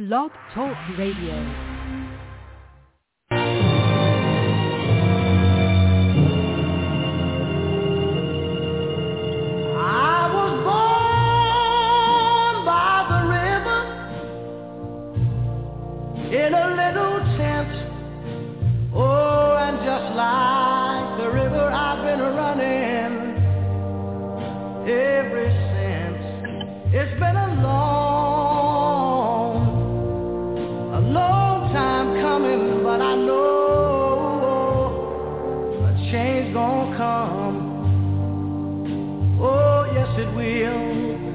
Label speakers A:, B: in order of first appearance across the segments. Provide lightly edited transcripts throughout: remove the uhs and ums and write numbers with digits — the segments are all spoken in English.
A: Blog Talk Radio.
B: In a little tent, oh, and just like the river I've been running ever since. It's been a long time coming, but I know a change gonna come. Oh, yes it will.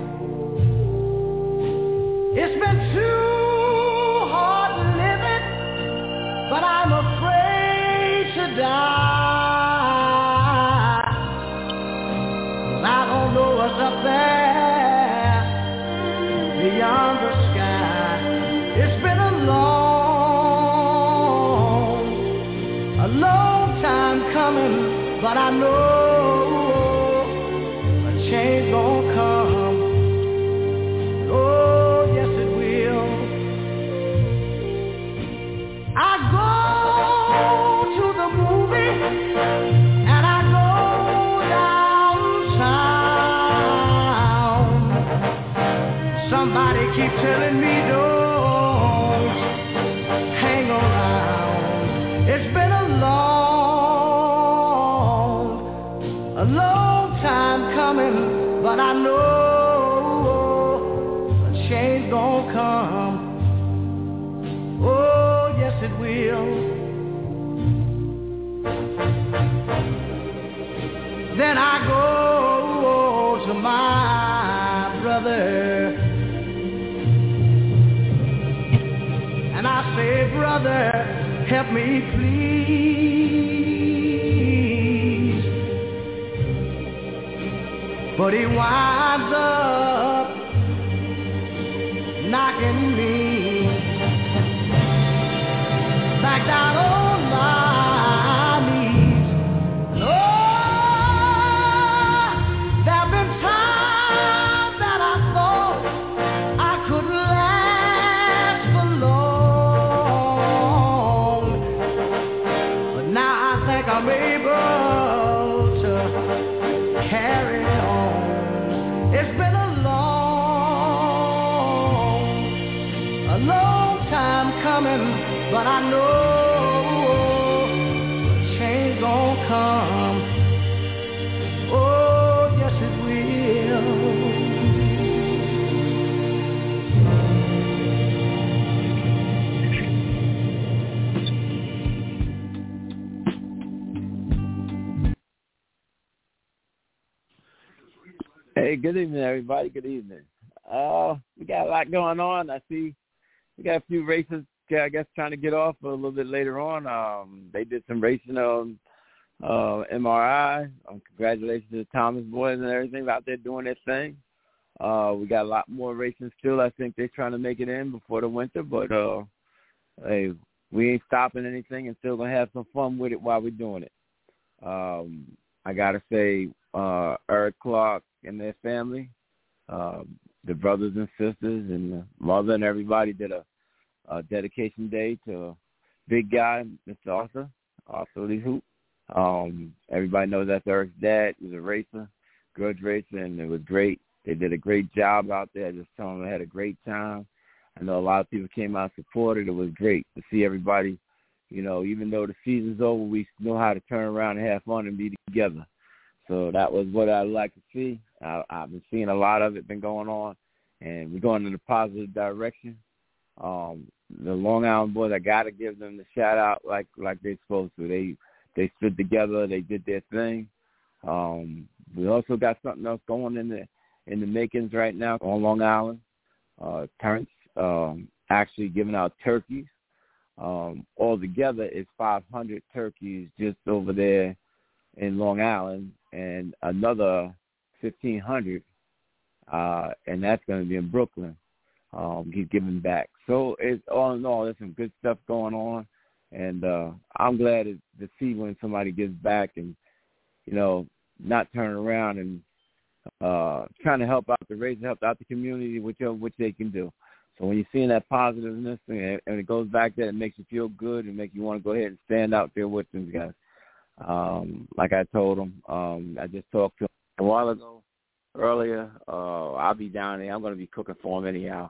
B: It's been too but I'm afraid to die, 'cause I don't know what's up there beyond the sky. It's been a long time coming, but I know a change gonna come. Oh, yes it will. I go to the movie and I go downtown. Somebody keep telling me don't hang around. It's been a long time coming, but I know a change gonna come. Oh, yes it will. Then I go to my brother and I say, brother, help me please. But he winds up knocking me back down on my knees. And oh, there have been times that I thought I couldn't last for long, but now I think I'm able to carry on. It's been a long time coming, but I know a change gonna come. Oh, yes it will.
C: Hey, good evening, everybody. Good evening. We got a lot going on. I see we got a few races, I guess, trying to get off a little bit later on. They did some racing on MRI. Congratulations to the Thomas boys and everything out there doing their thing. We got a lot more racing still. I think they're trying to make it in before the winter, but hey, we ain't stopping anything and still going to have some fun with it while we're doing it. I got to say, Eric Clark and their family, the brothers and sisters and the mother and everybody did a dedication day to a big guy, Mr. Arthur Lee Hoop. Everybody knows that's Eric's dad. He was a racer, grudge racer, and it was great. They did a great job out there. I just tell them they had a great time. I know a lot of people came out and supported. It was great to see everybody. You know, even though the season's over, we know how to turn around and have fun and be together. So that was what I'd like to see. I've been seeing a lot of it been going on, and we're going in a positive direction. The Long Island boys, I got to give them the shout out like they're supposed to. They stood together. They did their thing. We also got something else going in the makings right now on Long Island. Terrence actually giving out turkeys. Altogether, it's 500 turkeys just over there in Long Island, and another 1,500, and that's going to be in Brooklyn. He's giving back. So it's all in all, there's some good stuff going on, and I'm glad to see when somebody gives back and, you know, not turning around and trying to help out the race, help out the community, which they can do. So when you're seeing that positiveness and it goes back there, it makes you feel good and make you want to go ahead and stand out there with them guys. Like I told them, I just talked to them a while ago, earlier. I'll be down there. I'm going to be cooking for them anyhow.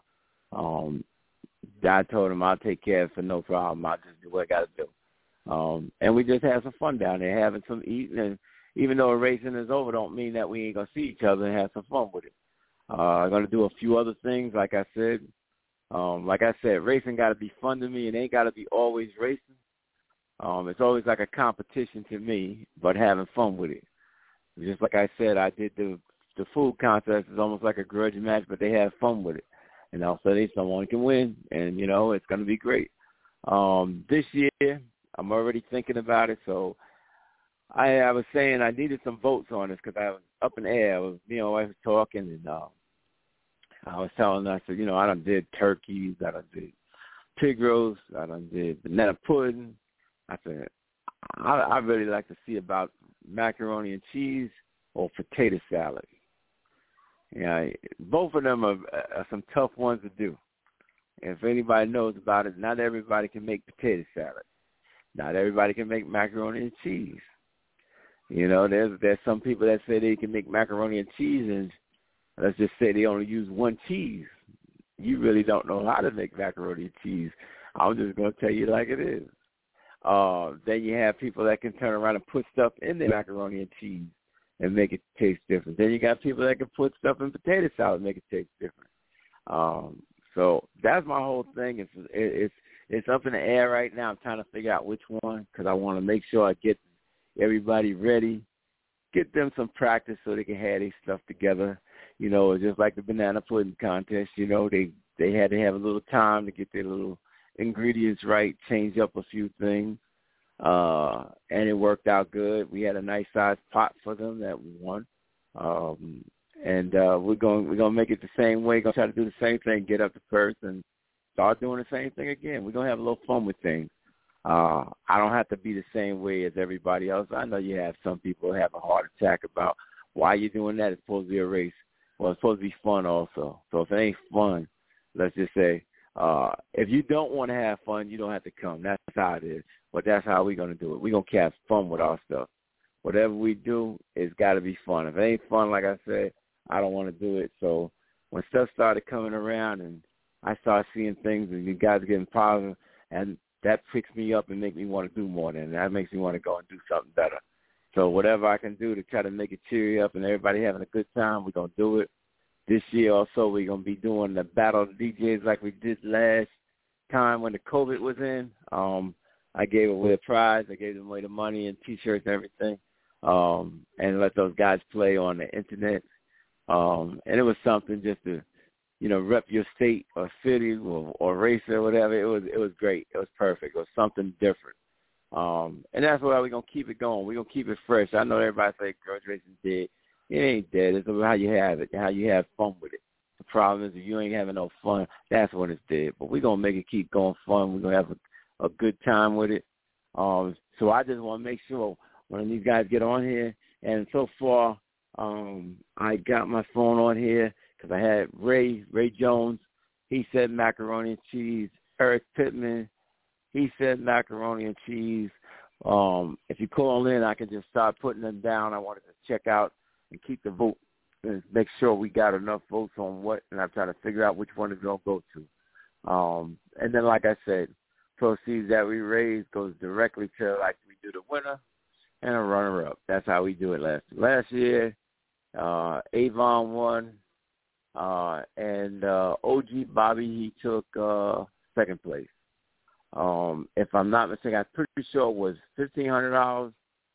C: I told them I'll take care of it for no problem. I'll just do what I got to do. And we just had some fun down there, having some eating. And even though racing is over, don't mean that we ain't going to see each other and have some fun with it. I'm going to do a few other things, like I said. Racing got to be fun to me. It ain't got to be always racing. It's always like a competition to me, but having fun with it. Just like I said, I did the food contest. It's almost like a grudge match, but they have fun with it. And also someone can win, and, it's going to be great. This year, I'm already thinking about it, so I was saying I needed some votes on this because I was up in the air. I was talking, and I was telling her, I said, I done did turkeys, I done did pig roast, I done did banana pudding. I said, I really like to see about macaroni and cheese or potato salad. Both of them are some tough ones to do. If anybody knows about it, not everybody can make potato salad. Not everybody can make macaroni and cheese. There's some people that say they can make macaroni and cheese, and let's just say they only use one cheese. You really don't know how to make macaroni and cheese. I'm just going to tell you like it is. Then you have people that can turn around and put stuff in their macaroni and cheese and make it taste different. Then you got people that can put stuff in potato salad and make it taste different. So that's my whole thing. It's up in the air right now. I'm trying to figure out which one because I want to make sure I get everybody ready, get them some practice so they can have their stuff together. Just like the banana pudding contest, they had to have a little time to get their little ingredients right, change up a few things, and it worked out good. We had a nice sized pot for them that we won, and we're gonna make it the same way. Gonna try to do the same thing, get up to first, and start doing the same thing again. We're gonna have a little fun with things. I don't have to be the same way as everybody else. I know you have some people have a heart attack about why you're doing that. It's supposed to be a race. Well, it's supposed to be fun also. So if it ain't fun, let's just say, if you don't want to have fun, you don't have to come. That's how it is. But that's how we're going to do it. We're going to have fun with our stuff. Whatever we do, it's got to be fun. If it ain't fun, like I said, I don't want to do it. So when stuff started coming around and I started seeing things and you guys are getting positive, and that picks me up and makes me want to do more than that. That makes me want to go and do something better. So whatever I can do to try to make it cheer up and everybody having a good time, we're going to do it. This year also we're going to be doing the Battle of the DJs like we did last time when the COVID was in. I gave away a prize. I gave them away the money and T-shirts and everything, and let those guys play on the Internet. And it was something just to, rep your state or city or race or whatever. It was great. It was perfect. It was something different. And that's why we're going to keep it going. We're going to keep it fresh. I know everybody say grudge racing's dead. It ain't dead. It's about how you have it, how you have fun with it. The problem is if you ain't having no fun, that's when it's dead. But we're going to make it keep going fun. We're going to have a good time with it. So I just want to make sure when these guys get on here, and so far I got my phone on here because I had Ray Jones. He said macaroni and cheese. Eric Pittman, he said macaroni and cheese. If you call in, I can just start putting them down. I wanted to check out and keep the vote and make sure we got enough votes on what, and I'm trying to figure out which one it's going to go to. And then, like I said, proceeds that we raise goes directly to, like we do the winner and a runner-up. That's how we do it last year. Avon won, and OG Bobby, he took second place. If I'm not mistaken, I'm pretty sure it was $1,500.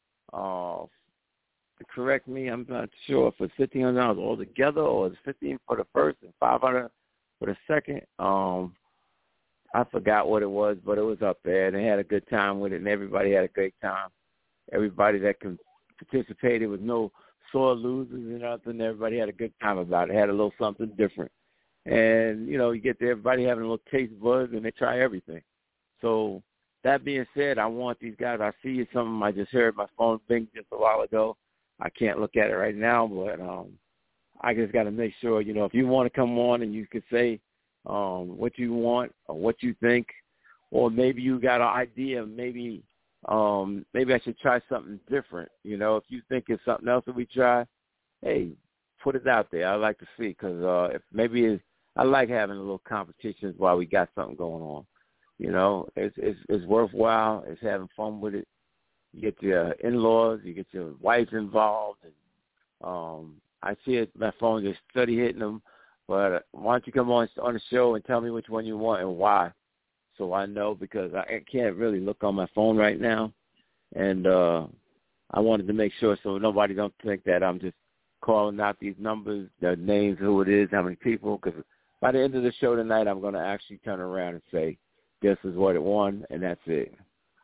C: Correct me, I'm not sure if it's $1,500 altogether or it's $1,500 for the first and $500 for the second. I forgot what it was, but it was up there, and they had a good time with it, and everybody had a great time. Everybody that participated with no sore losers and nothing, everybody had a good time about it. Had a little something different. And, you get to everybody having a little taste buds, and they try everything. So that being said, I want these guys, I see something, I just heard my phone bing just a while ago. I can't look at it right now, but I just got to make sure, if you want to come on and you could say what you want or what you think, or maybe you got an idea. Maybe I should try something different. You know, if you think it's something else that we try, hey, put it out there. I like to see because I like having a little competitions while we got something going on. You know, it's worthwhile. It's having fun with it. You get your in-laws, you get your wife involved, and I see it. My phone just steady hitting them. But why don't you come on the show and tell me which one you want and why, so I know, because I can't really look on my phone right now, and I wanted to make sure so nobody don't think that I'm just calling out these numbers, the names, who it is, how many people, because by the end of the show tonight, I'm going to actually turn around and say, this is what it won, and that's it.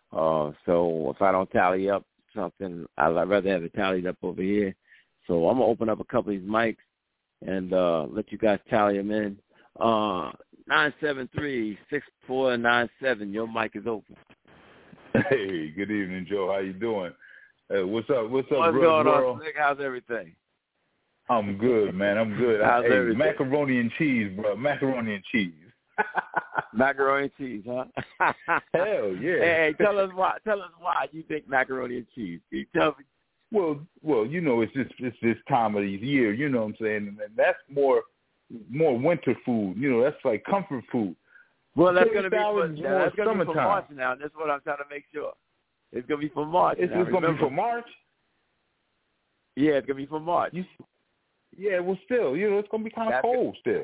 C: So if I don't tally up something, I'd rather have it tallied up over here. So I'm going to open up a couple of these mics and let you guys tally them in. 973-6497, your mic is open.
A: Hey, good evening, Joe. How you doing? Hey, what's up? What's
C: going on, Slick? How's everything?
A: I'm good, man. I'm good.
C: How's everything?
A: Macaroni and cheese, bro. Macaroni and cheese.
C: Macaroni and cheese, huh?
A: Hell yeah.
C: Hey, tell us why you think macaroni and cheese. Can you tell me?
A: Well, you know, it's this time of the year, you know what I'm saying? And that's more winter food. You know, that's like comfort food.
C: Well, that's going to be for
A: summertime.
C: March now. That's what I'm trying to make sure. It's going to be for March.
A: It's going to be for March?
C: Yeah, it's going to be for March.
A: Yeah, well, still, you know, it's going to be kind of cold still.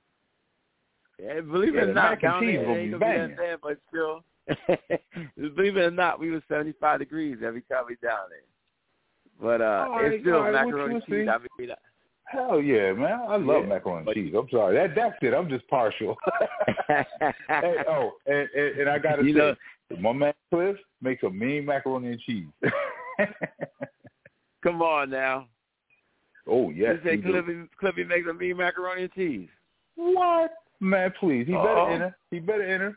C: Yeah, believe it or not, down there, it ain't going to be that bad, but still. Believe it or not, we were 75 degrees every time we down there. But it's still macaroni and cheese. I mean,
A: hell yeah, man. I love macaroni and cheese. I'm sorry. That's it. I'm just partial. Hey, and I got to say, my man Cliff makes a mean macaroni and cheese.
C: Come on now.
A: Oh, yes.
C: You say Cliffy makes a mean macaroni and cheese.
A: What? Man, please. He better enter.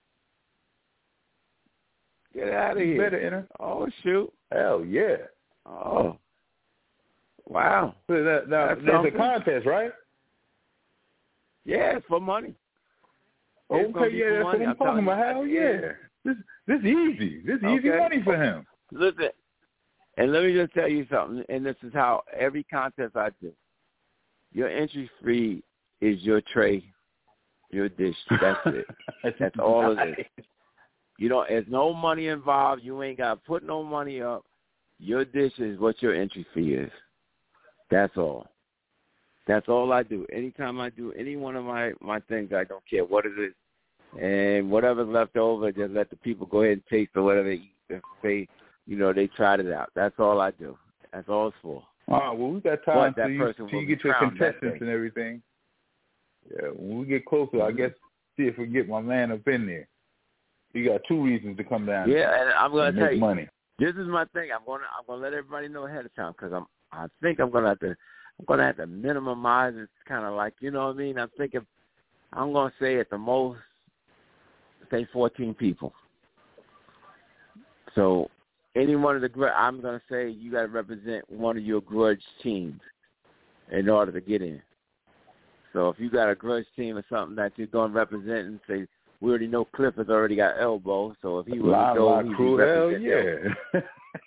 C: Get out of here.
A: He better enter.
C: Oh, shoot.
A: Hell yeah.
C: Oh. Wow.
A: So now there's a contest, right?
C: Yeah, it's for money.
A: Okay, yeah, that's what I'm talking about. Hell yeah. This easy. This is easy money for him.
C: Listen, and let me just tell you something, and this is how every contest I do. Your entry fee is your tray, your dish. That's it. That's all it is. You don't. There's no money involved. You ain't got to put no money up. Your dish is what your entry fee is. That's all. That's all I do. Anytime I do any one of my things, I don't care what it is. And whatever's left over, just let the people go ahead and taste or whatever they eat. If they, they tried it out. That's all I do. That's all it's for.
A: All right, well, we got time till you get your contestants and everything. Yeah, when we get closer, I guess, see if we can get my man up in there. He got 2 reasons to come down.
C: Yeah, and I'm going to tell you,
A: money.
C: This is my thing. I'm going to let everybody know ahead of time because I think I'm going to have to minimize. It's kind of like, you know what I mean? I'm thinking I'm going to say at the most, say 14 people. So any one of I'm going to say you got to represent one of your grudge teams in order to get in. So if you got a grudge team or something that you're going to represent and say, we already know Cliff has already got elbow, so if he would go, he would represent
A: yeah.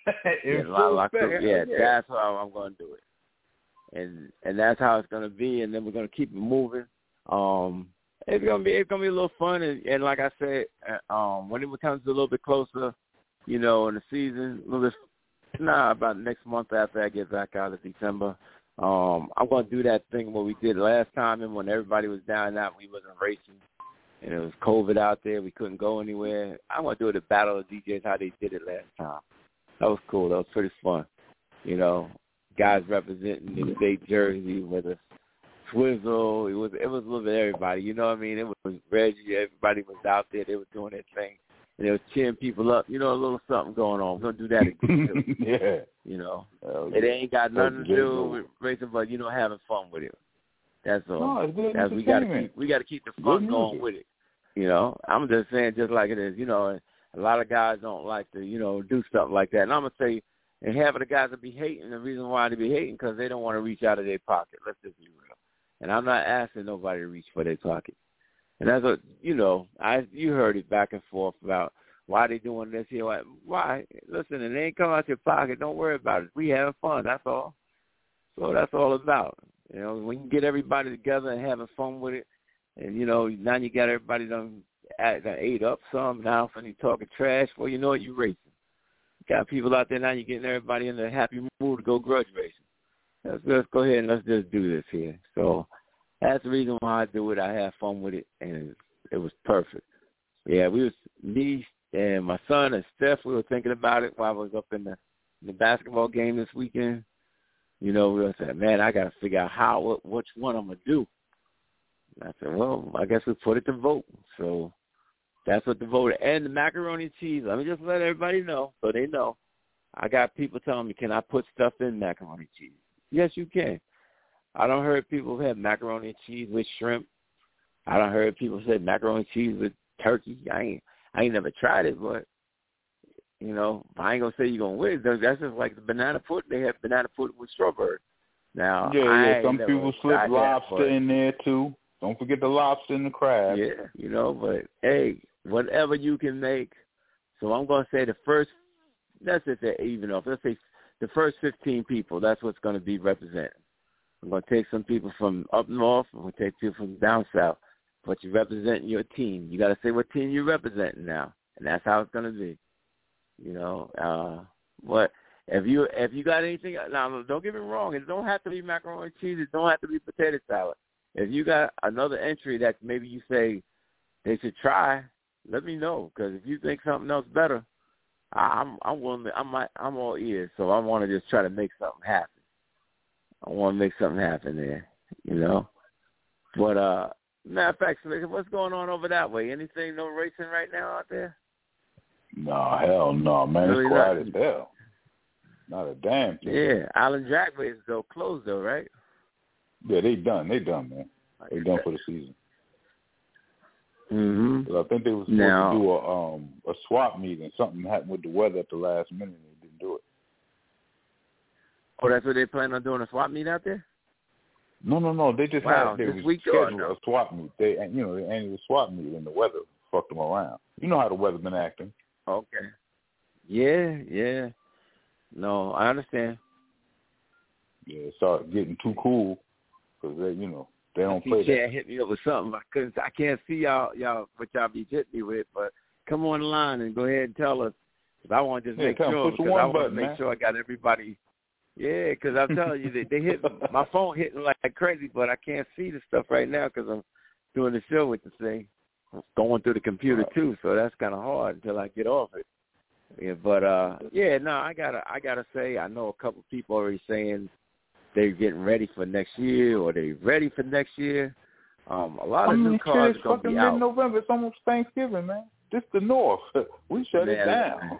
C: Yeah, that's how I'm going to do it. And that's how it's going to be, and then we're going to keep it moving. It's going to be a little fun, and like I said, when it comes a little bit closer, in the season, about next month after I get back out of December, I'm going to do that thing what we did last time, and when everybody was down and out, we wasn't racing. And it was COVID out there. We couldn't go anywhere. I want to do it at Battle of DJs how they did it last time. That was cool. That was pretty fun. Guys representing the state jersey with a Swizzle. It was a little bit everybody. You know what I mean? It was Reggie. Everybody was out there. They were doing their thing. And they were cheering people up. A little something going on. We're going to do that again, too.
A: Yeah.
C: It ain't got nothing to do with racing, but, having fun with it. That's all.
A: No, it's good.
C: We got to keep the fun going with it. I'm just saying, just like it is. A lot of guys don't like to, do something like that. And I'm gonna say, and half of the guys will be hating. The reason why they be hating because they don't want to reach out of their pocket. Let's just be real. And I'm not asking nobody to reach for their pocket. And that's what, you heard it back and forth about why they doing this here. Why? Listen, it ain't come out your pocket. Don't worry about it. We having fun. That's all. So that's all about. When you get everybody together and having fun with it, and, now you got everybody done ate up some. Now when you talking trash, well, you know what? You racing. You got people out there now, you're getting everybody in a happy mood to go grudge racing. Let's go ahead and let's just do this here. So that's the reason why I do it. I have fun with it, and it was perfect. Yeah, me and my son and Steph, we were thinking about it while I was up in the basketball game this weekend. We were saying, man, I got to figure out which one I'm going to do. And I said, well, I guess we put it to vote. So that's what the vote. And the macaroni and cheese, let me just let everybody know so they know. I got people telling me, can I put stuff in macaroni and cheese? Yes, you can. I don't heard people have macaroni and cheese with shrimp. I don't heard people say macaroni and cheese with turkey. I ain't never tried it, but I ain't gonna say you're gonna win. That's just like the banana pudding. They have banana pudding with strawberry. Now,
A: yeah. Some people slip lobster in there too. Don't forget the lobster and the crab.
C: Yeah, but hey, whatever you can make. So I'm gonna say the first. Let's just say even off. Let's say the first 15 people. That's what's gonna be represented. I'm going to take some people from up north. I'm going to take people from down south. But you're representing your team. You got to say what team you're representing now, and that's how it's going to be. But if you got anything, now don't get me wrong. It don't have to be macaroni and cheese. It don't have to be potato salad. If you got another entry that maybe you say they should try, let me know. Because if you think something else better, I'm willing. I'm all ears. So I want to just try to make something happen. I want to make something happen there, But, matter of fact, what's going on over that way? Anything, no racing right now out there?
A: No, hell no, man. Really, it's quiet as hell. Not a damn thing.
C: Yeah, Island Dragway is still closed, though, right?
A: Yeah, they done, man. They done for the season.
C: Mm-hmm.
A: I think they were supposed to do a swap meet, and something happened with the weather at the last minute, and they didn't do it.
C: Oh, that's what they plan on doing, a swap meet out there?
A: No. They just had scheduled a swap meet. They annual swap meet, and the weather fucked them around. You know how the weather's been acting.
C: Okay. Yeah. No, I understand.
A: Yeah, it started getting too cool because they don't play that.
C: Hit me up with something. I can't see y'all what y'all be hitting me with, but come on the line and go ahead and tell us. Because I want to just make sure. Because I want to make sure I got everybody. Yeah, because I'm telling you, they hit my phone hitting like crazy, but I can't see the stuff right now because I'm doing the show with the thing. I'm going through the computer too, so that's kind of hard until I get off it. Yeah, but I gotta say, I know a couple people already saying they're getting ready for next year or they're ready for next year. A lot of new cars are gonna be out.
A: Mid-November, it's almost Thanksgiving, man. This the North. We shut it down.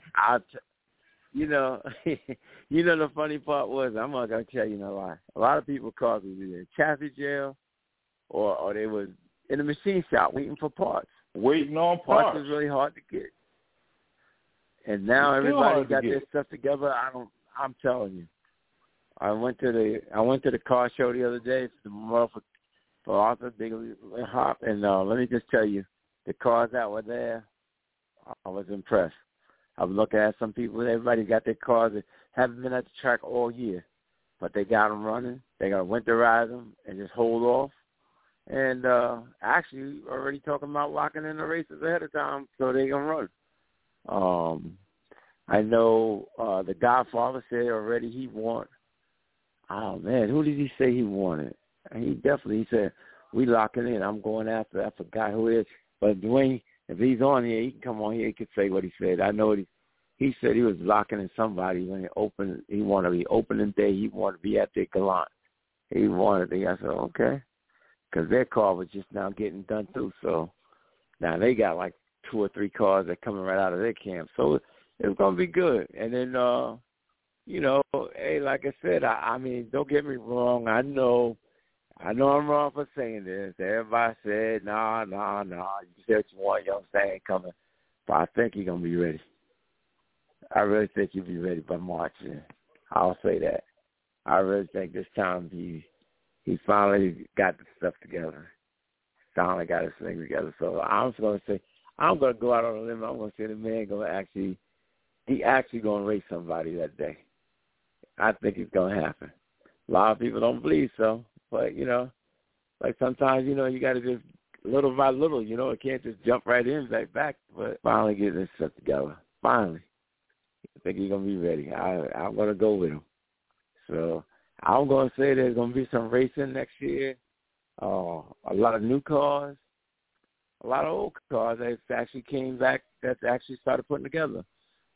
C: The funny part was, I'm not going to tell you no lie. A lot of people's cars was either in traffic jail or they was in the machine shop waiting for parts.
A: Waiting on parts.
C: Parts was really hard to get. And now everybody got their stuff together. I'm telling you. I went to the car show the other day for Arthur Bigley Hop, and let me just tell you, the cars that were there, I was impressed. I'm looking at some people. Everybody got their cars that haven't been at the track all year, but they got them running. They're going to winterize them and just hold off. And actually already talking about locking in the races ahead of time so they're going to run. I know the Godfather said already he want. Oh, man, who did he say he wanted? He said, we locking in. I'm going after. I forgot who it is. But Dwayne, if he's on here, he can come on here. He can say what he said. I know he said he was locking in somebody when he wanted to be opening day. He wanted to be at the Galant. He wanted to. I said, okay. Because their car was just now getting done too. So now they got like 2 or 3 cars that coming right out of their camp. So it's going to be good. And then, hey, like I said, I mean, don't get me wrong. I know I'm wrong for saying this. Everybody said, nah, you said what you want, Young Stan coming. But I think he's going to be ready. I really think he'll be ready by March. Yeah. I'll say that. I really think this time he finally got the stuff together. finally got his thing together. So I'm just going to say, I'm going to go out on a limb. I'm going to say the man he actually going to race somebody that day. I think it's going to happen. A lot of people don't believe so, but, you know, like sometimes, you know, you got to just little by little, you know, it can't just jump right in, back, but finally get this stuff together. Finally. I think he's going to be ready. I'm going to go with him. So I'm going to say there's going to be some racing next year. A lot of new cars, a lot of old cars that actually came back that actually started putting together.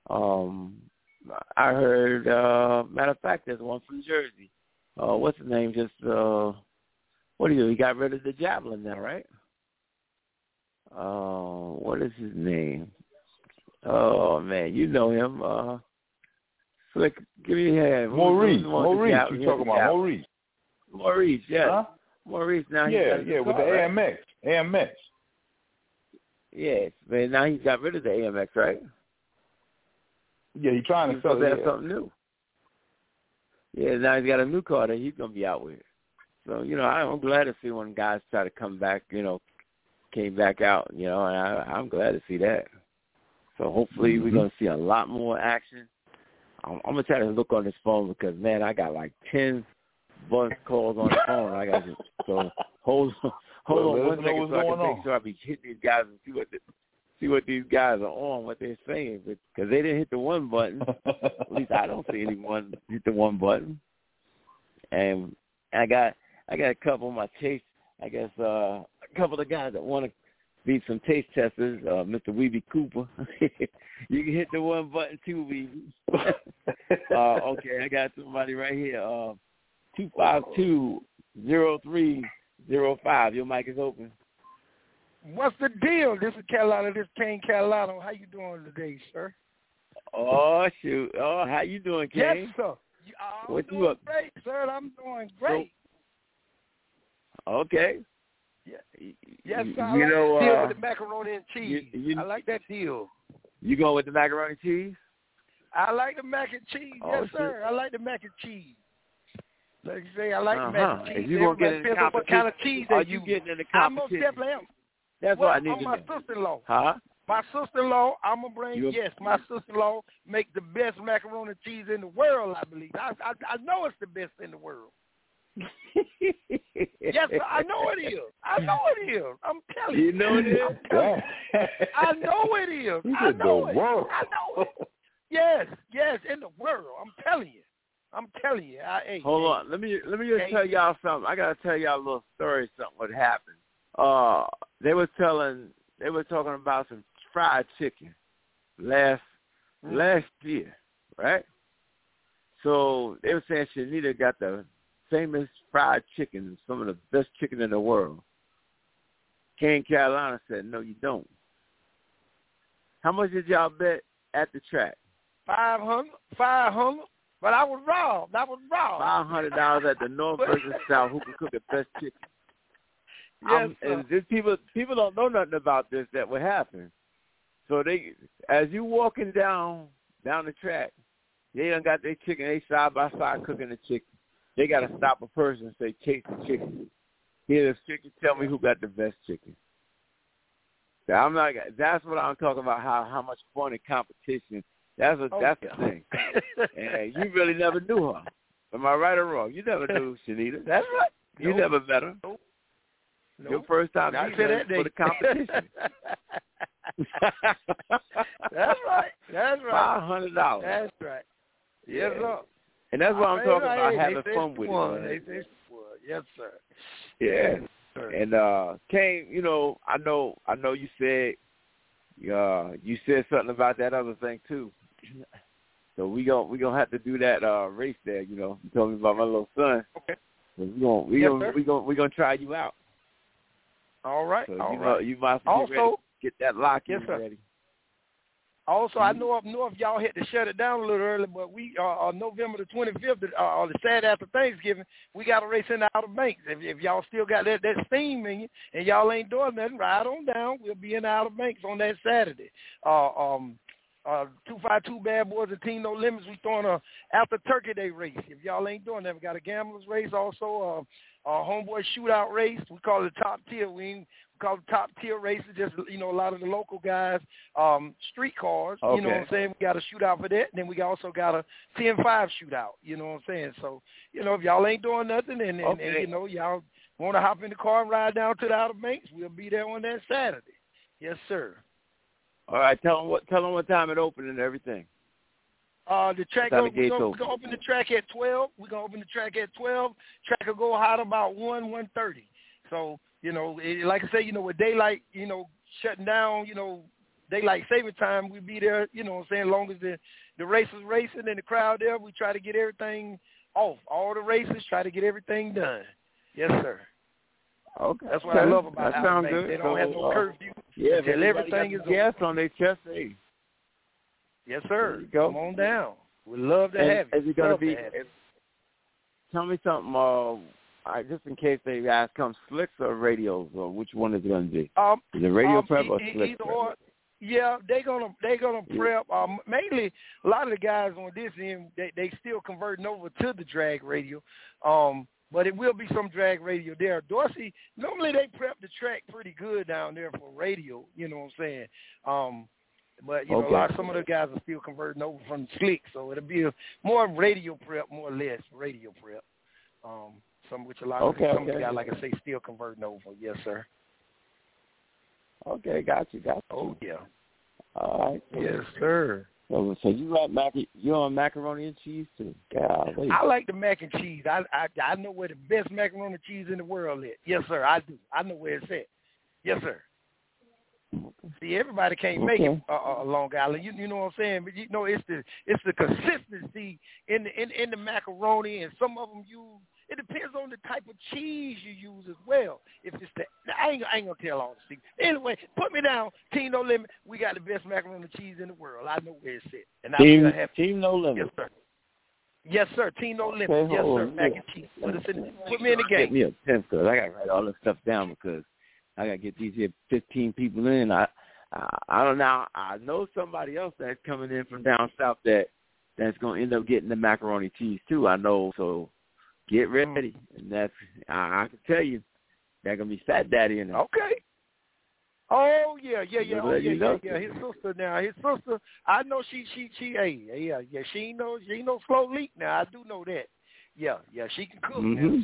C: I heard, matter of fact, there's one from Jersey. What's his name? Just, what do you do? He got rid of the Javelin now, right? What is his name? Oh, man, you know him. Slick, give me a hand.
A: Maurice. You talking about Maurice?
C: Maurice, yes.
A: Huh?
C: Maurice, now
A: yeah, with the
C: right?
A: AMX.
C: Yes, man, now he's got rid of the AMX, right?
A: Yeah, he's trying to sell
C: it. Something new. Yeah, now he's got a new car that he's going to be out with. So, you know, I'm glad to see when guys try to come back, you know, came back out, you know, and I'm glad to see that. So hopefully we're going to see a lot more action. I'm going to try to look on this phone because, man, I got like 10 buzz calls on the phone. I got so hold on one second so I can make sure I be hitting these guys and see what these guys are on, what they're saying. Because they didn't hit the one button. At least I don't see anyone hit the one button. And I got a couple of my taste, I guess, a couple of guys that want to be some taste testers, Mr. Weeby Cooper. You can hit the one button too, Weeby. Okay, I got somebody right here. 252-0305. Your mic is open.
D: What's the deal? This is Carolina. This is Kane Carolina. How you doing today, sir?
C: Oh, shoot. Oh, how you doing, Kane?
D: Yes, sir. I'm doing great, sir. I'm doing great.
C: Okay.
D: Yeah. Yes, sir. I
C: like
D: the deal with the macaroni and cheese. I like that deal.
C: You going with the macaroni and cheese?
D: I like the mac and cheese. Yes, sir. I like the mac and cheese. Like you say, I like the mac and cheese.
C: If you gonna get in the competition,
D: what kind of cheese
C: are you getting in the competition?
D: I most definitely am.
C: That's what I need to know.
D: My sister-in-law.
C: Huh?
D: My sister-in-law, I'm going to bring, my sister-in-law make the best macaroni and cheese in the world, I believe. I know it's the best in the world. Yes, sir, I know it is. I know it is. I'm telling you.
C: You know it is?
D: I know it is. I know it. I know it. Yes, in the world. I'm telling you. Hold
C: on. Let me just tell y'all something. I got to tell y'all a little story, something what happened. They were talking about some fried chicken last year, right? So they were saying Shanita got the famous fried chicken, some of the best chicken in the world. Kane Carolina said, no, you don't. How much did y'all bet at the track?
D: $500. But I was robbed.
C: $500 at the North versus South. Who can cook the best chicken?
D: Yes,
C: and this people don't know nothing about this that would happen. So they, as you walking down the track, they done got their chicken. They side by side cooking the chicken. They got to stop a person and say, "Taste the chicken. Here, this chicken. Tell me who got the best chicken." So I'm not. That's what I'm talking about. How much fun and competition. That's the thing. And you really never knew her. Am I right or wrong? You never knew Shanita.
D: That's right.
C: You never met her.
D: Nope.
C: Your first time meeting her for the competition.
D: That's right.
C: $500.
D: That's right. Yes, sir.
C: And that's what I'm talking about, having fun with
D: it. Yes, sir.
C: Yeah. And Kane, you know, I know you said something about that other thing too. So we gonna have to do that race there. You know, you told me about my little son.
D: Okay.
C: So we gonna try you out.
D: All right.
C: So
D: right.
C: You must get that lock in ready.
D: Also, I know if y'all had to shut it down a little early, but we on November the 25th, or the Saturday after Thanksgiving, we got a race in the Outer Banks. If y'all still got that steam in you and y'all ain't doing nothing, ride on down. We'll be in the Outer Banks on that Saturday. 252 Bad Boys and Team No Limits. We throwing a after Turkey Day race. If y'all ain't doing that, we got a gamblers race also. Homeboy shootout race. We call it top tier. We called top tier races. Just a lot of the local guys, street cars.
C: Okay.
D: You know what I'm saying? We got a shootout for that, and then we also got a 10-5 shootout. You know what I'm saying? So if y'all ain't doing nothing, and y'all want to hop in the car and ride down to the Outer Banks, we'll be there on that Saturday. Yes, sir.
C: All right. Tell them what time it opened and everything.
D: The track, we're going to open the track at 12. We're going to open the track at 12. Track will go hot about 1:30. So, like I say, with daylight, shutting down, daylight saving time, we'll be there, as long as the race is racing and the crowd there, we try to get everything off. All the races, try to get everything done. Yes, sir.
C: Okay.
D: That's what I love about
C: that. Sounds good.
D: They don't have no curfew.
C: Yeah,
D: until everything is
C: gas on their chest. Hey.
D: Yes, sir. Come on down. We'd love to have you.
C: Is it going to be? Tell me something. Just in case they ask, come slicks or radios, or which one is it going to be? Is it radio prep or slick prep?
D: Or, yeah, they're gonna prep. Mainly, a lot of the guys on this end, they still converting over to the drag radio. But it will be some drag radio there. Dorsey, normally they prep the track pretty good down there for radio. You know what I'm saying? But some of the guys are still converting over from the slick, so it'll be more radio prep, more or less radio prep. Some of the guys, like I say, still converting over. Yes, sir.
C: Okay, got you.
D: Oh yeah.
C: All right.
D: Yes, sir.
C: So you're on macaroni and cheese too. Golly.
D: I like the mac and cheese. I know where the best macaroni and cheese in the world is. Yes, sir. I do. I know where it's at. Yes, sir. See, everybody can't make it Long Island. You know what I'm saying? But it's the consistency in the macaroni, and some of them use. It depends on the type of cheese you use as well. If it's I ain't gonna tell all the secrets. Anyway, put me down. Team No Limit. We got the best macaroni and cheese in the world. I know where it's at. And
C: Team No Limit.
D: Yes, sir. Yes, sir. Team No Limit. Okay, yes, sir. Mac and cheese. Put me in the game.
C: Get me a pen, because I gotta write all this stuff down, because I gotta get these here 15 people in. I don't know. I know somebody else that's coming in from down south that's gonna end up getting the macaroni cheese too. I know. So get ready, and that's I can tell you, they're gonna be Fat Daddy in it.
D: Okay. Oh yeah. Oh yeah. His sister. I know she. She ain't no slow leak now. I do know that. Yeah. She can cook.
C: Mm-hmm.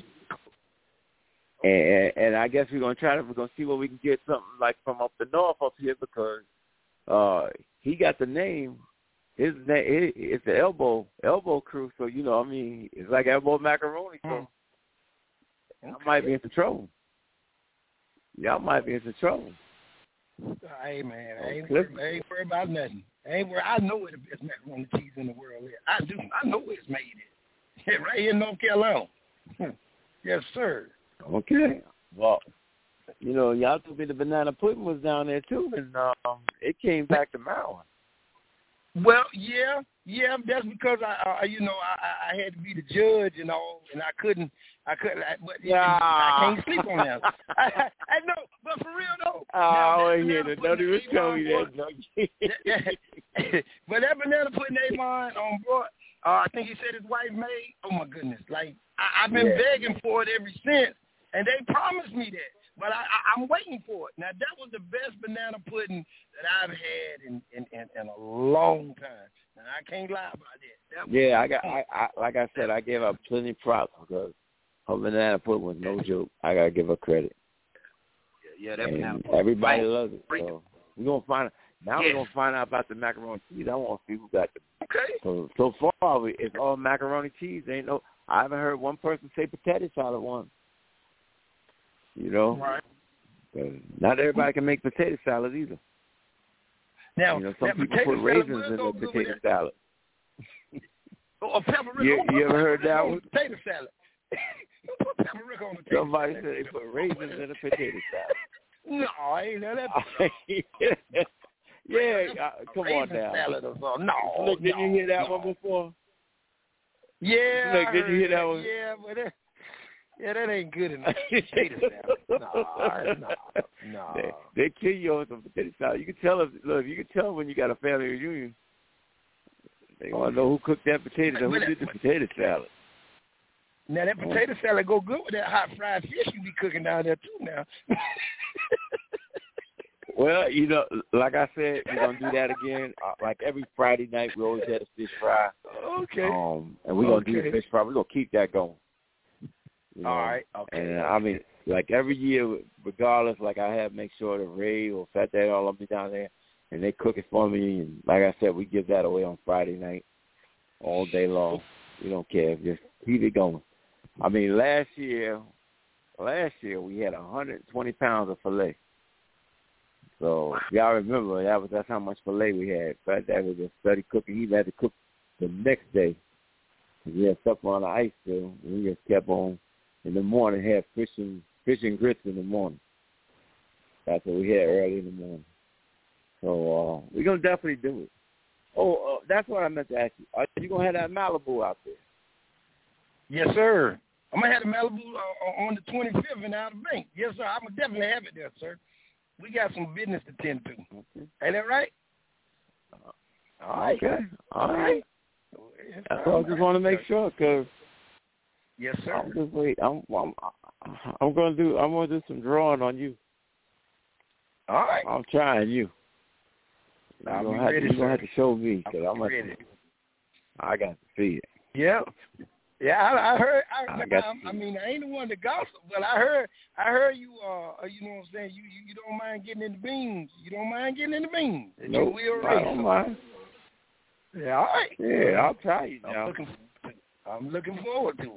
C: And I guess we're gonna see what we can get something like from up the north up here, because he got the name. His name it's the elbow crew, so it's like elbow macaroni. So I might be into trouble. Y'all might be into trouble.
D: Hey man, I ain't worried about nothing. I know where the best macaroni cheese in the world is. I do. I know where it's made at. Right here in North Carolina. Yes, sir.
C: Okay. Well, y'all told me the banana pudding was down there too, and it came back to Maryland.
D: Well, yeah, that's because I had to be the judge and all, and I couldn't, I can't sleep on that. I know, but for real though.
C: Don't even tell me that.
D: But that banana pudding they mine on board, I think he said his wife made. Oh my goodness, like I've been begging for it ever since, and they promised me that. But I'm waiting for it. Now, that was the best banana pudding that I've had in a long time. Now, I can't lie about that.
C: Like I said, I gave her plenty of props, because her banana pudding was no joke. I got to give her credit.
D: Yeah, that banana
C: pudding. Everybody loves it. So we're going to find out. Now we're going to find out about the macaroni cheese. I want to see who got the.
D: Okay.
C: So far, it's all macaroni cheese. I haven't heard one person say potato salad once.
D: Right.
C: Not everybody can make potato salad either.
D: Now,
C: some people put raisins in their potato salad. You ever heard that one?
D: Potato salad. Put paprika on the potato
C: Somebody said they put raisins in a potato salad.
D: No, I ain't know that.
C: Come on now.
D: Salad or something. No.
C: Look, did you hear that one before?
D: Yeah.
C: Look, did you hear that one?
D: Yeah, but that ain't good enough. Potato salad. No.
C: They kill you on some potato salad. You can tell when you got a family reunion. They want to know who cooked that potato and who did the potato salad.
D: Now, that potato salad go good with that hot fried fish you be cooking down there, too, now.
C: Well, you know, like I said, we're gonna do that again. Like every Friday night, we always had a fish fry.
D: Okay.
C: And we're gonna do the fish fry. We're gonna keep that going. You know?
D: All right. Okay.
C: And I mean, like every year, regardless, like I have make sure that Ray or Fat Dad all of me down there, and they cook it for me. And like I said, we give that away on Friday night, all day long. We don't care. Just keep it going. I mean, last year we had 120 pounds of filet. So y'all remember that's how much filet we had. Fat Dad was just steady cooking. He even had to cook the next day. We had stuff on the ice still. And we just kept on. In the morning, had fish and grits in the morning. That's what we had early in the morning. So we're going to definitely do it. Oh, that's what I meant to ask you. Are you going to have that Malibu out there?
D: Yes, sir. I'm going to have the Malibu on the 25th in Outer Banks. Yes, sir. I'm going to definitely have it there, sir. We got some business to tend to. Okay. Ain't that right? All right.
C: Okay. All right. That's all I just want to make sure, because
D: yes, sir.
C: I'm just wait. I'm gonna do some drawing on you.
D: All right.
C: I'm trying you.
D: You're
C: gonna have to show me, because I'm ready. I got to see it.
D: Yeah. Yeah, I heard. I mean, I ain't the one to gossip, but I heard you. You know what I'm saying? You don't mind getting in the beans. You don't mind getting in the beans.
C: Nope, I don't mind.
D: Yeah, all right.
C: Yeah, I'll try you now.
D: I'm looking forward to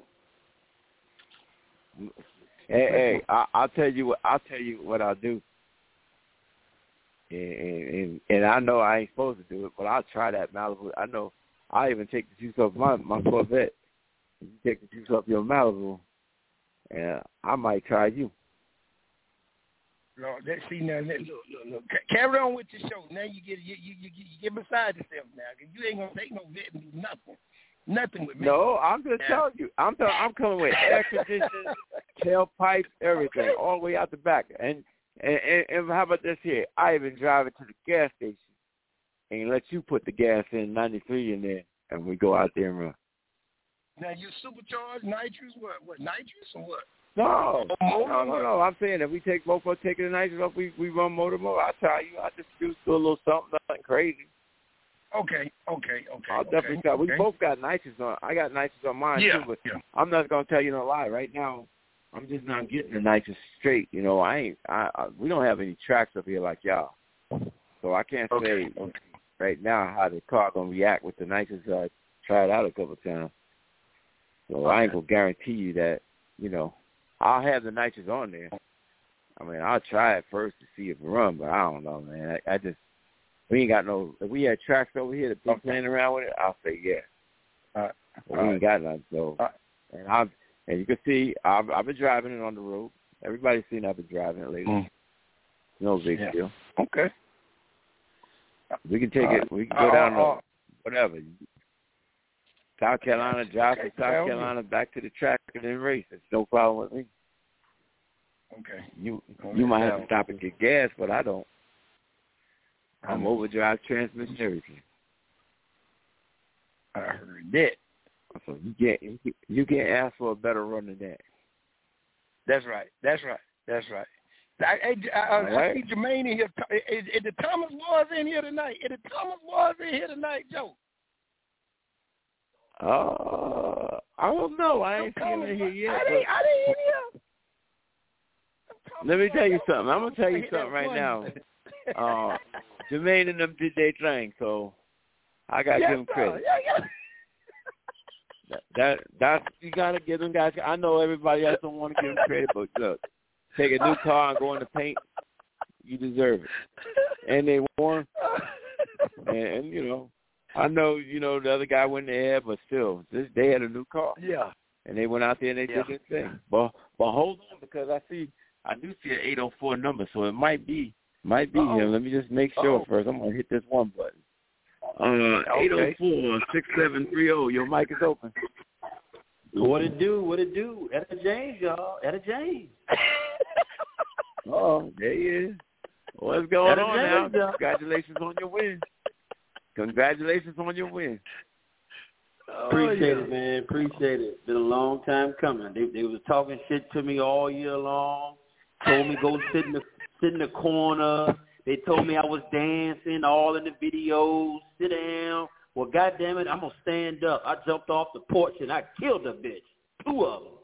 D: it.
C: Hey, I'll tell you what I'll do. And I know I ain't supposed to do it, but I'll try that Malibu. I know I even take the juice off my Corvette. You take the juice off your Malibu, and I might try you.
D: Lord, see now, look. Carry on with your show. Now you get beside yourself now, because you ain't gonna take no vet and do nothing with me.
C: No, I'm just telling you. I'm coming with air conditioning, tailpipes, everything, all the way out the back. And how about this here? I even drive it to the gas station and let you put the gas in 93 in there, and we go out there and run.
D: Now you supercharged nitrous? What nitrous or what?
C: No. I'm saying if we take both of us taking the nitrous off, we run motor. I'll try you. I just do a little something, nothing crazy.
D: Okay.
C: I'll definitely try. We both got nitrous on. I got nitrous on mine too, but I'm not gonna tell you no lie. Right now, I'm just not getting the nitrous straight. You know, we don't have any tracks up here like y'all, so I can't say right now how the car gonna react with the nitrous. I tried out a couple of times, so I ain't gonna guarantee you that. You know, I'll have the nitrous on there. I mean, I'll try it first to see if it runs, but I don't know, man. We ain't got no. If we had tracks over here to be playing around with it, I'll say yeah. We ain't got none. So, and you can see I've been driving it on the road. Everybody's seen I've been driving it lately. No big deal.
D: Okay.
C: We can take it. We can go down to whatever. South Carolina, drive from South Carolina back to the track and then race. It's no problem with me.
D: Okay.
C: You might have to stop and get gas, but I don't. I'm overdrive transmission, everything.
D: I heard that.
C: So you can't ask for a better run than that.
D: That's right. I see Jermaine in here. Is the Thomas Boys in here tonight? Joe?
C: I don't know. I ain't seen him in here yet.
D: I didn't hear him.
C: Let me tell you something. I'm gonna tell you something right now. Jermaine and them did their thing, so I gotta give them credit. That's you gotta give them guys. I know everybody else don't want to give them credit, but look, take a new car and go in the paint, you deserve it. And they won. And you know, I know the other guy went there, but still, they had a new car.
D: Yeah.
C: And they went out there and they did their thing. But hold on, because I do see an 804 number, so it might be him. Let me just make sure first. I'm gonna hit this one button. 804-6730. Your mic is open.
E: What it do? Etta James, y'all. Etta James.
C: Oh, there he is. What's going on now? Congratulations on your win.
E: Appreciate it, man. Appreciate it. Been a long time coming. They was talking shit to me all year long. Told me go sit in the corner. They told me I was dancing all in the videos. Sit down. Well, goddamn it, I'm gonna stand up. I jumped off the porch and I killed a bitch. 2 of them.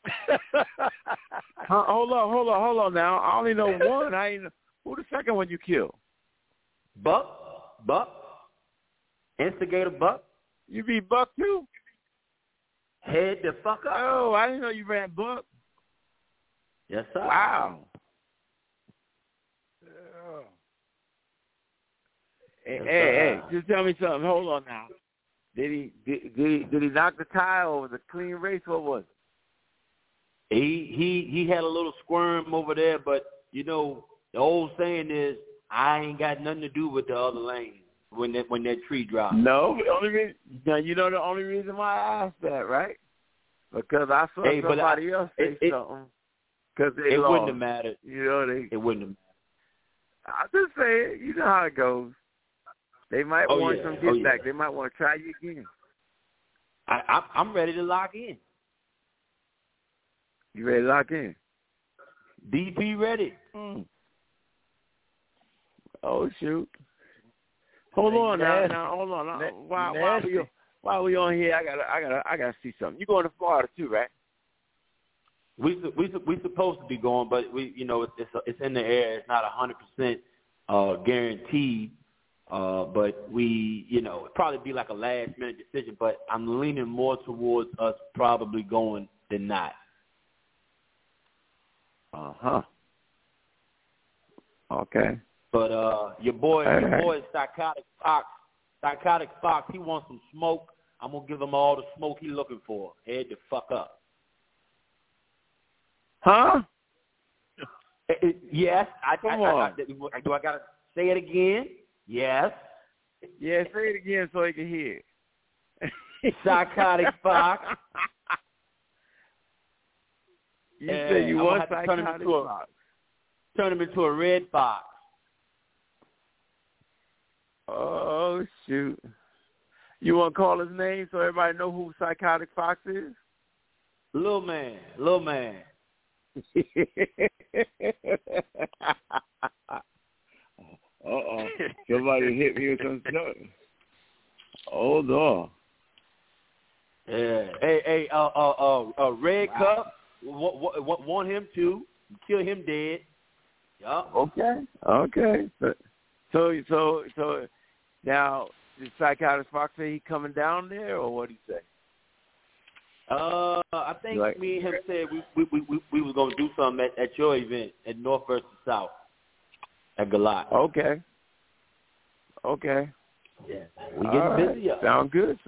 C: Hold on now. I only know one. I ain't. Who the second one you killed?
E: Buck. Instigator Buck.
C: You beat Buck too?
E: Head the fuck up.
C: Oh, I didn't know you ran Buck.
E: Yes, sir.
C: Wow.
E: Yes,
C: Hey, just tell me something. Hold on now. Did he knock the tie or was it a clean race? What was it?
E: He had a little squirm over there, but you know the old saying is, I ain't got nothing to do with the other lane when that tree dropped.
C: No, the only reason, you know the only reason why I asked that, right? Because I saw somebody else say something. Because they lost.
E: Wouldn't have mattered.
C: You know
E: it wouldn't have mattered.
C: I just say it. You know how it goes. They might want some get back. They might want to try you again.
E: I'm ready to lock in.
C: You ready to lock in?
E: DP ready.
C: Oh shoot! Hold on now. Hold on. While we on here, I gotta see something. You going to Florida too, right?
E: We supposed to be going, but it's in the air. It's not 100% guaranteed. But it'd probably be like a last minute decision. But I'm leaning more towards us probably going than not.
C: Okay.
E: But your boy Psychotic Fox, he wants some smoke. I'm gonna give him all the smoke he's looking for. Head the fuck up.
C: Huh?
E: Yes.
C: Come on.
E: Do I gotta say it again? Yes.
C: Yeah, say it again so he can hear.
E: Psychotic Fox.
C: You said you want Psychotic Fox.
E: Turn him into a red fox.
C: Oh, shoot. You want to call his name so everybody know who Psychotic Fox is?
E: Lil Man.
C: Uh-oh. Somebody hit me with some stuff. Hold on.
E: Yeah. Hey, Red Cup, want him to kill him dead. Yup.
C: Okay. So now, did Psychotic Fox say he coming down there, or what did he say?
E: I think me and him said we was gonna do something at your event at North versus South at Galat.
C: Okay.
E: Yeah, we getting busy up.
C: Sound good.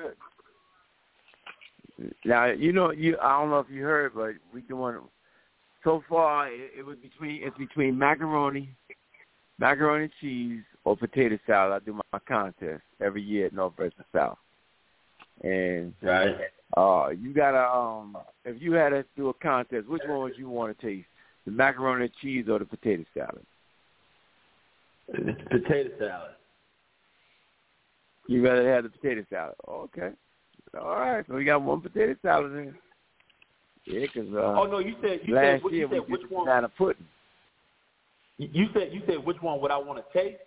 C: Now I don't know if you heard, but we doing so far. It's between macaroni cheese or potato salad. I do my contest every year at North versus South, and
E: right.
C: You gotta if you had to do a contest, which one would you want to taste? The macaroni and cheese or the potato salad?
E: The potato salad.
C: You rather have the potato salad? Okay. All right. So we got one potato salad in. Yeah, because
E: you said which one?
C: Banana pudding.
E: You said which one would I want to taste?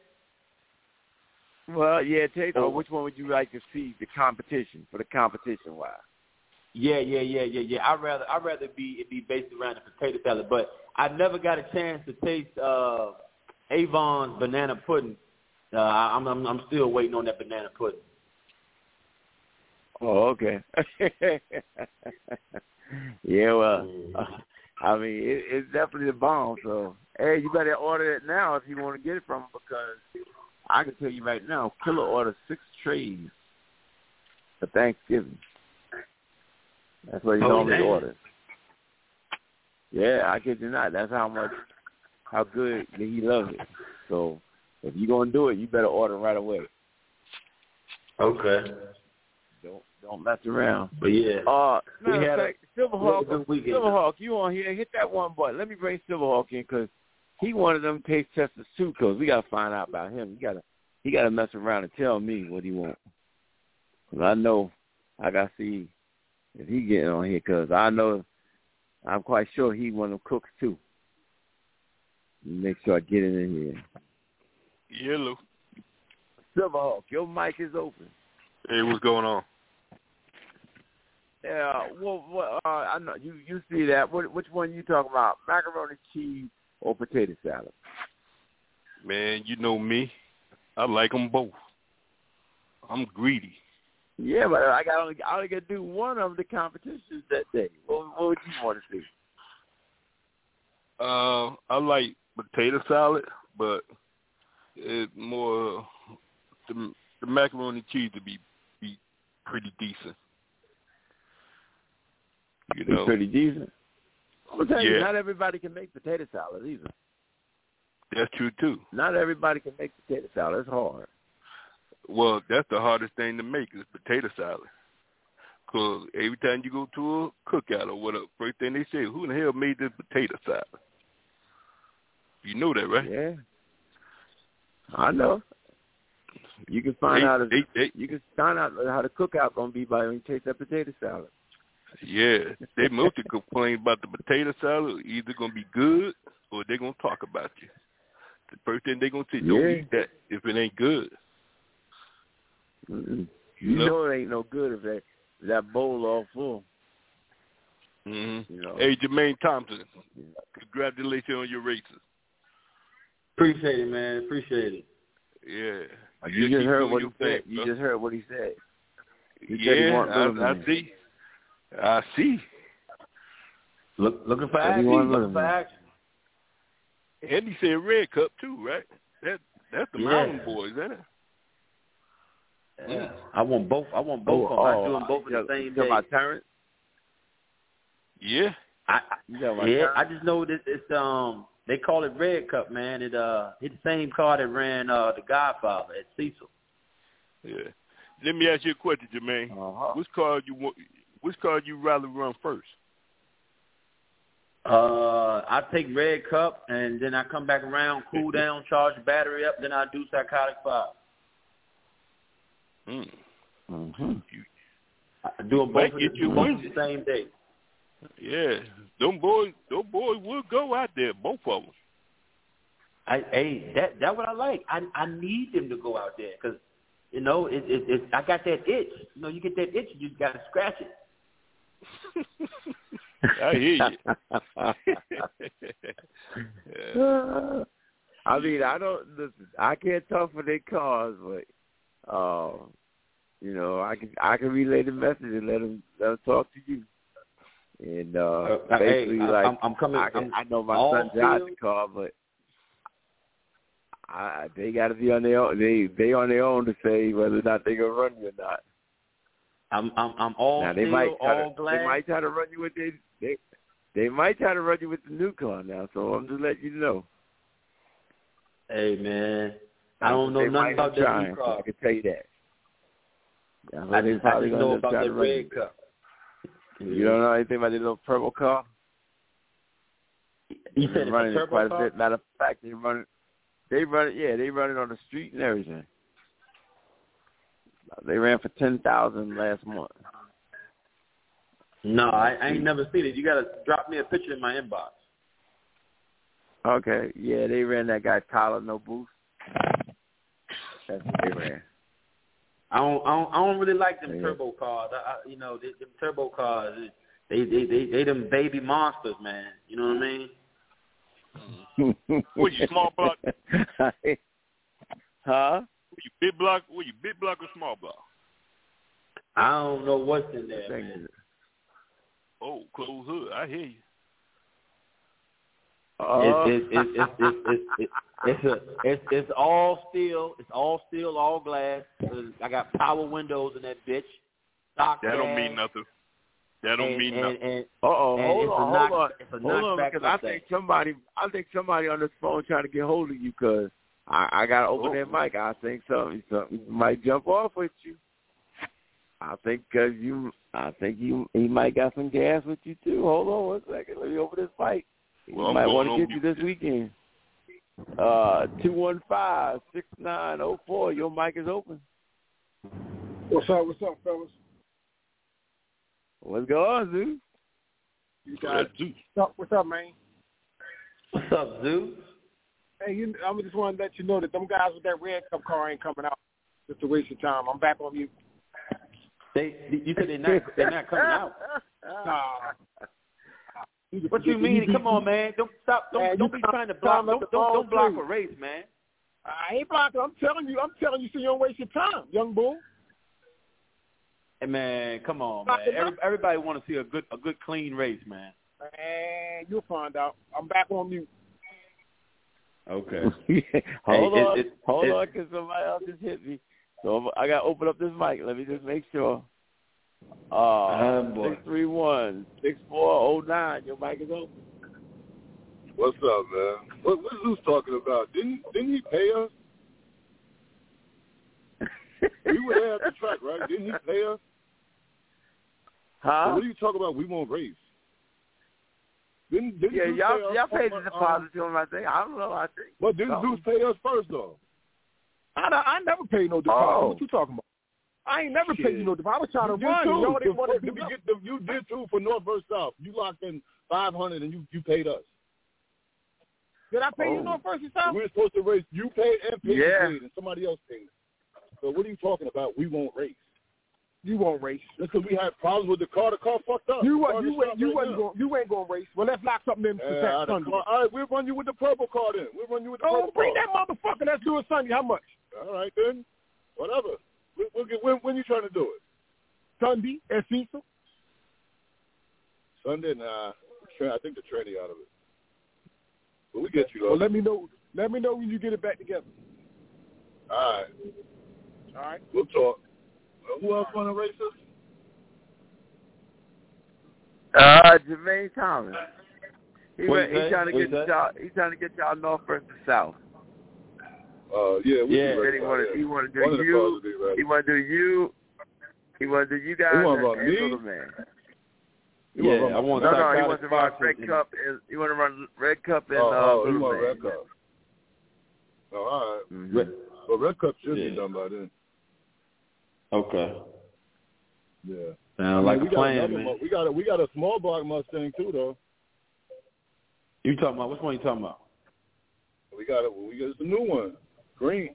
C: Well, yeah, taste. Or which one would you like to see the competition wise?
E: Yeah. I'd rather it be based around the potato salad, but I never got a chance to taste Avon's banana pudding. I'm still waiting on that banana pudding.
C: Oh, okay. Yeah, well, I mean, it's definitely the bomb. So, hey, you better order it now if you want to get it from him, because I can tell you right now, Killer ordered 6 trays for Thanksgiving. That's what he normally orders. Yeah, I kid you not. That's how good he loves it. So, if you're going to do it, you better order right away.
E: Okay.
C: Don't mess around.
E: But yeah.
C: We had Silverhawk, you on here? Hit that one button. Let me bring Silverhawk in because he wanted them taste testers too. Because we got to find out about him. He got to mess around and tell me what he wants. Cause I know I got to see if he getting on here. Because I know I'm quite sure he one of them cooks too. Make sure I get it in here.
F: Hello.
C: Silverhawk, your mic is open.
F: Hey, what's going on?
C: Yeah, I know you see that. Which one you talking about? Macaroni cheese or potato salad?
F: Man, you know me. I like them both. I'm greedy.
C: Yeah, but I only got to do one of the competitions that day. What would you want to see?
F: I like potato salad, but it's more the macaroni cheese to be pretty decent. You know,
C: pretty decent. I'll tell you, not everybody can make potato salad either.
F: That's true too.
C: Not everybody can make potato salad. It's hard.
F: Well, that's the hardest thing to make is potato salad. Because every time you go to a cookout or whatever, first thing they say, who in the hell made this potato salad? You know that, right?
C: Yeah. I know. You can find out you can find out how the cookout gonna be by when you taste that potato salad.
F: Yeah. They mostly complain about the potato salad, either gonna be good or they're gonna talk about you. The first thing they're gonna say, don't eat that if it ain't good.
C: Mm-mm. You know it ain't no good if that bowl all full.
F: Mm-hmm.
C: You know?
F: Hey, Jermaine Thompson, congratulations on your races.
E: Appreciate it, man. Appreciate it.
F: Yeah.
C: You just heard what he said. You just heard what he said. He said he want
F: I see. I see.
E: Looking for action. Looking for action.
F: And he said Red Cup too, right? That's the Mountain Boys, isn't it?
E: Yeah. I want both. I'm doing both at the same day.
C: About Terrence?
F: Yeah.
E: I just know that it's they call it Red Cup, man. It's the same car that ran the Godfather at Cecil.
F: Yeah. Let me ask you a question, Jermaine. Which car you rather run first?
E: I take Red Cup and then I come back around, cool down, charge the battery up, then I do Psychotic 5.
C: Mm-hmm.
E: I do them both the same day.
F: Yeah, them boys will go out there, both of them.
E: That's what I like. I need them to go out there because, you know, I got that itch. You know, you get that itch, you just got to scratch it.
F: I hear
C: you. I mean, I can't talk for their cars, but you know, I can relay the message and let them talk to you. And basically,
E: I'm coming.
C: I know my son drives the car, but they got to be on their own. They on their own to say whether or not they gonna run you or not.
E: I'm all
C: now,
E: glad.
C: They might try to run you with they might try to run you with the new car now. So I'm just letting you know.
E: Hey man, I don't know nothing about that new car.
C: I can tell you that.
E: I just know about that Red Cup.
C: You don't know anything about the little purple car?
E: You said it's
C: running
E: a turbo
C: quite
E: car?
C: a bit. Matter of fact, they run it on the street and everything. They ran for 10,000 last month.
E: No, I ain't never seen it. You gotta drop me a picture in my inbox.
C: Okay, yeah, they ran that guy Tyler No Boost. That's what they ran.
E: I don't really like them turbo cars. You know, them turbo cars, they them baby monsters, man. You know what I
F: mean? What, you small block?
C: Huh?
F: Were you big block or small block?
E: I don't know what's in there, man.
F: Oh, closed hood. I hear you.
E: It's all steel. It's all steel, all glass. I got power windows in that bitch. Stock
F: that don't mean nothing. That don't mean nothing.
C: Hold on, because I think somebody on this phone trying to get hold of you because I got to open that mic. I think something might jump off with you. I think he might got some gas with you too. Hold on 1 second. Let me open this mic. He might want to get you this weekend. 215-6904. Your mic is open.
G: What's up, fellas?
C: What's going on, Zeus?
G: You guys, what's up, man?
E: What's up, Zeus?
G: Hey, I just want to let you know that them guys with that red cup car ain't coming out. Just a waste of time. I'm back on mute.
E: You said they're not coming out. What you mean? Come on, man. Don't be trying to block. Don't block a race, man.
G: I ain't blocking. I'm telling you, so you don't waste your time, young bull.
E: Hey, man, come on, man. Everybody want to see a good, clean race, man.
G: Man, you'll find out. I'm back on mute.
E: Okay.
C: Hold on, because somebody else just hit me. So I got to open up this mic. Let me just make sure. 631-6409. Your mic is open.
H: What's up, man? What's Zeus talking about? Didn't he pay us? We were there at the track, right? Didn't he pay us?
C: Huh?
H: So what are you talking about? We won't race. Didn't
C: y'all paid the deposit to him, I think. I don't know. I think.
H: But didn't Zeus pay us first, though?
G: I never paid no deposit. What you talking about? I ain't never paid you no deposit. I was trying to run. Y'all didn't want to
H: you did too for North versus South. You locked in $500 and you paid us.
G: Did I pay you North versus South?
H: We were supposed to race. You paid and paid, and somebody else paid. So what are you talking about? We won't race.
G: You won't race.
H: Because we had problems with the car. The car fucked up.
G: You ain't going to race. Well, let's lock something in for Sunday.
H: All right, we'll run you with the purple car then.
G: Bring that motherfucker. Let's do it Sunday. How much?
H: All right, then. Whatever. We'll get, when you trying to do it?
G: Sunday at Cecil?
H: Sunday? Nah. I think the tranny out of it. But we get you, though.
G: Well, let me know when you get it back together.
H: All right. We'll talk. Who else want to race us?
C: Jermaine Thomas. He's trying to get y'all. He's trying to get y'all North versus South.
H: Yeah.
C: He want to do you. He want to do you. He want to do you guys.
H: He want to run me.
C: I want. No, he wants to run Red Cup. He want to run Red Cup and
H: he want Red Cup. All right.
C: Mm-hmm.
H: Well, Red Cup should be done by then.
E: Okay.
H: Yeah.
E: Sounds like a plan, man.
H: We got a small block Mustang too, though.
E: You talking about? Which one you talking about?
H: We got it's a new one, green.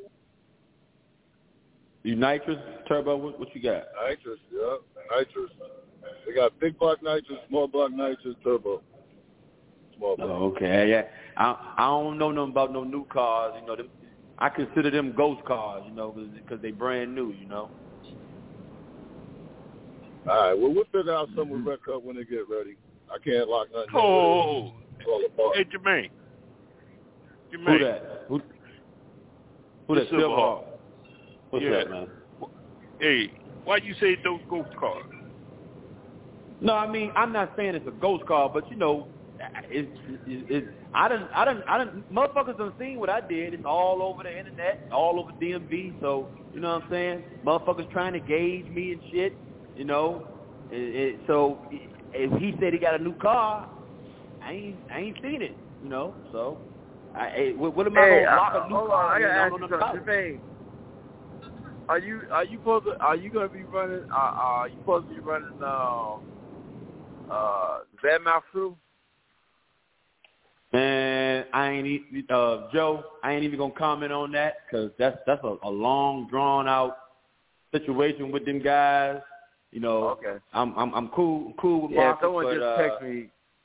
E: You nitrous turbo? What you got?
H: Nitrous, yeah, nitrous. We got big block nitrous, small block nitrous, turbo. Small block.
E: Oh, okay, yeah. I don't know nothing about no new cars. You know, I consider them ghost cars. You know, because they brand new. You know.
H: All right. Well, we'll figure out something with Red Cup when they get ready. I can't lock nothing.
F: Oh, hey Jermaine.
E: Who that? Who that? Silverhawk. What's that, man?
F: Hey, why you say those ghost cars?
E: No, I mean I'm not saying it's a ghost car, but you know, I done motherfuckers done seen what I did. It's all over the internet, all over DMV. So you know what I'm saying? Motherfuckers trying to gauge me and shit. You know, so if he said he got a new car, I ain't seen it. You know, so what am I gonna lock a new car?
C: I gotta ask you something. Are you gonna be running? Are you supposed to be running Badmouth Crew?
E: Man, Joe, I ain't even gonna comment on that because that's a long drawn out situation with them guys. You know,
C: okay.
E: I'm cool with Marcus.
C: Yeah, someone just text me.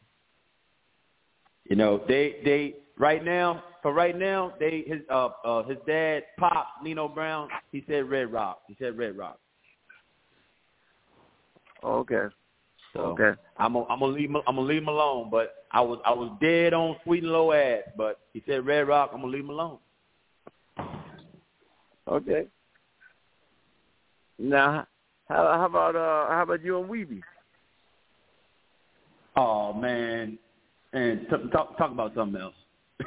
E: You know, they right now his dad Pop Nino Brown. He said Red Rock.
C: Okay.
E: So
C: okay.
E: I'm gonna leave him alone. But I was dead on Sweet and Low ass. But he said Red Rock. I'm gonna leave him alone.
C: Okay. Now, how about you and Weeby?
E: Oh man, and talk about something else.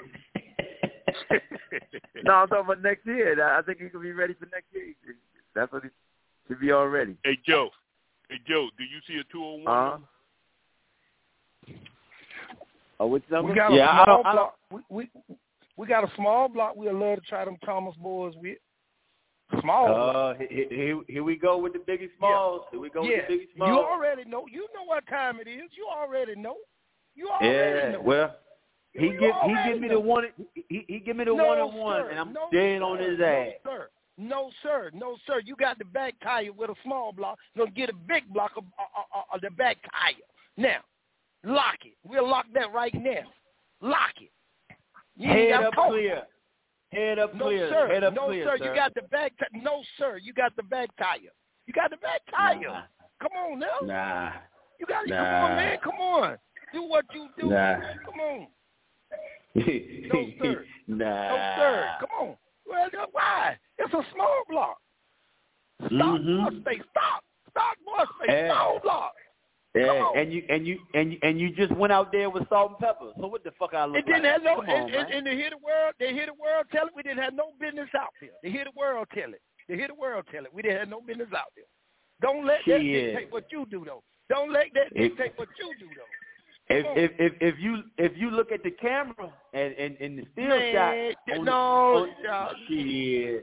C: No, I'm talking about next year. I think he could be ready for next year. That's what he should be already.
F: Hey Joe, do you see a 201?
C: Which number?
D: We got a small block. We got a small block. We'd love to try them Thomas boys with. Small.
E: Here we go with the Biggie Smalls. Here we go with the Biggie Smalls.
D: You already know. You know what time it is. You already know. Know.
E: He give me the one. He give me the 1-on-1, and I'm dead on his ass.
D: No, sir. You got the back tire with a small block. You're going to get a big block of the back tire. Now, lock it. We'll lock that right now. Lock it.
E: Head up clear. Head up clear. Head up clear, sir.
D: You got the back tire. No, sir. You got the back tire. You got the back tire.
E: Nah.
D: Come on now.
E: Nah.
D: You got to come on, man. Come on. Do what you do.
E: Nah.
D: Come on. No, sir.
E: Nah.
D: No, sir. Come on. Well, why? It's a small block. Stop, boss face. Stop, boss face. Small block.
E: Yeah, and you just went out there with salt and pepper. So what the fuck I look like?
D: It didn't have no.
E: Come on, man.
D: And to hear the world, they hear the world tell it. We didn't have no business out there. They hear the world tell it. They hear the world tell it. We didn't have no business out there. Don't let that dictate what you do, though. Don't let that dictate what you do, though.
E: If you look at the camera and the still shot, shit.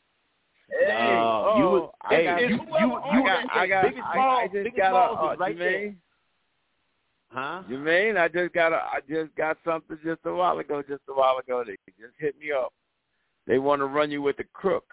C: Jermaine, I just got something just a while ago. They just hit me up. They want to run you with the crook.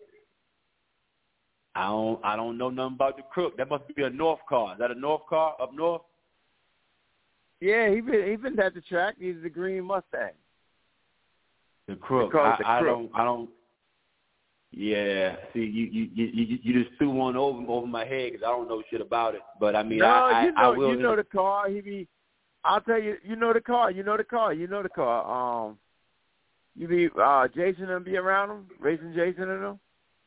E: I don't know nothing about the crook. That must be a North car. Is that a North car up north?
C: Yeah, he been at the track. He's the green Mustang.
E: The crook. I don't. Yeah. See, you just threw one over my head because I don't know shit about it. But I mean,
C: no,
E: I will.
C: You know the car. I'll tell you. You know the car. You be Jason and be around him, racing Jason and them.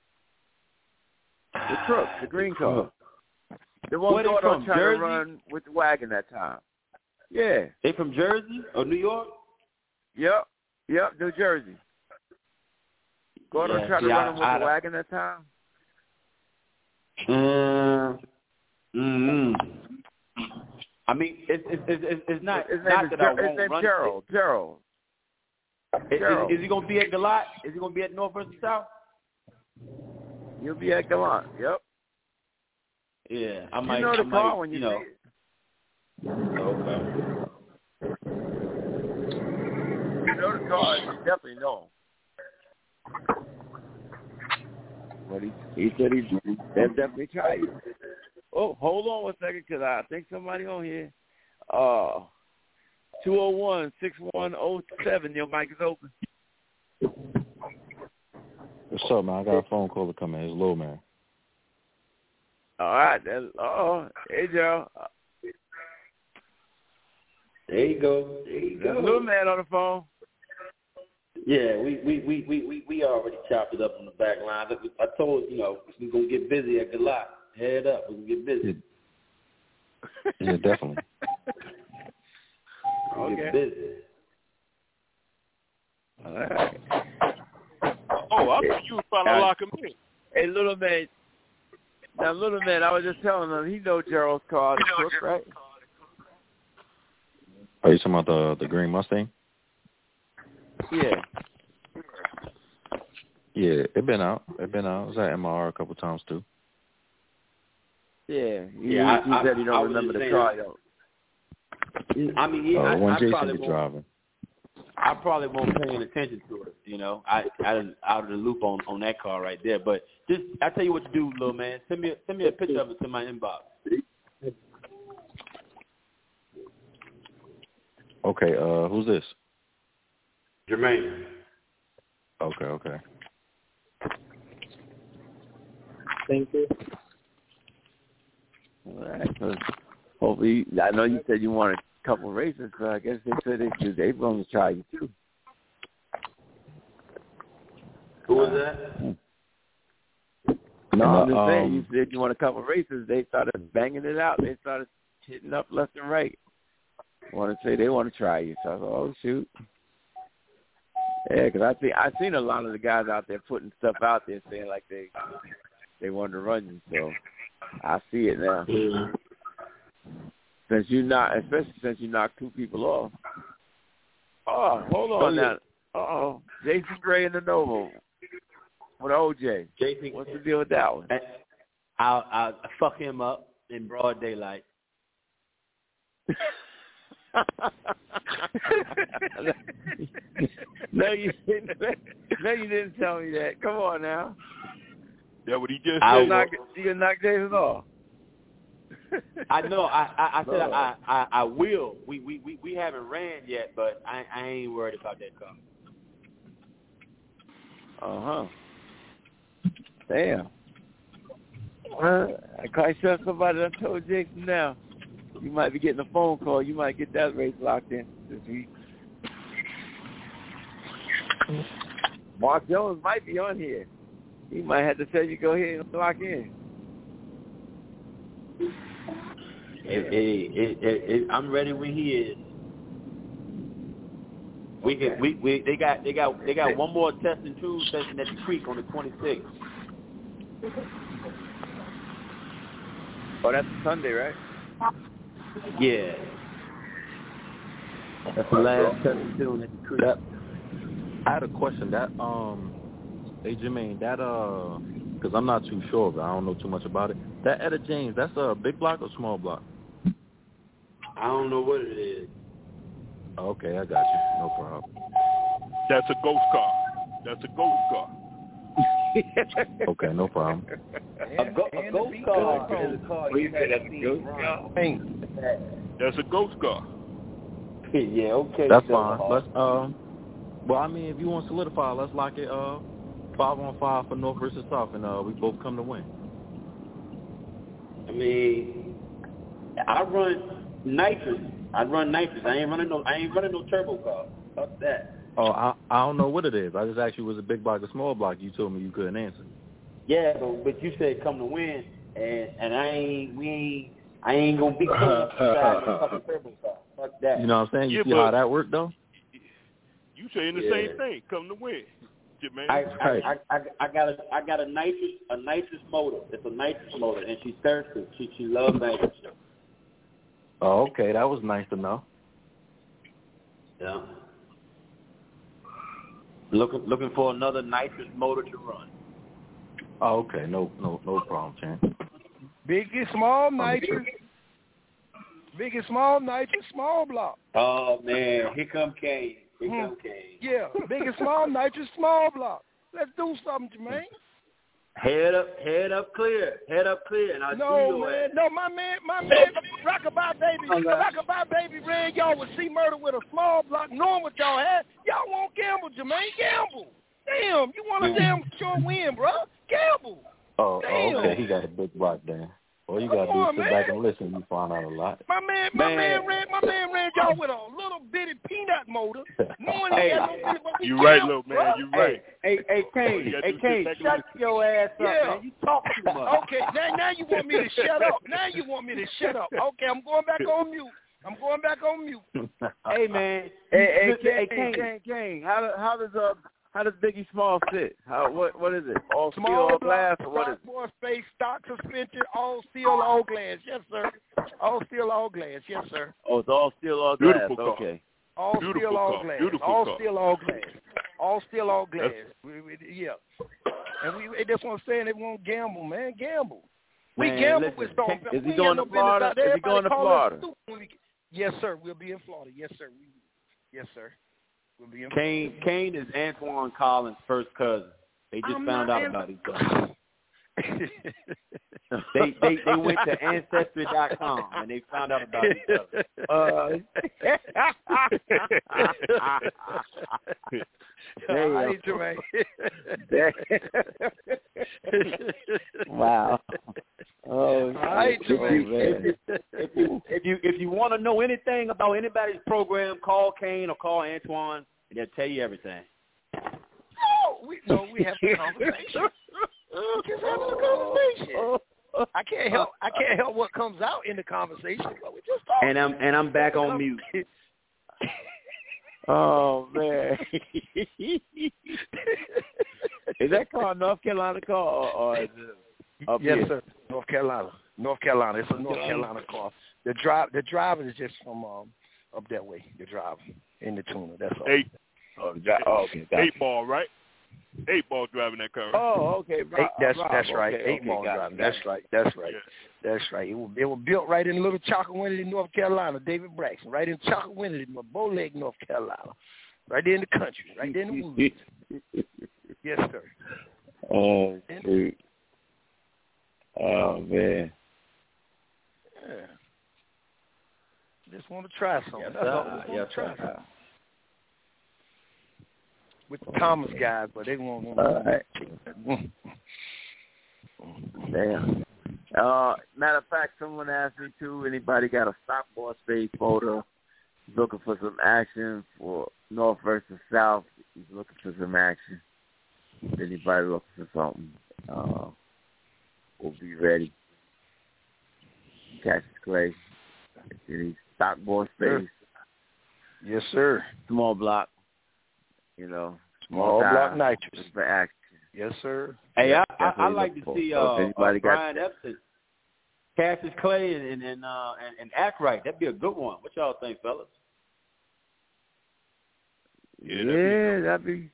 C: The crook, the green car. The one going on trying to run with the wagon that time. Yeah.
E: They from Jersey or New York?
C: Yep, New Jersey. Gordon tried to run him with the wagon that time?
E: I mean, it's not
C: his
E: not
C: name
E: that I won't
C: his name
E: run.
C: Gerald.
E: Is he going to be at Galat? Is he going to be at North versus South?
C: You'll be at Galat, yep.
E: Yeah, I
C: you
E: might.
C: know the car when you see it.
E: Okay.
C: You know the car, you definitely know him. But he said they'll definitely try you. Oh, hold on 1 second, because I think somebody on here. 201-6107, your mic is open.
I: What's up, man? I got a phone call to come in. It's Lil Man.
C: All right. Hey, Joe.
E: There you go.
C: Lil Man on the phone.
E: Yeah, we already chopped it up on the back line. I told we're gonna get busy at Galat. Head up, we're gonna get busy.
I: Yeah, definitely.
E: Get busy.
C: All right.
G: Oh, I thought you were trying to lock him in.
C: Hey, Little Man. Now, Little Man, I was just telling him, he know Gerald's car, the crook, right?
I: Are you talking about the green Mustang?
C: Yeah.
I: Yeah, it been out. It was at MR a couple times, too.
C: Yeah. He said he don't remember the car, though.
E: I mean,
I: when Jason be driving.
E: I probably won't pay any attention to it. I out of the loop on that car right there. But just I tell you what to do, little man. Send me a picture of it to my inbox.
I: Okay. Who's this?
E: Jermaine.
I: Okay.
C: Thank you. All right. So hopefully, I know you said you wanted a couple races, so I guess they said they're going to try you too.
E: Who was that?
C: No, I'm just saying. You said you want a couple races. They started banging it out. They started hitting up left and right. Want to say they want to try you. So I thought, oh shoot. Yeah, because I seen a lot of the guys out there putting stuff out there saying like they wanted to run you. So I see it now.
E: Mm-hmm.
C: Especially since you knocked two people off. Oh, hold on now. Uh-oh. Jason Gray and the Novo. With OJ.
E: Jason,
C: what's the deal with that one?
E: I'll fuck him up in broad daylight.
C: No, you didn't. No, you didn't tell me that. Come on now.
F: Yeah, what he just said.
C: You gonna knock Jason off?
E: I know. I said I will. We haven't ran yet, but I ain't worried about that car.
C: Damn. I quite sure somebody done told Jason now. You might be getting a phone call. You might get that race locked in this week. Mark Jones might be on here. He might have to tell you go ahead and lock in.
E: I'm ready when he is. They got one more test and tube session at the Creek on the 26th.
C: Oh, that's Sunday, right?
E: Yeah. That's the last test and tube at the Creek.
I: I had a question. That hey Jermaine, that because I'm not too sure, but I don't know too much about it. That Etta James, that's a big block or small block?
E: I don't know what it is.
I: Okay, I got you. No problem.
F: That's a ghost car.
I: Okay, no problem.
E: A ghost car is a car you have seen run.
F: That's a ghost car.
E: Yeah, okay.
I: That's fine. Let's well, I mean, if you want to solidify, let's lock it 5-on-5 for North versus South, and we both come to win.
E: I mean, I run nitrous. I ain't running no turbo car. Fuck that.
I: Oh, I don't know what it is. I just asked you was a big block or small block. You told me you couldn't answer.
E: Yeah, but you said come to win, and I ain't gonna be cool inside no fucking turbo car. Fuck that.
I: You know what I'm saying? You see how that worked though?
F: You saying the same thing? Come to win, Jermaine.
E: I got a nitrous motor. It's a nitrous motor, and she's thirsty. She loves nitrous.
I: Oh, okay. That was nice to know.
E: Yeah. Looking for another nitrous motor to run.
I: Oh, okay. No problem, Chan.
D: Big and small nitrous. Big and small nitrous, small block.
E: Oh man, here come Kane.
D: Yeah, big and small nitrous, small block. Let's do something, Jermaine.
E: Head up clear, and I'll do your ass.
D: No, my man, Rockabye Baby ran y'all with C-Murder with a small block, knowing what y'all had. Y'all won't gamble, Jermaine. Gamble. Damn, you want a damn sure win, bro. Gamble.
I: Oh, okay. He got a big block there. All you gotta do is sit back and listen. You find out a lot.
D: My man ran y'all with a little bitty peanut motor.
F: You right, little man. You right.
E: Hey, Kane, shut your ass up, man. You talk too much.
D: Okay, now you want me to shut up. Okay, I'm going back on mute.
E: Hey, man.
C: Hey, Kane. How does Biggie Small fit? What is it? All steel, all glass, or what is it?
D: More space, stock suspension, all steel, all glass. Yes, sir. All steel, all glass. Yes, sir.
C: Oh, it's all steel, all glass.
F: Beautiful car.
C: Okay.
D: All steel, all glass. All steel, all glass. All steel, all glass. Yeah. And we just want to say they won't gamble, man. Gamble. We gamble with stuff.
C: Is he going to Florida?
D: Yes, sir. We'll be in Florida. Yes, sir. Yes, sir. We'll be in
E: Kane is Antoine Collins' first cousin. They just found out about each other. they went to Ancestry.com and they found out about each other.
C: Wow. Oh,
E: if you want to know anything about anybody's program, call Kane or call Antoine, and they'll tell you everything.
D: We have a conversation. Just having a conversation. I can't help what comes out in the conversation, but we just talk.
E: And I'm back on mute.
C: Oh man. Is that called North Carolina car or is it up
D: yes,
C: here?
D: Sir. North Carolina. It's a North Carolina car. The driver is just from up that way. The driver in the tuner. That's all.
F: Okay.
D: 8 ball, right?
F: 8 Ball driving that car.
C: Oh, okay.
D: That's right.
C: Okay,
D: 8 Ball driving. That's right. That's right. It was built right in Little Chalkawinity, North Carolina. David Braxton, right in Chalkawinity, Bow Lake, North Carolina. Right there in the country. Right there in the woods. Yes, sir.
C: Oh, shoot. Oh, man.
D: Yeah. Just want to try something.
E: Yes,
D: That's all.
E: yes,
D: try something. With the Thomas guys, but they won't.
C: All right. Damn. Matter of fact, someone asked me too. Anybody got a softball space photo? He's looking for some action for North versus South. He's looking for some action. If anybody looking for something, we'll be ready. Cassius Clay. Any softball space?
D: Yes, sir.
C: Small block. You know,
D: small block nitrous
C: for action.
D: Yes, sir.
E: Hey, I like to see Brian Epson, Cassius Clay, and act right. That'd be a good one. What y'all think, fellas?
C: Yeah, that'd be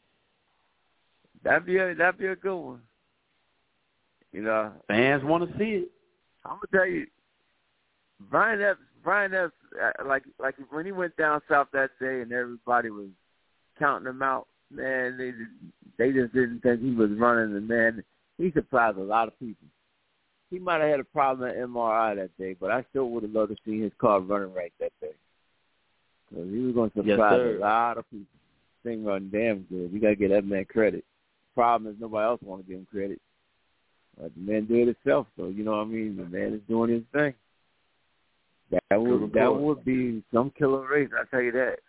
C: a good one. You know,
E: fans want to see it.
C: I'm gonna tell you, Brian Epps, like when he went down south that day and everybody was counting him out, man, they just didn't think he was running, and man, he surprised a lot of people. He might have had a problem at MRI that day, but I still would have loved to see his car running right that day. Because he was going to surprise a lot of people. Thing running damn good. You got to give that man credit. Problem is nobody else want to give him credit. But the man did it himself, so you know what I mean? The man is doing his thing. That would be some killer race, I tell you that.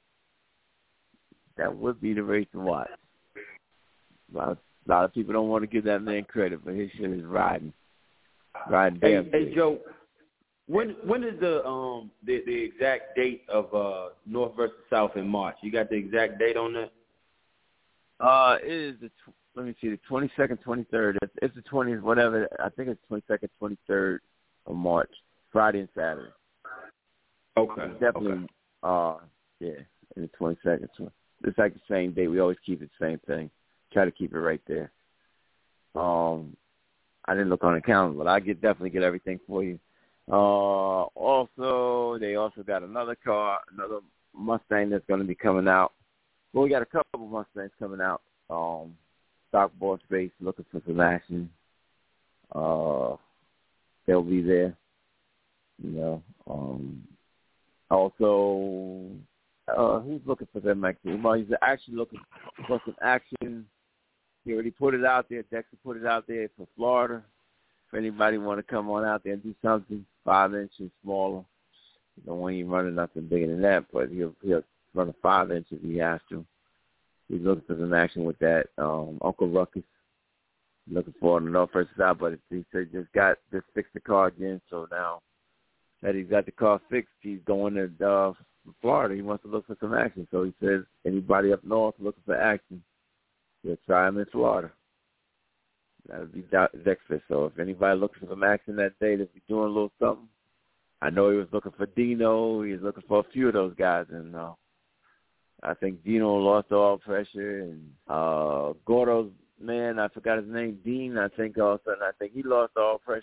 C: That would be the race to watch. A lot of people don't want to give that man credit, but his shit is riding damn good.
E: Hey, Joe, when is the exact date of North versus South in March? You got the exact date on that?
C: It is let me see, the 22nd, 23rd. It's the 20th, whatever. I think it's 22nd, 23rd of March, Friday and Saturday.
E: Okay.
C: It's definitely, in the 22nd. It's like the same date. We always keep it the same thing. Try to keep it right there. I didn't look on the calendar, but I definitely get everything for you. Also, they also got another Mustang that's going to be coming out. Well, we got a couple of Mustangs coming out. Stockboard space, looking for some action. They'll be there. You know. Also, who's looking for them actually? Well, he's actually looking for some action. He already put it out there. Dexter put it out there for Florida. If anybody want to come on out there and do something 5 inches smaller, he don't want you running nothing bigger than that, but he'll run a 5 inch if he has to. He's looking for some action with that. Uncle Ruckus looking for the North versus South, but he said just fixed the car again. So now that he's got the car fixed, he's going to Florida. He wants to look for some action. So he says anybody up north looking for action, he'll try him in Florida. That would be Dexter. So if anybody looking for some action that day, they'll be doing a little something. I know he was looking for Dino. He was looking for a few of those guys, and I think Dino lost all pressure, and Gordo's man, I forgot his name, Dean, I think all of a sudden, I think he lost all pressure.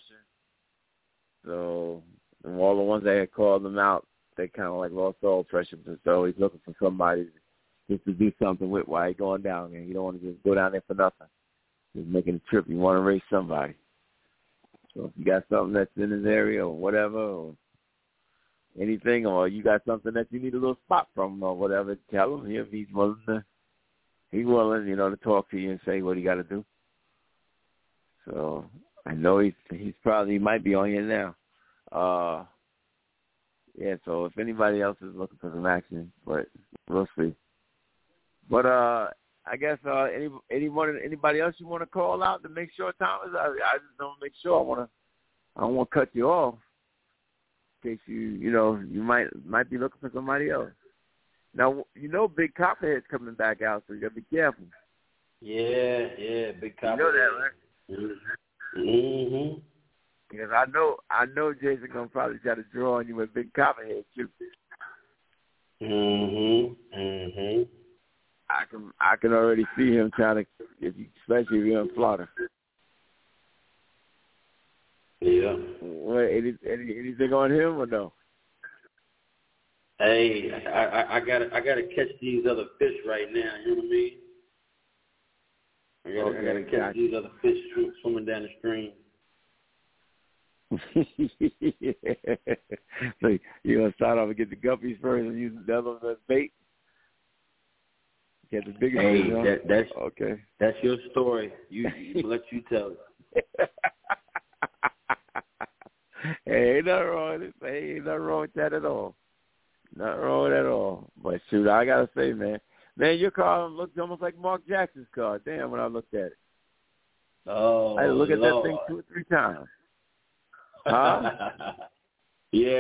C: So all the ones that had called him out, they kind of like lost all pressure. So he's looking for somebody just to do something with while he's going down there. You don't want to just go down there for nothing. Just making a trip. You want to race somebody. So if you got something that's in his area or whatever, or anything, or you got something that you need a little spot from or whatever, tell him if he's willing, to talk to you and say what he got to do. So I know he might be on here now. So if anybody else is looking for some action, but we'll see. But I guess anybody else you want to call out to make sure, Thomas? I just don't make sure. I don't want to cut you off in case you might be looking for somebody else. Now Big Copperhead's coming back out, so you got to be careful.
E: Yeah, Big Copperhead.
C: You know that, right?
E: Mm-hmm.
C: Because I know Jason gonna probably try to draw on you with Big Copperhead too.
E: Mm-hmm.
C: I can already see him trying to, especially if you're in Florida.
E: Yeah.
C: What, anything on him or no?
E: Hey, I gotta catch these other fish right now. You know what I mean? I gotta catch these other fish swimming down the stream.
C: So you're gonna start off and get the guppies first and use the other as bait. Get the bigger fish. Huh?
E: That's
C: okay.
E: That's your story. You let you tell it.
C: Hey, ain't nothing wrong with it. Hey, ain't nothing wrong with that at all. Nothing wrong with that at all. But shoot, I gotta say, man, your car looked almost like Mark Jackson's car. Damn, when I looked at it.
E: Oh,
C: I had to look at
E: Lord.
C: that thing 2 or 3 times. Huh?
E: Yeah,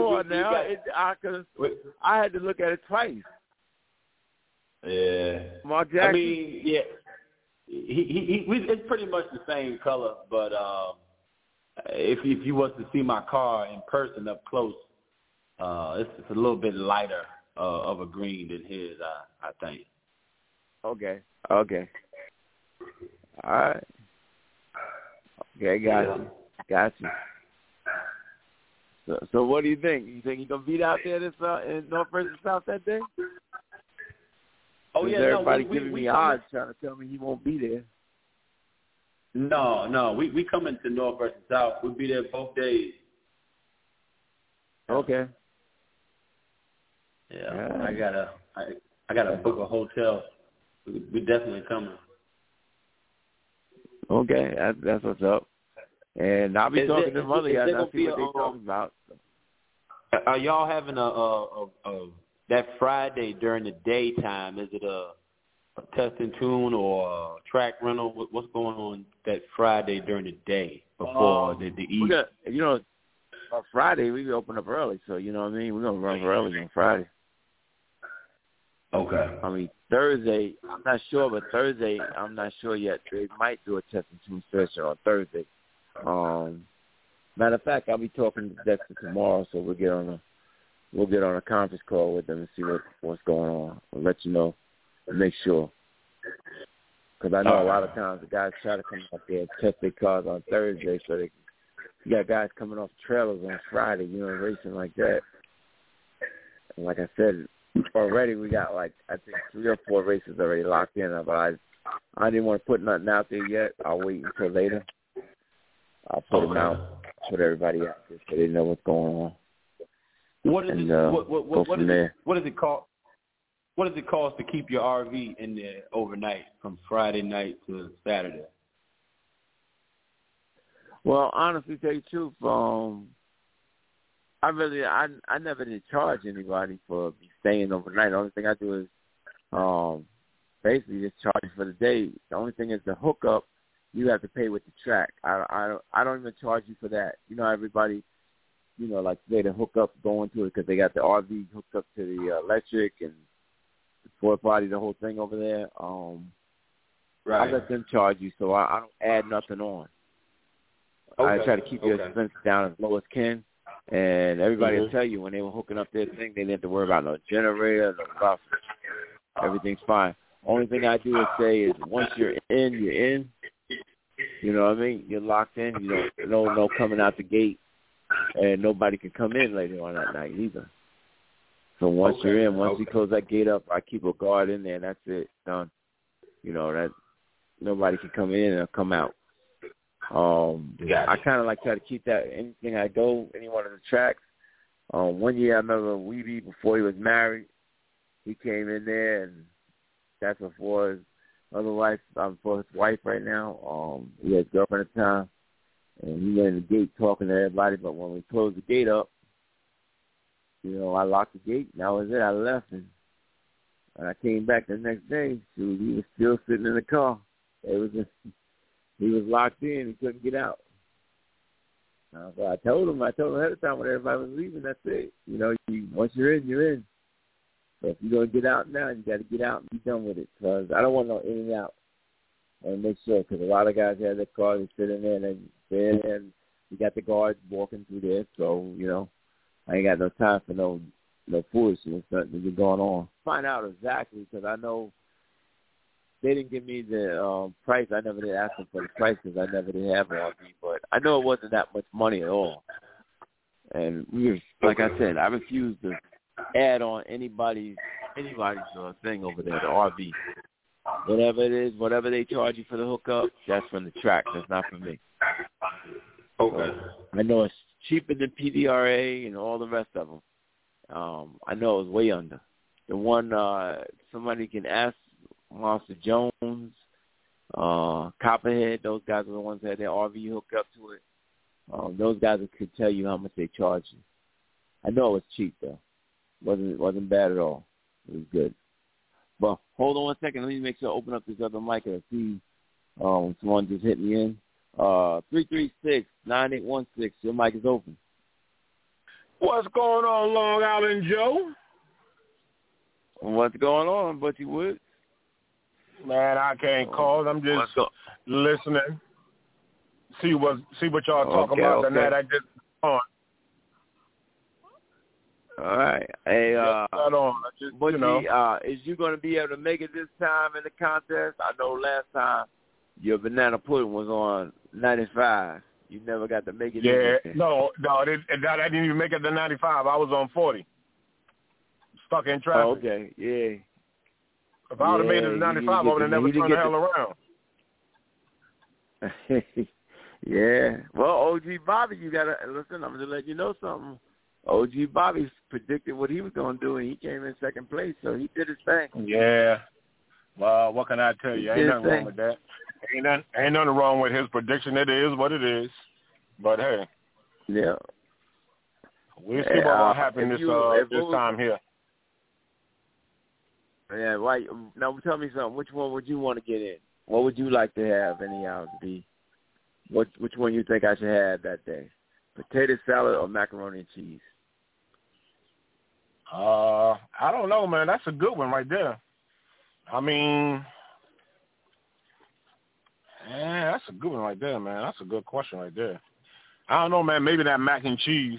C: I had to look at it twice.
E: Yeah.
C: Mark Jackson.
E: I mean, yeah, it's pretty much the same color, but if you was to see my car in person up close, it's a little bit lighter of a green than his, I think.
C: Okay. All right. Okay, got you. So what do you think? You think he's gonna beat out there this in North versus South that day?
E: Oh yeah,
C: everybody giving me odds, trying to tell me he won't be there.
E: No, we coming to North versus South. We'll be there both days.
C: Okay.
E: Yeah, I gotta book a hotel. We definitely coming.
C: Okay, that's what's up. And I'll be talking to mother guys. I'll see what they're talking about.
E: Are y'all having a that Friday during the daytime? Is it a test and tune or a track rental? What's going on that Friday during the day before the evening?
C: On Friday we open up early, so you know what I mean. We're gonna run early on Friday.
E: Okay.
C: I mean Thursday, I'm not sure, but Thursday I'm not sure yet. They might do a test and tune session on Thursday. Matter of fact, I'll be talking to Dexter tomorrow, so we'll get on a conference call with them and see what's going on. I'll let you know and make sure. Because I know a lot of times the guys try to come up there and test their cars on Thursday, so you got guys coming off trailers on Friday, racing like that. And like I said, already we got I think 3 or 4 races already locked in, but I didn't want to put nothing out there yet. I'll wait until later. I'll put them out, put everybody out there so they know what's going on.
E: What is
C: it?
E: What does it cost? What does it cost to keep your RV in there overnight from Friday night to Saturday?
C: Well, honestly, to tell you the truth, I never did charge anybody for staying overnight. The only thing I do is basically just charge for the day. The only thing is the hookup. You have to pay with the track. I don't even charge you for that. Everybody, like today, the hookup going to it because they got the RV hooked up to the electric and the 4-body, the whole thing over there.
E: Right.
C: I let them charge you, so I don't add nothing on.
E: Okay.
C: I try to keep your expenses down as low as can. And everybody will tell you when they were hooking up their thing, they didn't have to worry about no generator, no buffer. Everything's fine. Only thing I do is say is once you're in, you're in. You know what I mean? You're locked in. No coming out the gate, and nobody can come in later on that night either. So once you're in, once we close that gate up, I keep a guard in there, and that's it. Done. That nobody can come in or come out. I kind of try to keep that. Anything I go, any one of the tracks. One year I remember Weeby, before he was married, he came in there, and that's before his other wife, for his wife right now. He had a girlfriend at the time, and he went in the gate talking to everybody. But when we closed the gate up, I locked the gate, and that was it. I left, and when I came back the next day, he was still sitting in the car. He was locked in. He couldn't get out. So I told him ahead of time when everybody was leaving, that's it. Once you're in, you're in. So if you're going to get out now, you got to get out and be done with it. Because I don't want no in and out. I want to make sure, because a lot of guys have their car, they sit in there, and you got the guards walking through there. So, I ain't got no time for no foolishness, nothing going on. Find out exactly, because I know they didn't give me the price. I never did ask them for the price because I never did have an RV. But I know it wasn't that much money at all. And we were, like I said, I refused to add on anybody's thing over there, the RV. Whatever it is, whatever they charge you for the hookup, that's from the track. That's not from me.
J: Okay.
C: So, I know it's cheaper than PDRA and all the rest of them. I know it was way under. The one somebody can ask, Monster Jones, Copperhead, those guys are the ones that had their RV hooked up to it. Those guys could tell you how much they charge you. I know it was cheap though. Wasn't bad at all. It was good. Well, hold on 1 second. Let me make sure I open up this other mic and see someone just hit me in. 336-9816. Your mic is open.
G: What's going on, Long Island Joe?
C: What's going on, Butchie Woods?
G: Man, I can't call. I'm just listening. See what y'all talking about.
C: Okay.
G: That I just on.
C: All right. Hey,
G: Butchie,
C: is you going to be able to make it this time in the contest? I know last time your banana pudding was on 95. You never got to make it.
G: Yeah, no, I didn't even make it to 95. I was on 40. Stuck in traffic.
C: Oh, okay, yeah.
G: If I would have made it to 95, I would have never turned the hell around.
C: Yeah. Well, OG Bobby, you got to listen, I'm going to let you know something. OG Bobby predicted what he was going to do, and he came in second place, so he did his thing.
G: Yeah. Well, what can I tell you? Ain't nothing wrong with that. Ain't nothing wrong with his prediction. It is what it is. But, hey.
C: Yeah.
G: We'll see what will happen this time here.
C: Yeah, right. Now, tell me something. Which one would you want to get in? What would you like to have anyhow to be? Which one you think I should have that day? Potato salad or macaroni and cheese?
G: I don't know, man. That's a good one right there. I mean, that's a good one right there, man. That's a good question right there. I don't know, man. Maybe that mac and cheese.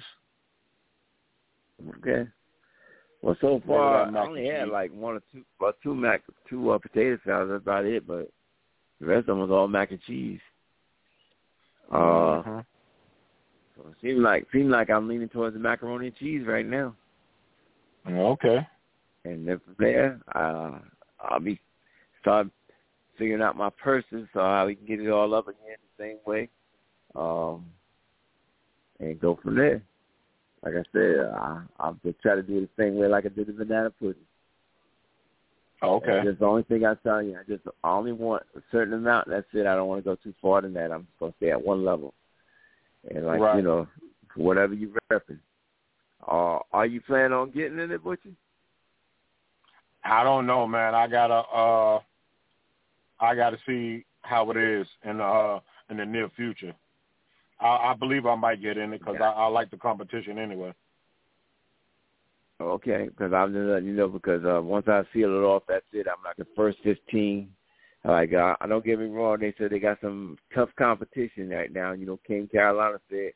C: Okay. Well, so far I only had like one or two potato salads. That's about it. But the rest of them was all mac and cheese. So it seemed like I'm leaning towards the macaroni and cheese right now.
G: Okay.
C: And then from there, I'll be start figuring out my purses so how we can get it all up again the same way, and go from there. Like I said, I'll just try to do it the same way like I did the banana pudding.
G: Okay.
C: That's the only thing I tell you. I only want a certain amount. That's it. I don't want to go too far than that. I'm just going to stay at one level. And, whatever you repping. Are you planning on getting in it, Butchie?
G: I don't know, man. I gotta see how it is in the near future. I believe I might get in it because I like the competition anyway.
C: Okay, because I'm just letting you know because once I seal it off, that's it. I'm like the first 15. I don't get me wrong. They said they got some tough competition right now. King Carolina said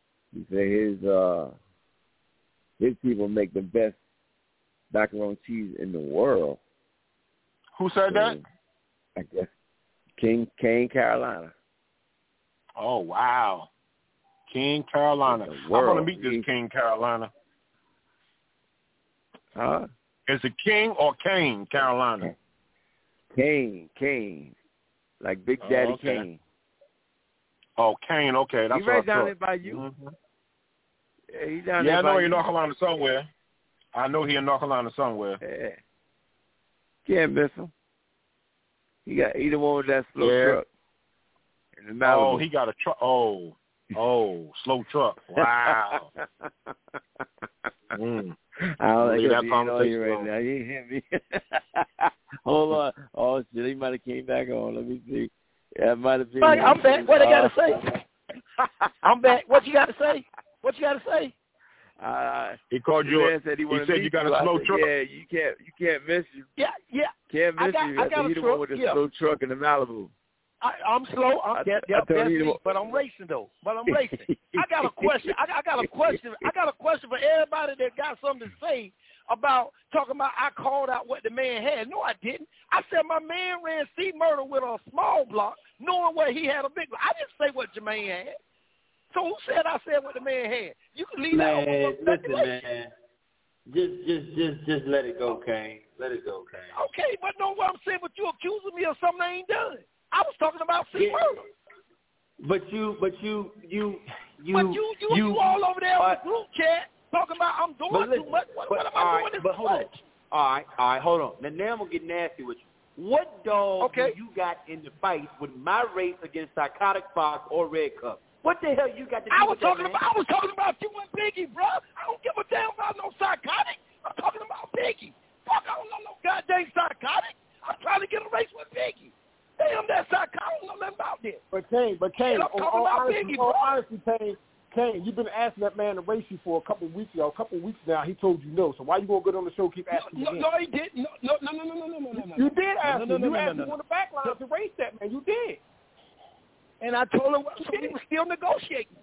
C: his people make the best macaroni cheese in the world.
G: Who said that?
C: I guess King Carolina.
G: Oh wow, King Carolina. I want to meet this King Carolina.
C: Huh?
G: Is it King or Kane Carolina?
C: Kane, like Big Daddy Kane.
G: Oh, Kane. Okay, that's
C: he
G: what I thought.
C: He's right down there by you.
G: Mm-hmm.
C: Yeah, he's down there.
G: Yeah, I know
C: he's
G: in North Carolina somewhere. I know he in North Carolina somewhere.
C: Yeah. Can't miss him. He the one with that slow truck. In the
G: oh, he got a truck. Oh, slow truck. Wow.
C: I don't think that conversation right now. You hear me? Hold on. Oh shit, he might have came back on. Let me see. Yeah, it might have been.
D: I'm back. What I got to say? I'm back. What you got to say? What you got to say?
G: He called you. He said you got a slow truck.
C: Yeah, you can't miss you.
D: Yeah.
C: Can't miss you.
D: I got a
C: the
D: truck.
C: One with the slow truck in the Malibu.
D: I'm slow. But I'm racing though. I got a question. I got a question for everybody that got something to say about talking about I called out what the man had. No, I didn't. I said my man ran C-Murder with a small block, knowing what he had a big block. I didn't say what Jermaine had. So who said I said what the man had? You can leave that open for
E: listen, man. Just let it go, Kane. Let it go, Kane.
D: Okay, but know what I'm saying? But you accusing me of something I ain't done. I was talking about C-Murder.
E: But you
D: all over there on the group chat talking about I'm doing too much. What am I doing this much?
E: All right, hold on. Now I'm going to get nasty with you. What dog do you got in the fight with my race against Psychotic Fox or Red Cup? What the hell you got to do with that, man?
D: I was talking about you and Biggie, bro. I don't give a damn about no Psychotic. I'm talking about Biggie. Fuck, I don't know no goddamn Psychotic. I'm trying to get a race with Biggie. Damn, that Psychotic. I don't know nothing about this.
K: But Kane, all honesty, Kane, you've been asking that man to race you for a couple of weeks now. A couple of weeks now, he told you no. So why you gonna go on the show and keep asking him again?
D: No, he didn't. No.
K: You did ask him. You asked him on the back line to race that man. You did.
D: And I told him we were still negotiating.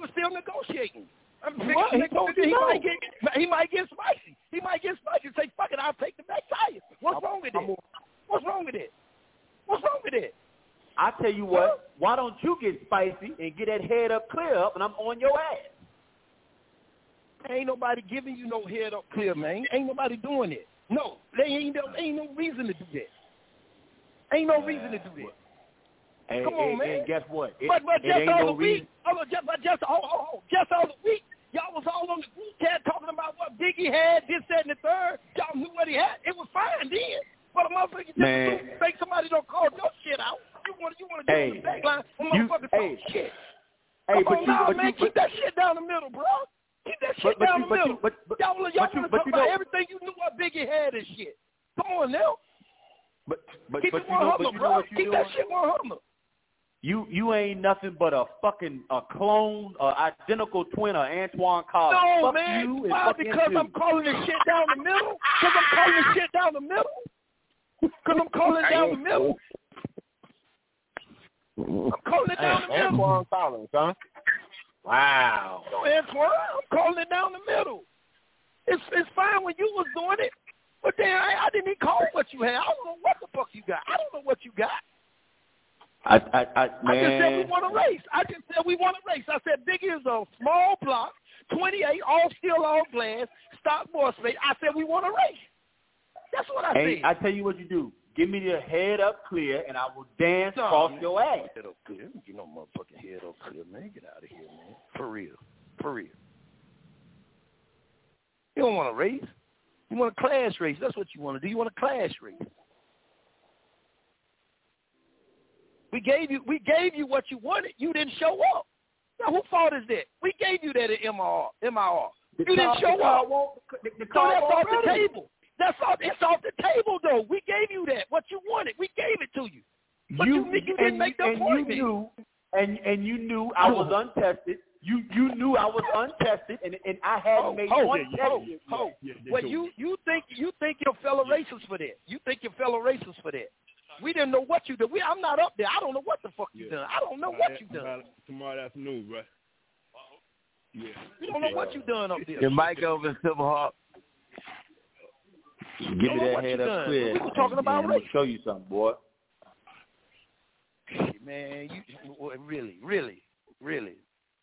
K: What? He told you no.
D: He might get spicy. Say, fuck it, I'll take the back tire. What's wrong with it? What's wrong with it?
E: I tell you what, why don't you get spicy and get that head up clear up, and I'm on your ass.
D: Ain't nobody giving you no head up clear, man. Ain't nobody doing it. No, ain't no reason to do that. Ain't no reason to do that. Come on, man.
E: And guess what?
D: But just all the week, just all the week, y'all was all on the group chat talking about what Biggie had, this, that, and the third. Y'all knew what he had. It was fine then. But a motherfucker just think somebody don't call your shit out. You want to get on the back line and motherfuckers talk shit. Keep that shit down the middle, bro. Keep that shit down the middle. Y'all want to talk about everything you knew what Biggie had and shit. Come on now. Keep it 100, bro. Keep that shit 100.
E: You ain't nothing but a clone, identical twin of Antoine Collins.
D: No,
E: fuck
D: man.
E: You and
D: why? Because I'm calling this shit down the middle? Because I'm calling it down the middle? I'm calling it down the middle.
K: Antoine Collins, huh? Wow.
D: No, Antoine, I'm calling it down the middle. It's fine when you was doing it, but then I didn't even call what you had. I don't know what the fuck you got. I don't know what you got.
E: I
D: just said we want to race. I said Biggie is a small block, 28, all steel, all glass, stock more space. I said we want to race. That's what I said.
E: I tell you what you do. Give me the head up clear, and I will dance across your ass.
D: Head up clear. You know, motherfucking head up clear, man. Get out of here, man. For real. You don't want to race. You want a class race. That's what you want to do. You want a class race. We gave you what you wanted. You didn't show up. Now, whose fault is that? We gave you that at MIR. You didn't show up. So that's off the table. It's off the table, though. We gave you that. What you wanted, we gave it to you. But you didn't make the appointment.
E: You knew I was untested. You knew I was untested, and I hadn't made one test.
D: Well, you think your fellow racers for that. We didn't know what you did. I'm not up there. I don't know what the fuck you done. I don't know what you done.
F: Tomorrow afternoon, right? Yeah.
D: We don't know what you done up there.
C: Your mic over in Silverhawk.
E: Give me that head up clear.
D: We were talking about
E: race. I'm gonna show you something, boy.
D: Man, you really.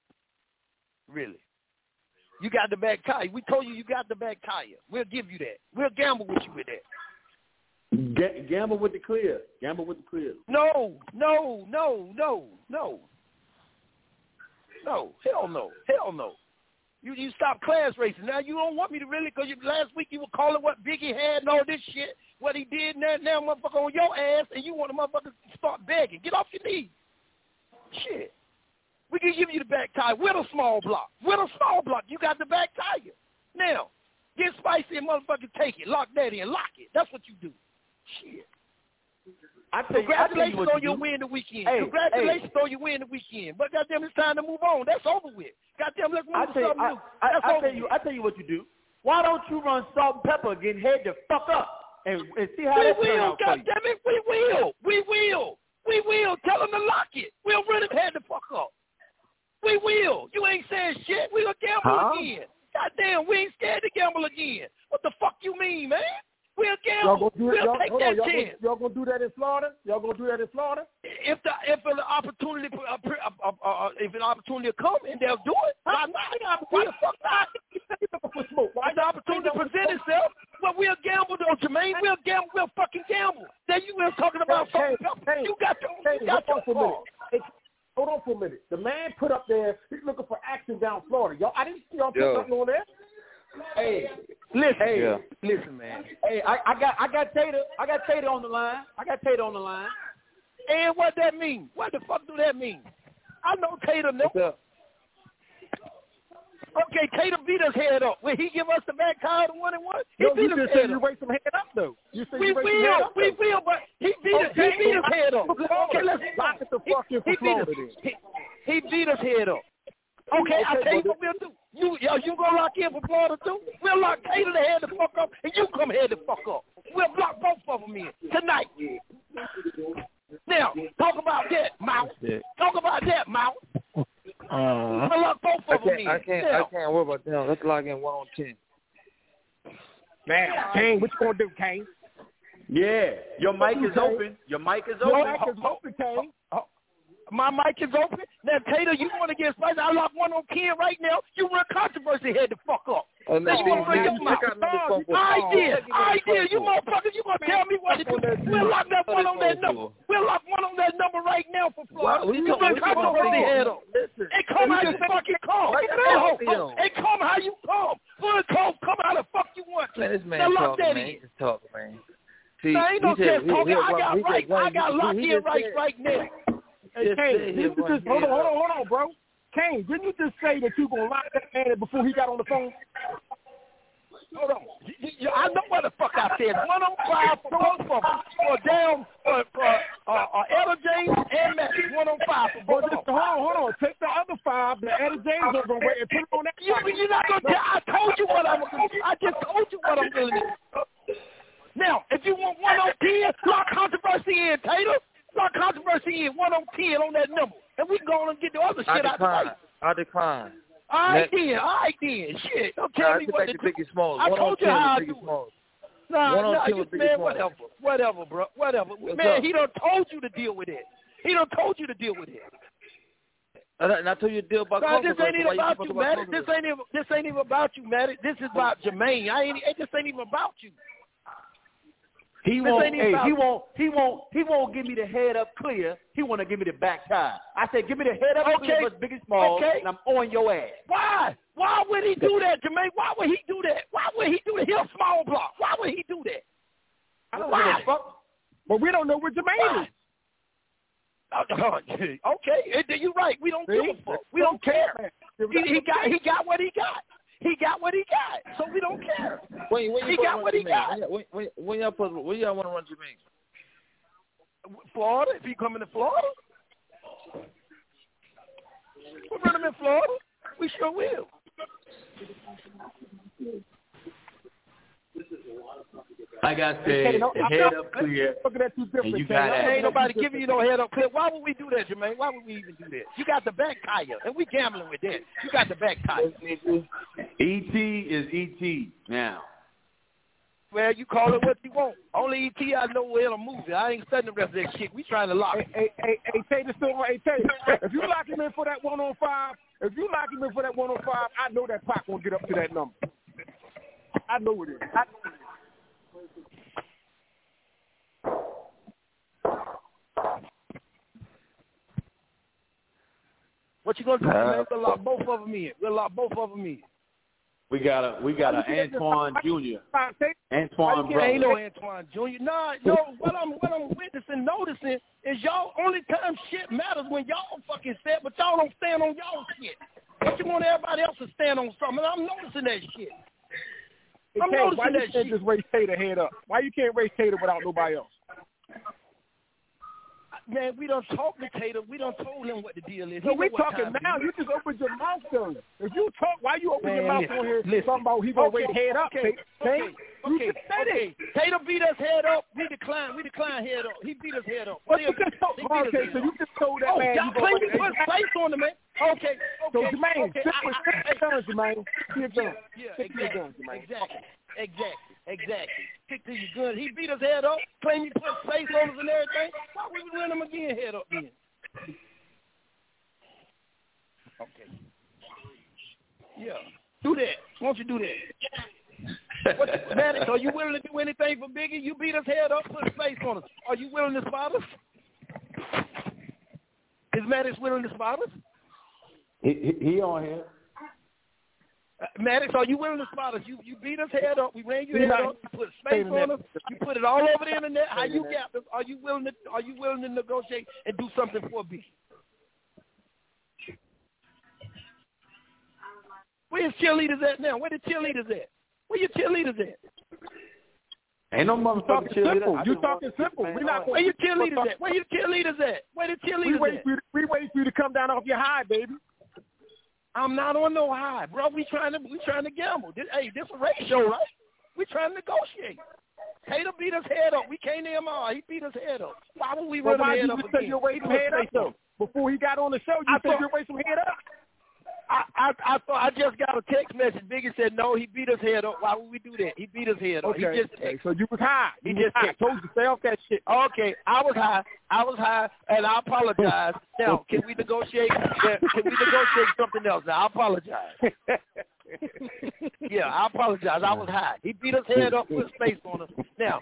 D: You got the back tire. We told you got the back tire. We'll give you that. We'll gamble with you with that.
E: Gamble with the clear.
D: No. Hell no. You stop class racing. Now you don't want me to really, because last week you were calling what Biggie had and all this shit, what he did, now motherfucker on your ass, and you want a motherfucker to start begging. Get off your knees. Shit. We can give you the back tire with a small block. You got the back tire. Now, get spicy and motherfucker take it. Lock that in. Lock it. That's what you do. Shit. Congratulations on your win the weekend. Congratulations on your win the weekend. But goddamn, it's time to move on. That's over with. Goddamn, let's move to something new.
E: I tell you what you do. Why don't you run Salt and Pepper again, head the fuck up, and see how that turns out for you?
D: Goddamn it, we will. Tell them to lock it. We'll run him head the fuck up. We will. You ain't saying shit. We'll gamble again. Goddamn, we ain't scared to gamble again. What the fuck gamble. We'll take that chance.
K: Y'all gonna do that in Florida? Y'all gonna do that in Florida?
D: If an opportunity come and they'll do it, why not? Why the fuck not? Why the opportunity present itself? Well, we'll gamble though, Jermaine. We'll gamble. We'll fucking gamble. Then you were talking about fucking. You got your.
K: Hold on for a minute. The man put up there, he's looking for action down Florida. I didn't see y'all put nothing on there.
L: Hey, listen, man. Hey, I got Tater on the line.
D: And what that mean? What the fuck do that mean? I know Tater know. Okay, Tater beat us head up. Will he give us the back tire to 1-1? He beat us head up. You raise some head up though. We will, but he beat us head up. Okay, let's lock it the fuck in for Florida then. He beat us head up. Okay, I'll tell you what we'll do. You gonna lock in for Florida too? We'll lock Tater the head the fuck up, and you come head the fuck up. We'll block both of them in tonight. Now, talk about that, Mouse. Talk about that, Mouse. We'll lock both of them in.
C: I can't worry about them. Let's lock in 1-10.
K: Now, Kane, what you gonna do, Kane?
L: Yeah, your mic is open. Your mic is open.
K: Your mic is open, Kane.
D: My mic is open. Now, Tater, you want to get spicy? I lock 1-10 right now. You run controversy head the fuck up.
C: Oh, no,
D: you want to bring your mouth. I did. You motherfuckers, you going to tell me what to do. We'll lock that one on that number. We'll lock one on that number right now for Florida. You run controversy head up. It come how you fucking come. It come how you come. Come how the fuck you want to.
C: This man talking, man. He's talking, man. See,
D: ain't no just talking. I got locked in right now.
K: Hey, Kane, hold on, bro. Kane, didn't you just say that you gonna lock that man before he got on the phone?
D: Hold on. I know what the fuck I said. 1-5 for both of them. For down for Ella James and Matt. 1-5 for both of them.
K: Hold on. Take the other 5. The Ella James are gonna wait and put it on that.
D: You're not gonna tell. I told you what I'm gonna do. I just told you what I'm gonna do. Now, if you want 1-10, lock controversy in, Tater. Lock controversy in 1-10 on that number. And we can go on and get the other shit out of the way.
C: I decline.
D: All right then. Shit. Don't tell me what to do. I told you how I do it. Nah, you man, whatever, bro. Whatever. Man, he done told you to deal with it.
C: And I told you to deal about
D: this ain't even about you, Matt. This ain't even about you, Matt. This is about Jermaine. This ain't even about you.
L: He won't give me the head up clear. He want to give me the back tire. I said, give me the head up clear versus big and small, and I'm on your ass.
D: Why? Why would he do that, Jermaine? Why would he do that? He a small block. Why would he do that?
K: I don't give a fuck. But we don't know where Jermaine is.
D: Okay, you're right. We don't give a fuck. We don't care. He got what he got. He got what he got, so we don't care. He got what he got.
C: When y'all want to run Jermaine?
D: Florida. If he coming to Florida, we'll run him in Florida. We sure will.
E: Like I said, the head up clear. And you got that.
D: Ain't nobody giving you no head up clear. Why would we do that, Jermaine? Why would we even do that? You got the back tire, and we gambling with that. You got the back tire.
E: E.T. is E.T. now.
D: Well, you call it what you want. Only E.T. I know where to move it. I ain't studying the rest of that shit. We trying to lock it.
K: Hey, Tater, if you lock him in for that 1-5, I know that Pac won't get up to that number. I know it is.
D: What you gonna do? We'll lock both of them in.
E: We got a Antoine Jr. Antoine brother.
D: Ain't no Antoine Jr. Nah, yo, what I'm noticing is y'all only time shit matters when y'all fucking stand, but y'all don't stand on y'all shit. But you want everybody else to stand on something, and I'm noticing that shit.
K: Why you can't just raise Tater head up? Why you can't raise Tater without nobody else?
D: Man, we done talked to Tater. We done told him what the deal is.
K: So we talking now. You just opened your mouth, though. If you talk, why you open your mouth on here talking about he gonna raise head up?
D: Okay. Tater beat us head up. We decline head up. He beat us head up.
K: So you just told that man.
D: Y'all claim you put face on the man. Okay.
K: So Jermaine, stick your guns, Jermaine.
D: Yeah, exactly. Exactly. Kick to your gun. He beat his head up, claim he put face on us and everything. Why would we run him again head up then? Okay. Yeah. Do that. Why don't you do that? Maddox, are you willing to do anything for Biggie? You beat his head up, put his face on us. Are you willing to spot us? Is Maddox willing to spot us?
L: He on here.
D: Maddox, are you willing to spot us? You beat us head up. We ran your head up. You put space on us. You put it all over the internet. How you got us? Are you willing to negotiate and do something for Biggie? Where your cheerleaders at now? Where the cheerleaders at? Where your cheerleaders at?
L: Ain't no motherfucking cheerleader.
K: You talking simple. We're not.
D: Where your cheerleaders at? Where your cheerleaders at? Where the cheerleaders at?
K: We wait for you to come down off your high, baby.
D: I'm not on no high, bro. We trying to gamble. This a race show, right? We trying to negotiate. Tater beat his head up. We came to him all. He beat his head up. Why would we run his head up again?
K: Why did you say your head up though? Before he got on the show, you said your race some head up.
D: I thought I just got a text message. Biggie said no, he beat his head up. Why would we do that? He beat his head up.
K: Okay.
D: He just texted.
K: So you was high.
D: I
K: told you to stay off that shit.
D: Okay, I was high, and I apologize. Now, can we negotiate? Can we negotiate something else? Now, I apologize. Yeah, I apologize. I was high. He beat his head up, put space on us. Now,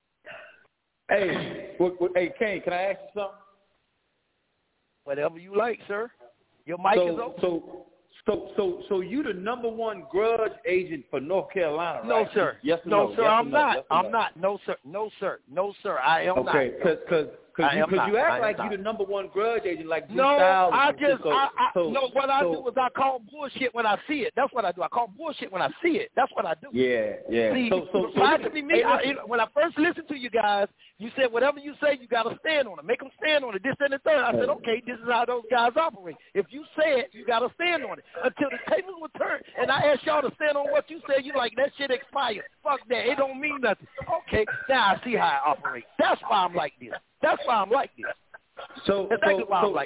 L: hey, Kane, can I ask you something?
D: Whatever you like, sir. Your mic is open.
L: So you the number one grudge agent for North Carolina, right?
D: No, sir.
L: Yes or
D: no,
L: no?
D: sir.
L: Yes
D: I'm not.
L: Yes
D: I'm not. No, sir. No, sir. No, sir. I am not.
L: Okay, because you act like you the number one grudge agent, like G
D: no,
L: Styles.
D: What I do is I call bullshit when I see it. That's what I do. I call bullshit when I see it. That's what I do.
L: Yeah.
D: See, when I first listened to you guys, you said whatever you say, you got to stand on it. Make them stand on it. This and the third. I said, okay, this is how those guys operate. If you say it, you got to stand on it until the tables were turned. And I asked y'all to stand on what you said. You like that shit expired. Fuck that. It don't mean nothing. Okay, now I see how I operate. That's why I'm like this. That's why I'm like this.
L: So this is what I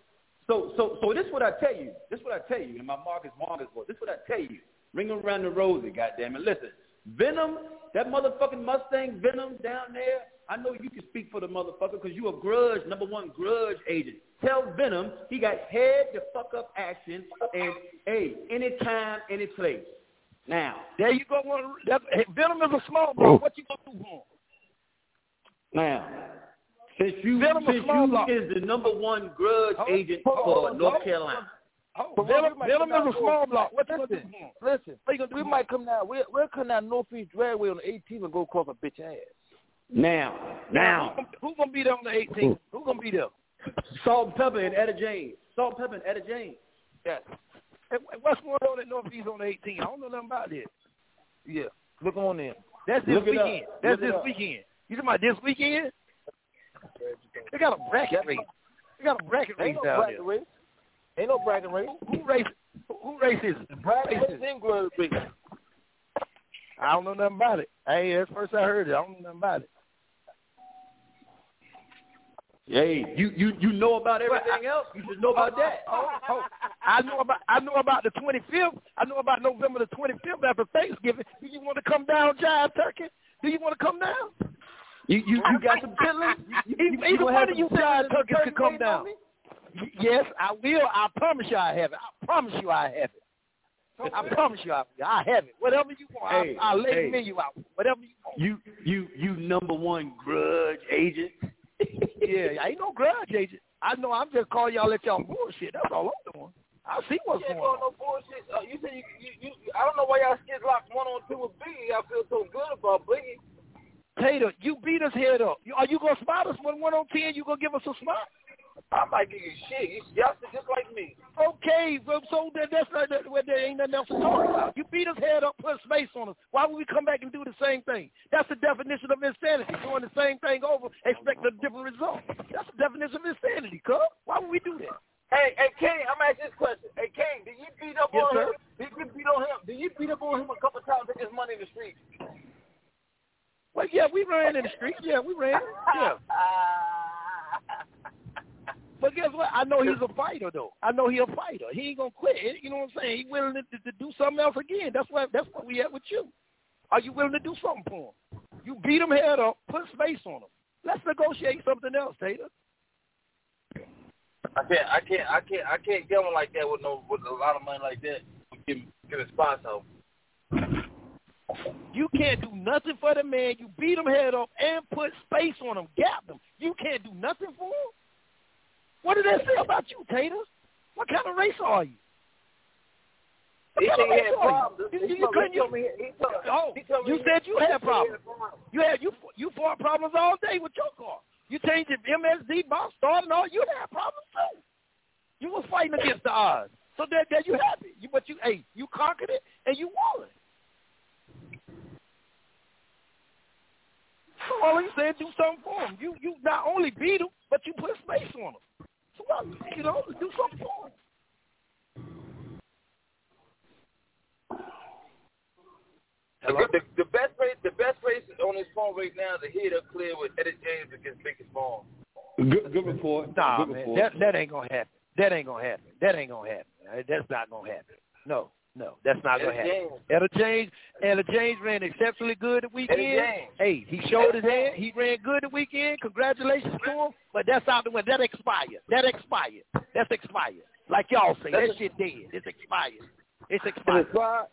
L: tell you. This is what I tell you. And my Marcus voice. This is what I tell you. Ring around the rosy, goddamn it. Listen, Venom, that motherfucking Mustang Venom down there. I know you can speak for the motherfucker because you a number one grudge agent. Tell Venom he got head to fuck up action and anytime, any place. Now
D: there you go. Venom is a small block. What you gonna do for him?
L: Now. Since you is the number one grudge agent for North Carolina.
D: Venom is a small block. What you gonna do?
M: Listen, we might come down. We'll come down Northeast Dragway on the 18th and go across a bitch ass.
L: Now.
D: Who gonna be there on the 18th? Who gonna be there?
L: Salt and Pepper and Etta James.
D: Yes. Hey, what's going on at Northeast on the 18th? I don't know nothing about this.
M: Yeah. Look on there.
D: That's this weekend. That's this weekend. You talking about this weekend? They got a bracket race. Ain't
M: no bracket race.
D: Who races it?
M: Bracket race and grudge race.
D: I don't know nothing about it. Hey, that's the first I heard it. I don't know nothing about it.
L: Hey, you know about everything else. You should know about that.
D: I know about the 25th. I know about November the 25th after Thanksgiving. Do you want to come down, Jive Turkey? Do you want to come down?
L: You got some feelings?
D: Either one of you Jive Turkeys could come down. Yes, I will. I promise you I have it. I promise you I have it. I promise you I have it. Whatever you want, I'll lay the menu out. Whatever you want.
L: You number one grudge agent.
D: Yeah, I ain't no grudge agent. I know I'm just calling y'all let y'all bullshit. That's all I'm doing. I see what's going on.
M: No bullshit. You said you I don't know why y'all skid locked 1-on-2 with Biggie. I feel so good about Biggie.
D: Tater, you beat us head up. Are you gonna spot us when 1-on-10? You gonna give us a spot?
M: I might give you shit. Y'all just like me.
D: Okay, so that's not there ain't nothing else to talk about. You beat us head up, put space on us. Why would we come back and do the same thing? That's the definition of insanity. Doing the same thing over, expect a different result. That's the definition of insanity, cuz. Why would we do that?
M: Hey, King, I'm asking this question. Hey, King, did you beat up on him? Did you beat up on him a couple of times to get his money in the street?
D: Well, yeah, we ran in the street. Yeah, we ran. Yeah. But guess what? I know he's a fighter, though. I know he's a fighter. He ain't gonna quit. You know what I'm saying? He's willing to do something else again. That's what we at with you. Are you willing to do something for him? You beat him head up, put space on him. Let's negotiate something else, Tater.
M: I can't get one like that with a lot of money like that. Get a spot out.
D: You can't do nothing for the man. You beat him head up and put space on him, gap him. You can't do nothing for him? What did that say about you, Tater? What kind of race are you?
M: He said he had problems.
D: You said you had problems. You fought problems all day with your car. You changed your MSD box, started all. You had problems too. You was fighting against the odds. So there you happy. You conquered it and you won. So all you said, do something for him. You not only beat him, but you put space on him. So do something for him.
M: The best race on his phone right now is the head up clear with Eddie James against Biggest Ball.
L: Good report.
D: Nah,
L: good
D: man,
L: report.
D: that ain't gonna happen. That ain't gonna happen. That's not gonna happen. No, that's not gonna happen. Etta James ran exceptionally good the weekend. Hey, he showed his hand. He ran good the weekend. Congratulations to him. But that's out the window. That expired. That's expired. Like y'all say, that shit dead. It's expired.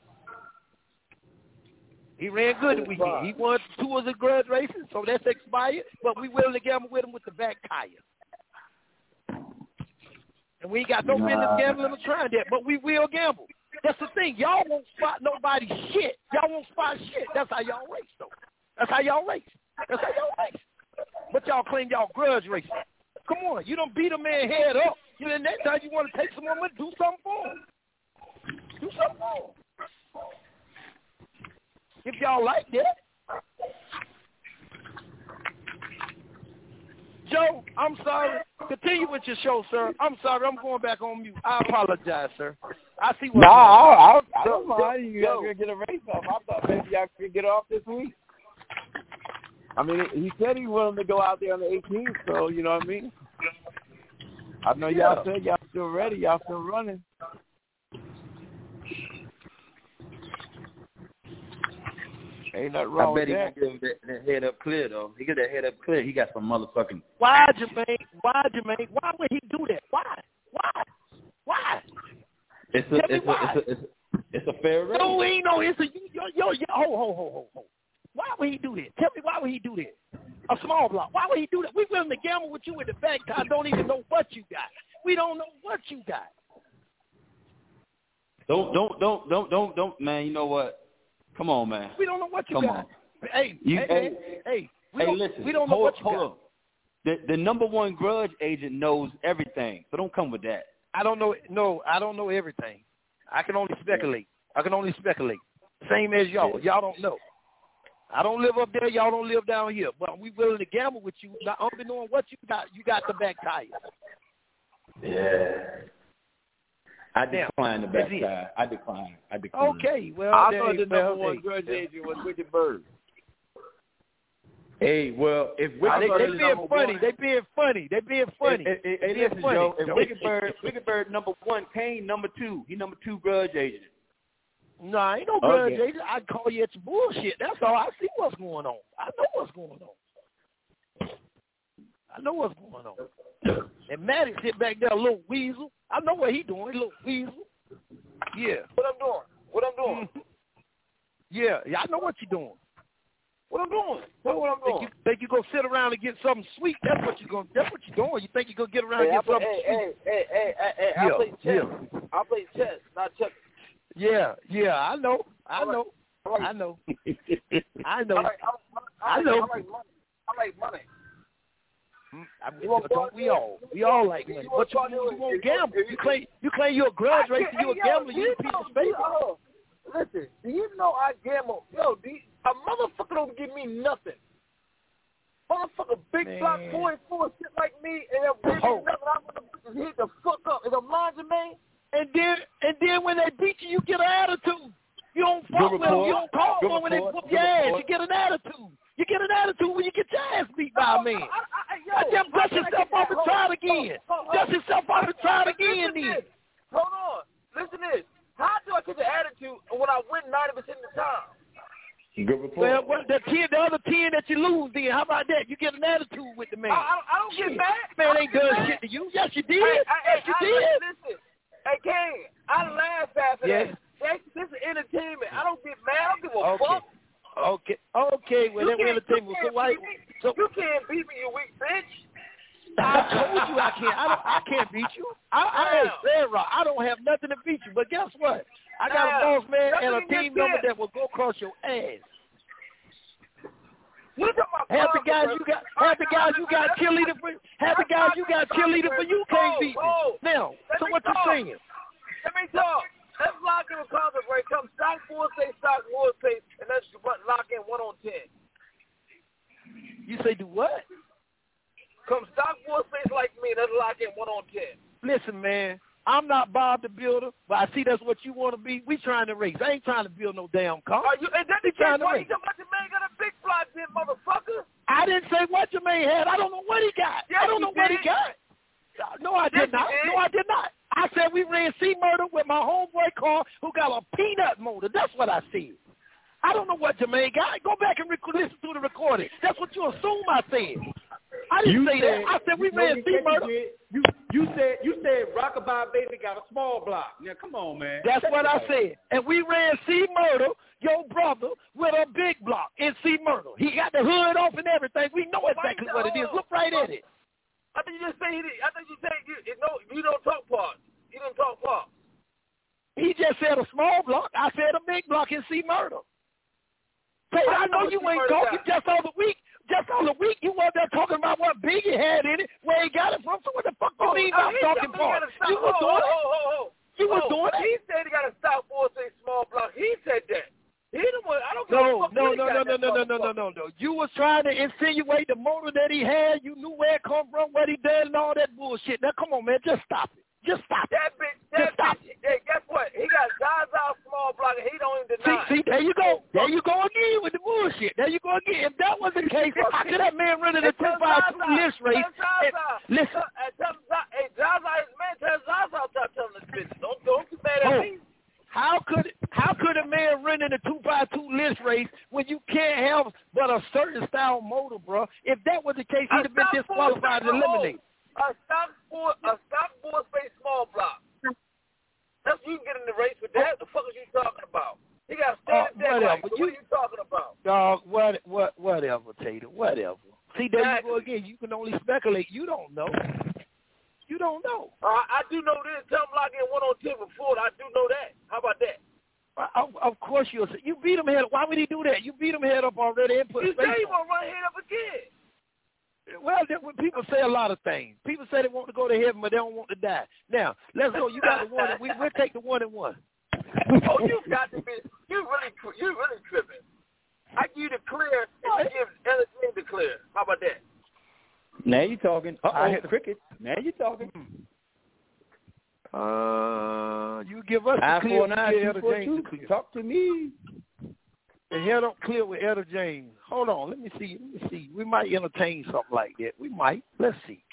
D: He ran good the weekend. He won 2 of the grudge races, so that's expired. But we willing to gamble with him with the back tire. And we ain't got no business gambling or trying that, but we will gamble. That's the thing. Y'all won't spot nobody's shit. Y'all won't spot shit. That's how y'all race, though. That's how y'all race. But y'all claim y'all grudge racing. Come on. You don't beat a man head up. Then next time you want to take some more money, do something for him. If y'all like that. Joe, I'm sorry. Continue with your show, sir. I'm sorry. I'm going back on mute. I apologize, sir. I see what
C: I don't mind. You guys going to get a race off. I thought maybe y'all could get off this week. I mean, he said he willing to go out there on the 18th, so you know what I mean? I know y'all said y'all still ready. Y'all still running. Ain't nothing wrong with that.
L: I bet he get that head up clear, though. He get that head up clear. He got some motherfucking...
D: Why, Jermaine? Why would he do that? Why?
L: It's a fair race.
D: No, ain't no. It's a... Ho. Why would he do that? Tell me why would he do that? A small block. Why would he do that? We willing to gamble with you in the back time. Don't even know what you got. We don't know what you got.
L: Don't, man. You know what? Come on, man.
D: We don't know what you got. Hey,
L: listen.
D: We don't know what you got.
L: Hold on. The number one grudge agent knows everything, so don't come with that.
D: I don't know. No, I don't know everything. I can only speculate. Same as y'all. Y'all don't know. I don't live up there. Y'all don't live down here. But we willing to gamble with you. Not knowing what you got. You got the back tire.
L: Yeah. I decline the back tire. I decline.
D: Okay. Well,
C: I thought the number one grudge agent was Wicked Bird.
L: Hey, well, if
D: they being funny.
L: Hey, listen, Joe. If Wicked Bird number 1, Kane number 2. He number 2 grudge agent.
D: No, I ain't no grudge agent. I call you it's bullshit. That's all. I see what's going on. I know what's going on. And Matty sit back there, a little weasel. I know what he doing. A little weasel. Yeah.
M: What I'm doing?
D: Yeah, I know what you're doing.
M: What I'm doing?
D: Think you gonna sit around and get something sweet? That's what you're doing. You think you're gonna get around and get something sweet?
M: Hey, I play chess. I play chess, not checkers.
D: Yeah, I know.
M: I like money.
D: We all like money. But you won't gamble. You claim you're a grudge racer. You're a gambler. You a piece of space.
M: Listen, do you know I gamble? A motherfucker don't give me nothing. Motherfucker, big block 44 shit like me, and they'll give me nothing. I'm gonna hit the fuck up. Is I'm lying to me?
D: And then when they beat you, you get an attitude. You don't fuck with them. You don't call them when they whoop your ass. You get an attitude. You get an attitude when you get your ass beat by a man. Just dust yourself off and try it again. Then.
M: Hold on. Listen to this. How do I get the attitude when I win 90% of the time?
E: Good report.
D: Well, the other 10 that you lose, then how about that? You get an attitude with the man.
M: I don't get mad.
D: Man ain't done shit to you. Yes, you did. Yes, you did.
M: Listen, hey, King, I laugh after that. This is entertainment. I don't get mad. I don't give a fuck.
D: Okay. Well, that's entertainment. So
M: you can't beat me, you weak bitch.
D: I told you I can't. I can't beat you. I don't have nothing to beat you. But guess what? I got a boss man and a team member that will go across your ass. Half the guys you got cheerleader for. Half the guys you got cheerleader for you can't beat me. Now, so what you saying?
M: Let me talk. Let's lock in a conference break. Come stock 4 say stock 4 say, and let's lock in 1 on 10.
D: You say do what?
M: Come stock 4 states like me, let's lock in 1 on 10.
D: Listen, man, I'm not Bob the Builder, but I see that's what you want to be. We trying to race. I ain't trying to build no damn car.
M: And that's the case why you talking about Jermaine got a big block then, motherfucker.
D: I didn't say what Jermaine had. I don't know what he got.
M: Yes,
D: I don't know what he got. No, I did not. No, I did not. I said we ran C-Murder with my homeboy car who got a peanut motor. That's what I said. I don't know what Jermaine got. Go back and listen to the recording. That's what you assume I said. I didn't say that. I said we ran C-Murder.
L: You said Rockabye Baby got a small block. Now, come on, man.
D: That's what I said. And we ran C-Murder, your brother, with a big block in C-Murder. He got the hood off and everything. We know exactly what it is. Look right at it.
M: I think you just say you don't talk parts. You don't talk parts.
D: He just said a small block. I said a big block in C-Murder. Hey, I know you ain't talking just on the week. Just on the week, you weren't there talking about what Biggie had in it, where he got it from. So what the fuck do you mean about talking parts? You was doing it. You was doing it.
M: He said he got to stop for a small block. He said that. He the one. I don't
D: No. You was trying to insinuate the motor that he had. You knew where it come from, what he did, and all that bullshit. Now, come on, man. Just stop it. Just stop it.
M: That bitch. Hey, guess what? He got Zaza small block, and he don't even deny.
D: See, there you go. There you go again with the bullshit. There you go again. If that was the case, how could that man run in a 2x2 list race? Listen.
M: Hey, Zaza is man. Tell Zaza stop telling this bitch. Don't be mad at me.
D: How could a man run in a 2x2 list race when you can't have but a certain style motor, bro? If that was the case, he'd have been disqualified and eliminated.
M: A stock four space small block. That's you can get in the race with that. The fuck is you talking about? He got standing there. What are you talking about?
D: Dog, whatever, Tater. Whatever. See, there you go again. You can only speculate. You don't know. You don't know.
M: I do know this. Tell him lock in 1 on 10 before. I do know that. How about that?
D: Of course you beat him head up. Why would he do that? You beat him head up already and put
M: space on. He won't run head up again.
D: Well, people say a lot of things. People say they want to go to heaven, but they don't want to die. Now, let's go. You got the one. We'll take the 1 and 1.
M: Oh, you got to be. You really tripping. I give you the clear, and you give LSD the clear. How about that?
L: Now you talking. I hit the cricket. Now you talking.
D: You give us the clear.
L: 549-242. Talk to me.
D: The hell don't clear with Etta James. Hold on. Let me see. We might entertain something like that. We might. Let's see.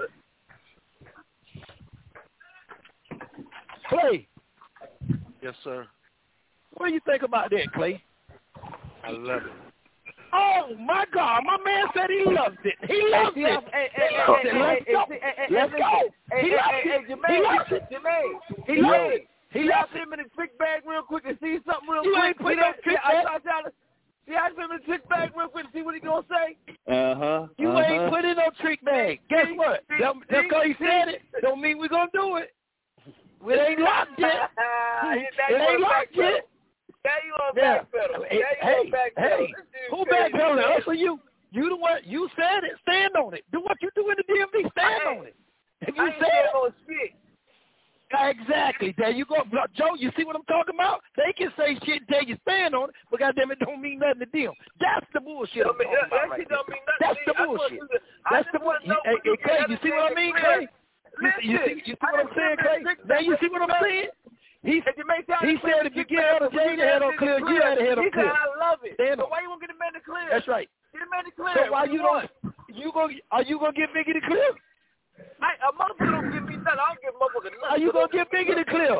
D: Clay.
F: Yes, sir.
D: What do you think about that, Clay?
F: I love it.
D: Oh, my God. My man said he loves it. He loves it. Let's go. He loves it.
M: Jermaine. He loves him in the trick bag real quick and see something real quick.
D: You ain't put no trick bag.
M: See, I put him in the trick bag real quick and see what he going to say.
D: You ain't put in no trick bag. Guess what? Just because he said it don't mean we're going to do it. It ain't locked yet. It ain't locked yet.
M: Now you on backpedal.
D: Hey, who backpedaling? Us or you? You the one. You said it. Stand on it. Do what you do in the DMV. Stand on it. If you said
M: it.
D: Exactly. There you go. Joe, you see what I'm talking about? They can say shit and tell you stand on it, but goddamn it don't mean nothing to them. That's the bullshit I'm talking about right there. That's the bullshit. That's the bullshit. Hey, Clay, you see what I mean, Clay? You see what I'm saying, Clay? Now you see what I'm saying? He said if you get out of jail, the head on clear, you had a head on clear.
M: I love it. So why you won't get the man to clear?
D: That's right.
M: Get the man to clear.
D: So why you don't? Are you gonna get Biggie to clear?
M: A motherfucker don't give me nothing. I don't give motherfucker nothing.
D: Are you gonna get Biggie to clear?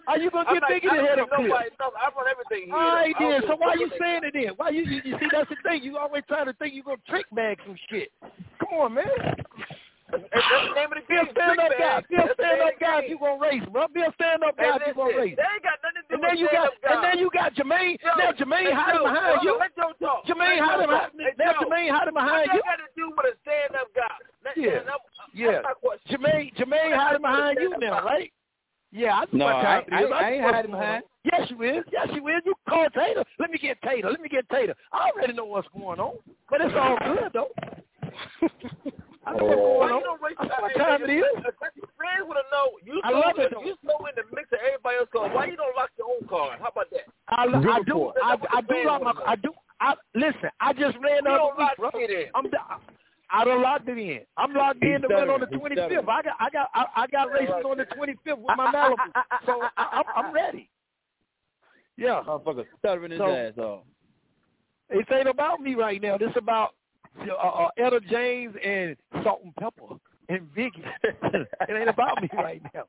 D: Are you gonna get Biggie to head up clear?
M: I run everything here.
D: All right, then. So why you saying it then? Why you see? That's the thing. You always trying to think you gonna trick bag some shit. Come on, man.
M: That's the name of the game.
D: Be a stand-up guy. Be a stand-up guy if you gonna race, bro. Be a stand-up guy if you gonna race.
M: They ain't got nothing to do
D: and then
M: with
D: you got,
M: stand-up guy.
D: and then you got Jermaine. Now Jermaine hiding behind you.
M: Let Joe talk.
D: Jermaine hiding behind. Now Jermaine hiding behind you.
M: What that got to do with a stand-up guy?
D: Yeah. Jermaine hiding behind you now, right? Yeah, I know what time it is.
C: I ain't hiding behind.
D: Yes, you is. Yes, you is. You call Tater. Let me get Tater. I already know what's going on, but it's all good though. I know what's going on. What time it is?
M: Friends would have known. You so in the mix of everybody else car. Why you don't lock your own car? How about that?
D: I do lock my. Listen. I just ran out of week, bro. I done locked it in. I'm locked in to run on the 25th. I got racing on the 25th with my Malibu, so I'm ready. Yeah.
C: Motherfucker stuttering his ass off.
D: It ain't about me right now. This about Etta James and Salt and Pepper and Biggie. It ain't about me right now.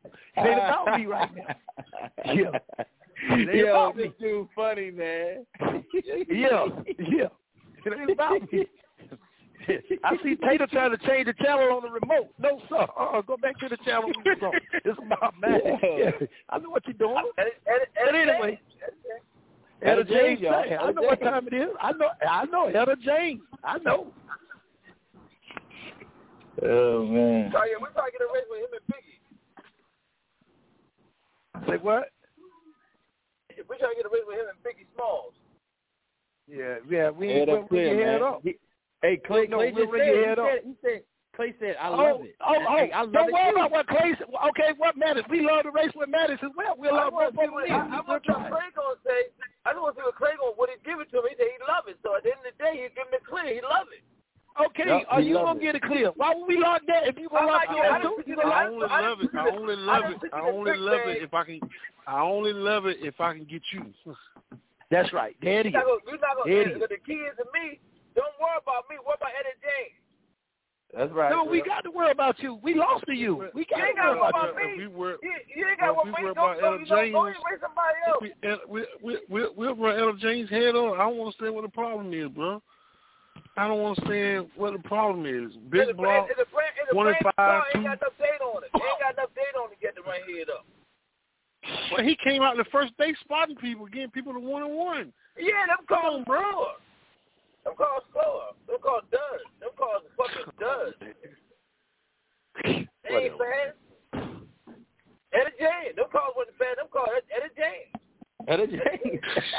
D: Yeah.
C: Yo, this dude funny, man.
D: Yeah. It ain't about me. I see Tater trying to change the channel on the remote. No, sir. Go back to the channel we was on. It's about Madden. Yeah. I know what you're doing. But anyway, Etta James. I know what time it is. I know Etta James. I know.
C: Oh, man.
M: So, yeah, we're trying to get a race with him and Biggie.
D: Say what?
M: We're trying to get a race with him and Biggie Smalls.
D: Yeah, we ain't going to head up.
C: Hey, Clay just said, Clay said, I love it.
D: I love don't worry about what Clay said. Okay, what Mattis? We love to race with Mattis as well. We love both of them.
M: I want to see what Clay going to say. I just want to see what Clay going to, what he give it to me. He said he love it. So at the end of the day, he give me clear. He love it.
D: Okay, are you going to get it clear? Why would we lock that if you going to lock it?
G: I only love it if I can. I only love it if I can get you.
D: That's right. There it is.
M: The key is to me. Don't worry about me. Worry about Etta James.
C: That's right.
D: No, we got to worry about you. We lost to you. We got to worry about you.
M: You ain't got to worry about Etta James. Go race somebody else.
G: We'll run Etta James head on. I don't understand what the problem is, bro. I don't understand what the problem is. Big block, 25,
M: ain't got enough date on it. Ain't got enough date on to get the right head up.
G: Well, he came out the first day spotting people, getting people to 1-1.
M: Yeah, them cars slower. Them cars slower. Them cars done. Them cars fucking done. They ain't fast. Etta James. Them cars wasn't fast. Them cars Etta James.
C: Etta James.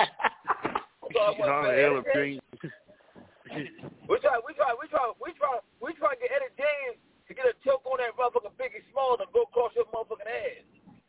G: Etta James.
M: We try to get Etta James to get a choke on that motherfucking Biggie Smalls and go across your motherfucking ass.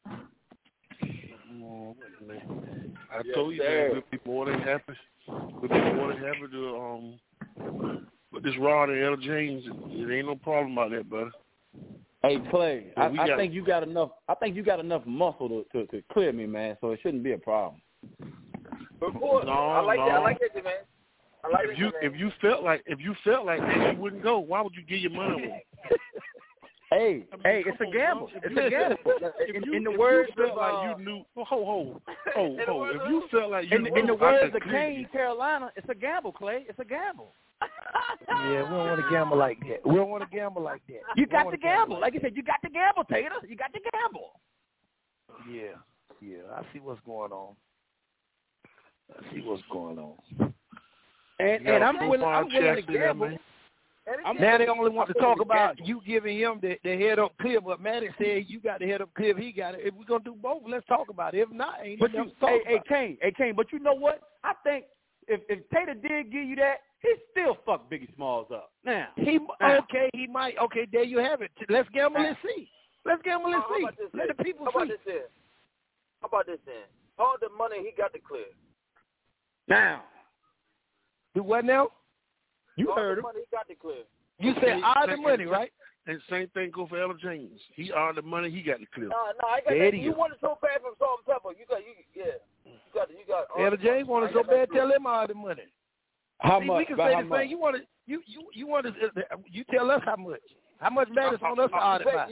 G: I told you, man, we'll be more than happy. To put this rod in Etta James. It ain't no problem about that, brother.
C: Hey Clay, I think you got enough. I think you got enough muscle to clear me, man. So it shouldn't be a problem.
M: Of course, I like that, man.
G: If you felt like that, you wouldn't go. Why would you give your money away?
C: Hey, it's a gamble. It's a gamble. In the words of
G: like you knew, If you felt like you
C: in the words of Kane, Carolina, it's a gamble, Clay. It's a gamble.
D: Yeah, we don't want to gamble like that.
C: You got to gamble. Like you said, you got to gamble, Tater. You got to gamble.
D: Yeah. I see what's going on. And I'm willing to gamble. Now they only want to talk about you giving him the head up clear, but Manny said you got the head up clear if he got it. If we're going to do both, let's talk about it. If not, ain't nothing to talk about.
C: Hey, Kane, but you know what? I think if Tater did give you that, he still fucked Biggie Smalls up. Now.
D: He might. Okay, there you have it. Let's gamble and see. Let the people see.
M: How about this then? All the money he got to clear.
C: Now.
D: Do what now?
C: You heard him.
M: Money he got to clear.
D: You said all the money, right?
G: And same thing go for Ella James. He earned the money he got to clear.
M: No, I got that. You want it so bad from Salt and Pepper. You got.
D: Ella James wanted so bad. Tell him all the money.
C: How much?
D: We can say the same. You want to. You tell us how much. How much Mattis on us to audit by?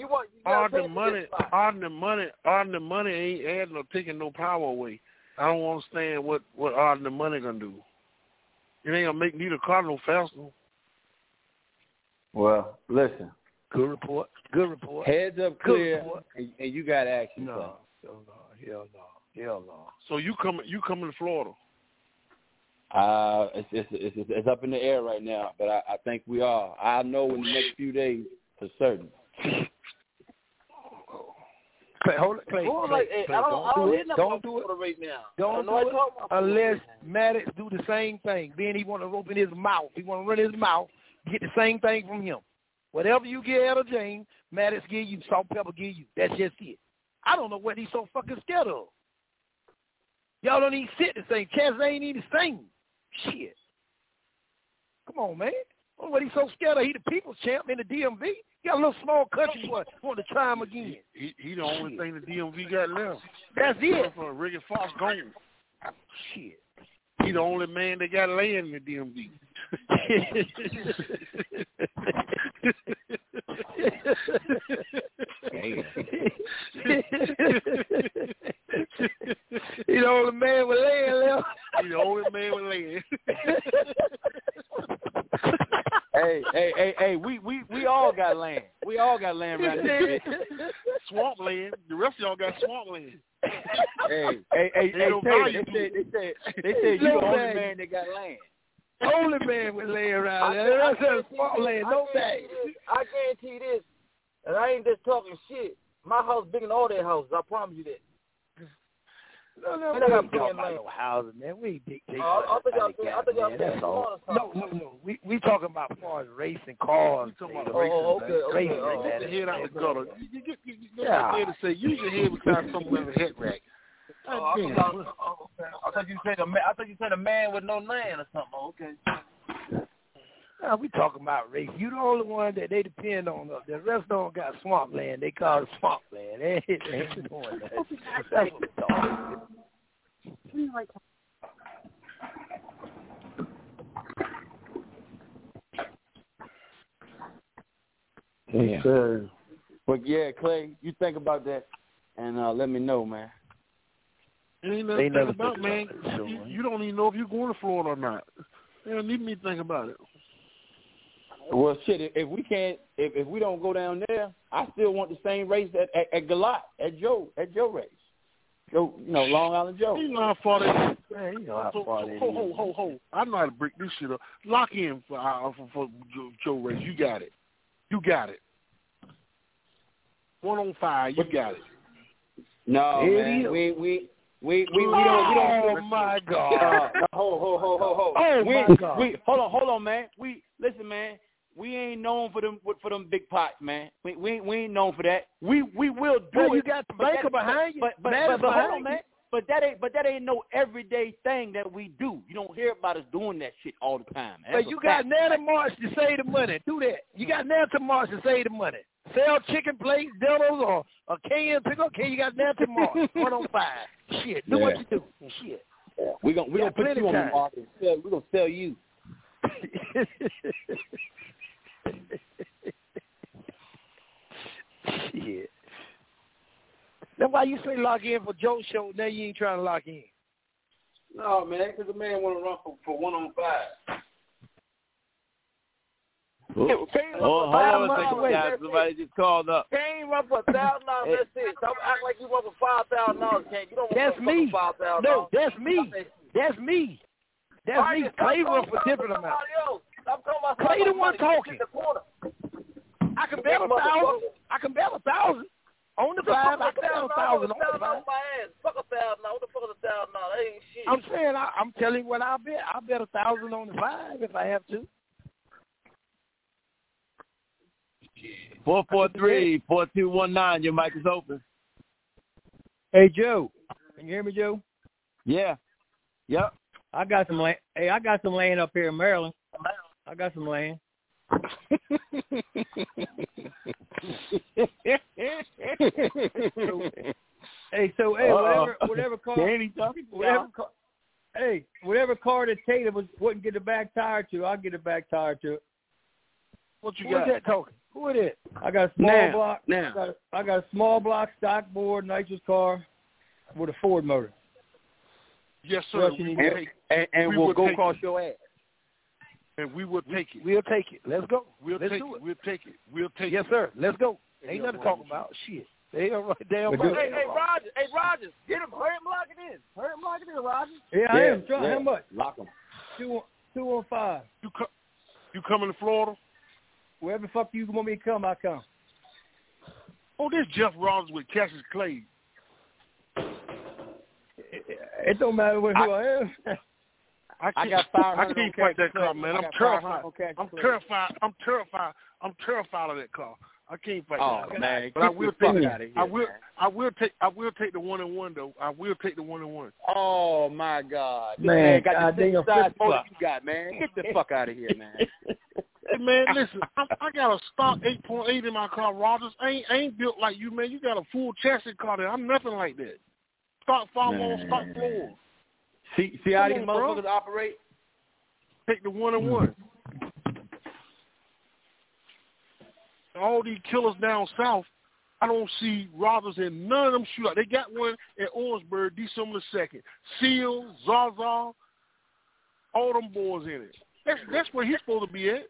G: Auditing the money ain't adding or taking no power away. I don't understand what auditing the money gonna do. It ain't gonna make neither car no faster.
L: Well, listen.
D: Good report.
L: Heads up clear, and you got action.
D: No. Hell no.
G: So you coming to Florida?
L: It's up in the air right now, but I think we are. I'll know in the next few days for certain.
D: Clay, hold it. Clay, don't do it right now. Don't do it unless Maddox do the same thing. Then he want to open his mouth. He want to run his mouth, get the same thing from him. Whatever you get out of James, Maddox give you, Salt Pepper give you. That's just it. I don't know what he's so fucking scared of. Y'all don't even sit the same. Cats ain't even the same. Shit. Come on, man. I don't know what he's so scared of. He the people's champ in the DMV. He got a little small country boy want to try him again.
G: He the only thing the DMV got left.
D: That's it.
G: Ricky Fox gone.
D: Shit.
G: He the only man that got land in the DMV.
D: He the only man with land left.
G: He the only man with land.
L: Hey, we all got land. We all got land around here.
G: Swamp land. The rest of y'all got swamp land.
L: Hey, they said you the only man that got land.
D: Only man with land around there. The rest of the swamp land, no bag.
M: I guarantee this, and I ain't just talking shit. My house bigger than all their houses. I promise you that.
D: No, we ain't talking about no houses, man. We ain't dictating. I think that's all. No. We talking about as far as racing cars.
G: We talking about racing. Get your head out the gutter. You get there to say, use your head beside somewhere in the head rack.
M: I thought you said a man with no land or something. Okay.
D: No, we talking about race. You the only one that they depend on. The rest don't got swamp land. They call it swamp land. They ain't doing that. That's what we're talking about.
L: Yeah. Sure. But yeah, Clay, you think about that and let me know, man.
G: It ain't nothing to think about, man. You don't even know if you're going to Florida or not. They don't need me to think about it.
L: Well, shit, if we don't go down there, I still want the same race at Galat, at Joe race. Long Island Joe.
G: You know how far that is. Man, you know how far that is. Ho. I know how to break this shit up. Lock in for Joe race. You got it. 105, you got it.
L: No, man. We don't.
D: Oh my God!
L: Hold on, man. Listen, man. We ain't known for them big pots, man. We ain't known for that. We will do it.
D: You got the banker behind you.
L: But hold on, man. But that ain't no everyday thing that we do. You don't hear about us doing that shit all the time, man.
D: But you got now to March to save the money. Do that. You got now to March to save the money. Sell chicken plates, dinners, or a can pick up. Okay, you got now to March. 105. Shit. Do what you do. Shit.
L: Yeah. We gonna put you on the market. We're gonna sell you.
D: Shit. That's why you say lock in for Joe's show. Now you ain't trying to lock in.
L: No, man, because the man want to run for 105.
C: Hold on a second, guys. Somebody just called up.
M: Can't run for $1,000. That's it. Don't act like you run for $5,000. Can't. You don't
D: that's
M: run
D: me.
M: For $5,000.
D: No, that's me. That's me. That's me. Clay run for different amounts. Clay the one talking. I can bet 1,000. I can bet 1,000 on the 5. I can bet 1,000 on the 5.
M: Fuck 1,000. What the fuck is $1,000? That ain't shit.
D: I'm saying I'm telling you what I bet. I bet 1,000 on the 5 if I have to.
C: 443-4219. Your mic is open.
N: Hey Joe, can you hear me, Joe?
C: Yeah. Yep.
N: I got some land. Hey, I got some land up here in Maryland. I got some land. Whatever car. Whatever car that Taylor wouldn't get a back tire to, I'll get a back tire to it.
G: What you
D: got?
G: What's
D: that talking? Who it is?
N: I got a small block. I got a small block stock board nitrous car with a Ford motor.
G: Yes, sir.
L: And we'll go across your ass.
G: And we will take it.
D: We'll take it. Let's go.
G: We'll take it.
D: Yes, sir. Let's go. Ain't nothing to talk about. Shit. They are right down.
M: Hey, Rogers. Get him. Hurry him, lock it in. Rogers.
N: Yeah, I am. How much?
L: Lock him.
N: 215.
G: You coming to Florida?
N: Wherever the fuck you want me to come, I come.
G: Oh, this Jeff Rogers with Cassius Clay.
N: It don't matter who I am.
L: I got 500.
G: I can't fight that car, man. I'm terrified. I'm terrified of that car. I can't fight that.
L: Man,
G: but I will take
L: it out of here.
G: I will take the 1-1 though. I will take the 1-1.
L: Oh my God,
N: man,
L: got the same size motor you got, man. Get the fuck out of here, man.
G: Hey man, listen, I got a stock 8.8 in my car, Rogers. I ain't built like you, man. You got a full chassis car there. I'm nothing like that. Stock follow, stock floor.
L: See how these motherfuckers operate?
G: Take the 1-1. All these killers down south, I don't see Rogers in none of them shootouts. They got one at Orangeburg, December 2nd. Seal, Zaza, all them boys in it. That's where he's supposed to be at.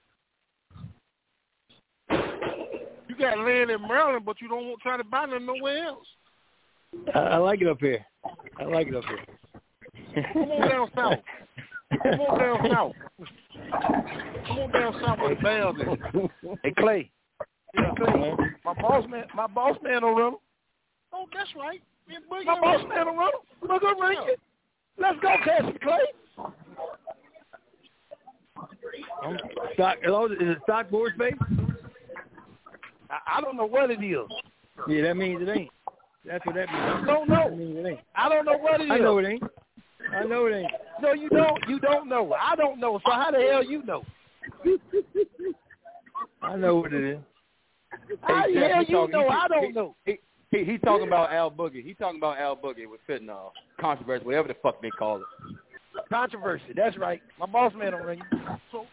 G: You got land in Maryland, but you don't want to try to buy them nowhere else.
N: I like it up here.
G: Come on down south. Come on down south where the Bears is.
D: Hey, Clay. Yeah, Clay. My boss man will run him.
G: Oh, that's right.
D: My boss man will run him. We're going to ring it. Let's go, Cassius Clay.
N: Is it stock board space?
D: I don't know what it is.
N: Yeah, that means it ain't. That's what that means.
D: I don't know.
N: That means it ain't.
D: I don't know what it is.
N: I know it ain't.
D: No, you don't. You don't know. I don't know. So how the hell you know?
N: I know what it is.
D: How the hell you know? I don't know.
L: He talking about Al Boogie. He talking about Al Boogie with fentanyl. Controversy, whatever the fuck they call it.
D: Controversy. That's right. My boss man will ring you.
G: So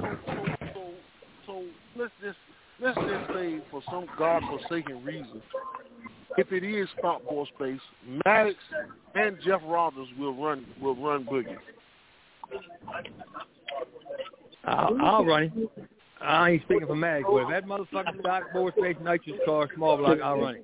G: let's just say for some godforsaken reason, if it is stock board space, Maddox and Jeff Rogers will run Boogie.
N: I'll run him. I ain't speaking for Maddox, but if that motherfucking stock board space nitrous car small block, I'll run it.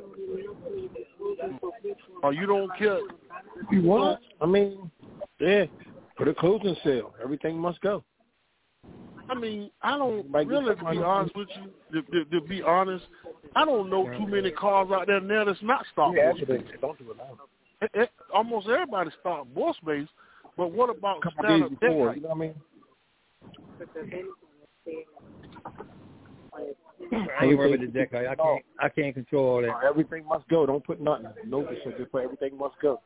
G: Oh, you don't care?
K: You what? I mean, yeah, for the closing sale, everything must go.
G: I mean, I don't really, to be honest with you, to be honest, I don't know too many cars out there now that's not stock board space.
K: Don't do it now.
G: Almost everybody's stock board space, but what about
K: a couple
G: stand-up
K: days before,
G: deck?
K: you know what I mean?
N: I ain't worried about the deck. I can't control all that.
K: Everything must go. Don't put nothing. No restrictions, but everything must go.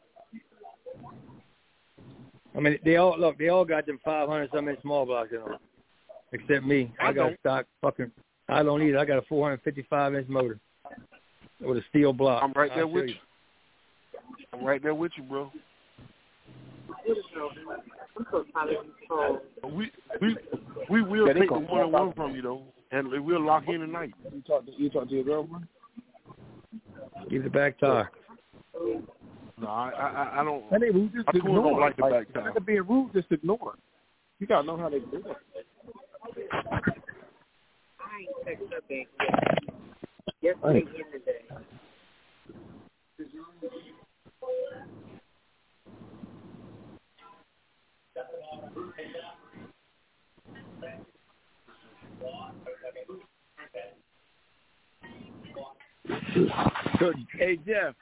N: I mean, they all got them 500 something small blocks in them, except me. I got stock fucking. I don't either. I got a 455-inch motor with a steel block.
G: I'm right there with you. I'm right there with you, bro. We will take the 1-1 from you though, and we'll lock in tonight.
K: You talk to your girlfriend?
N: Give the back tire.
G: No, I don't.
K: That ain't rude. Just
G: I
K: ignore
G: don't like the back tire.
K: Instead of being rude, just ignore it. You gotta know how they do it.
O: I ain't texted her back yet. Yesterday, yesterday.
N: So, hey, Jeff.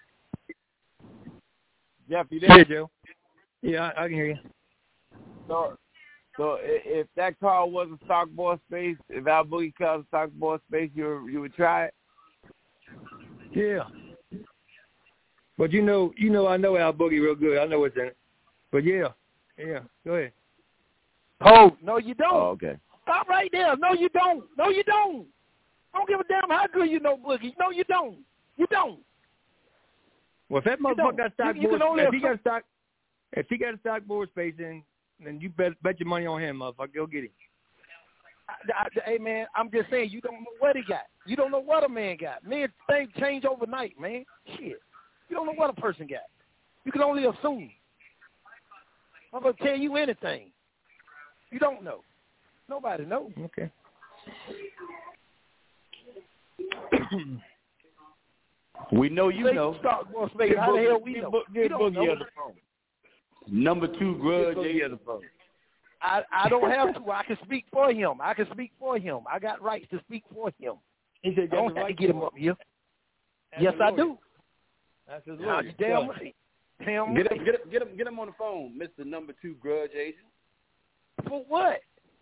K: Jeff, you there?
N: Hey, Joe. Yeah, I can hear you.
C: So if that car was a stock board space, if Al Boogie car was a stock board space, you would try it?
N: Yeah. But you know, I know Al Boogie real good. I know what's in it. But yeah, go ahead.
D: Oh, no, you don't.
C: Oh, okay.
D: Stop right there. No, you don't. No, you don't. I don't give a damn how good you know Boogie. No, you don't. You don't.
N: Well, if that motherfucker got stock board, if he got a stock board space in, then you bet your money on him, motherfucker. Go get him.
D: Hey, man, I'm just saying you don't know what he got. You don't know what a man got. Man, things change overnight, man. Shit. You don't know what a person got. You can only assume. I'm going to tell you anything. You don't know. Nobody knows.
N: Okay.
L: We know you know.
D: How the hell we know? You don't know.
L: Number 2 grudge.
D: I don't have to. I can speak for him. I got rights to speak for him.
N: He said,
D: I don't have to get him up here. Yes, I do.
N: That's his
D: lawyer. You damn right.
L: Get him on the phone, Mr. Number 2 grudge agent.
D: For what?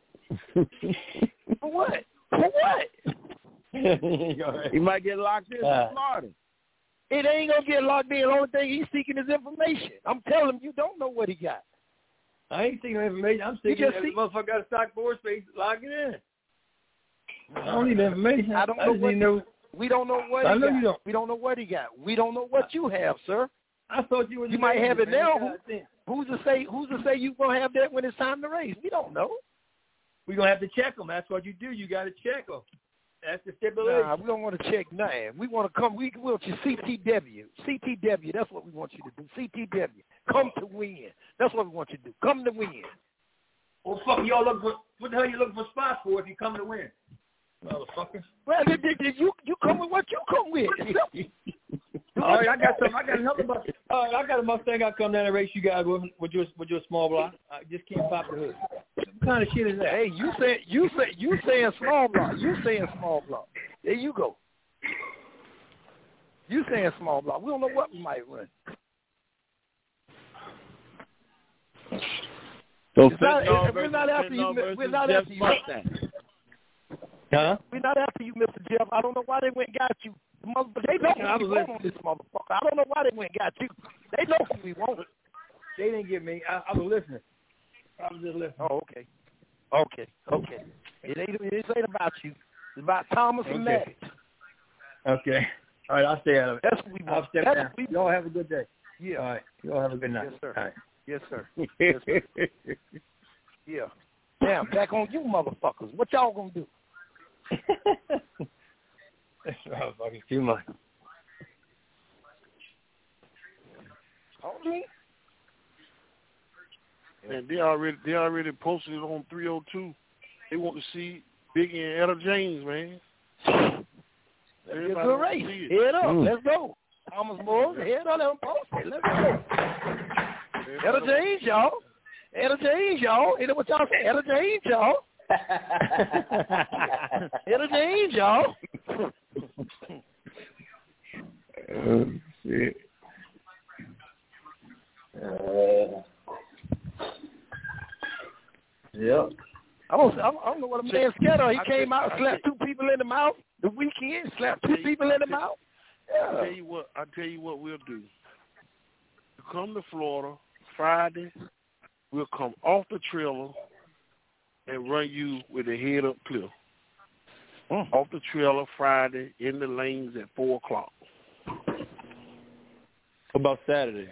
D: For what? For what?
C: He might get locked in for Florida.
D: It ain't going to get locked in. The only thing he's seeking is information. I'm telling him you don't know what he got.
N: I ain't seeking information. I'm seeking that motherfucker got a stock board space. Lock it in. I don't need information.
D: I don't know what we don't know what he got.
N: You don't.
D: We don't know what he got. We don't know what you have, sir.
N: I thought you were.
D: You might have it now. Who's to say you're going to have that when it's time to race? We don't know.
N: We're going to have to check them. That's what you do. You got to check them. That's the stipulation.
D: Nah, we don't want to check nothing. We want to come. We want you CTW. CTW. That's what we want you to do. CTW. Come to win. That's what we want you to do. Come to win.
N: Well, fuck y'all look for. What the hell you looking for spots for if you come to win, motherfucker?
D: Well, you come with what you come with.
N: All right, I got another Mustang. All right, I got a Mustang. I come down and race you guys with your small block. I just can't pop the hood. What kind of shit is that?
D: Hey, you saying small block. You saying small block. There you go. You saying small block. We don't know what we might run.
C: So
D: we're not after you. We're not after you.
N: Huh?
D: We're not after you, Mr. Jeff. I don't know why they went and got you. They know who we want on this motherfucker. I don't know why they went and got you. They know who we want.
N: They didn't get me. I was listening. I was just listening.
D: Oh, okay. It ain't about you. It's about Thomas and Maddox.
N: Okay. All right, I'll stay out of it.
D: That's what we want.
N: I'll step down. Y'all have a good day.
D: Yeah.
N: All right. Y'all have a good night.
D: Yes, sir.
N: All right.
D: Yes, sir. Yes, sir. Yeah. Damn, back on you motherfuckers. What y'all gonna do?
N: This motherfucker's too much.
D: Okay.
G: And they already posted it on 302. They want to see Biggie and Etta James, man.
D: Let's get to a race. Head up. Let's go. Thomas Moore, head up. Let them post it. Let's go. Etta James, y'all. Etta James, y'all. You know what y'all say? Etta James, y'all. Etta James, y'all.
C: Oh, shit.
N: Yep.
D: I don't know what a man's scared of. He came out, slapped 2 people in the mouth the weekend, slapped 2 people in the mouth. Yeah.
G: I tell you what we'll do. You come to Florida Friday, we'll come off the trailer and run you with a head up clear. Off the trailer Friday in the lanes at 4:00.
C: What about Saturday?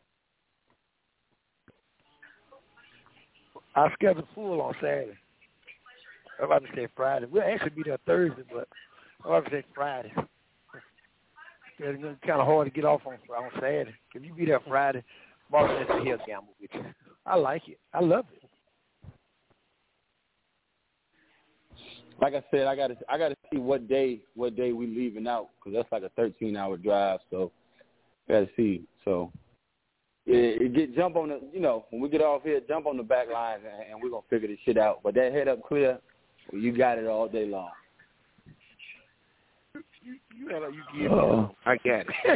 D: I scheduled full on Saturday. I'm about to say Friday. We'll actually be there Thursday, but I'm about to say Friday. It's kind of hard to get off on Saturday. If you be there Friday, Martin has to hell gamble with you. I like it. I love it.
L: Like I said, I gotta see what day we leaving out, because that's like a 13-hour drive. So gotta see. So jump on the, when we get off here, jump on the back lines and we're gonna figure this shit out. But that head up clear, you got it all day long.
G: I got it.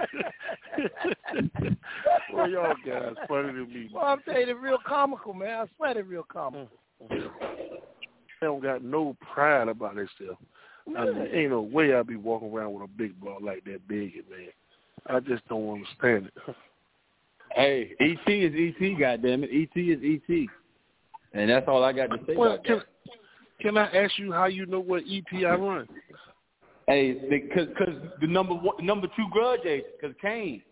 G: Well, y'all guys funny to me.
D: Well, I'm telling you, they're real comical, man. I swear they're real comical.
G: They don't got no pride about themselves. I mean, ain't no way I'd be walking around with a big block like that big, man. I just don't understand it.
L: Hey, E.T. is E.T., goddammit. E.T. is E.T. And that's all I got to say about that.
G: Can I ask you how you know what E.T. I run?
L: Hey, because the number 2 grudge agent, because Kane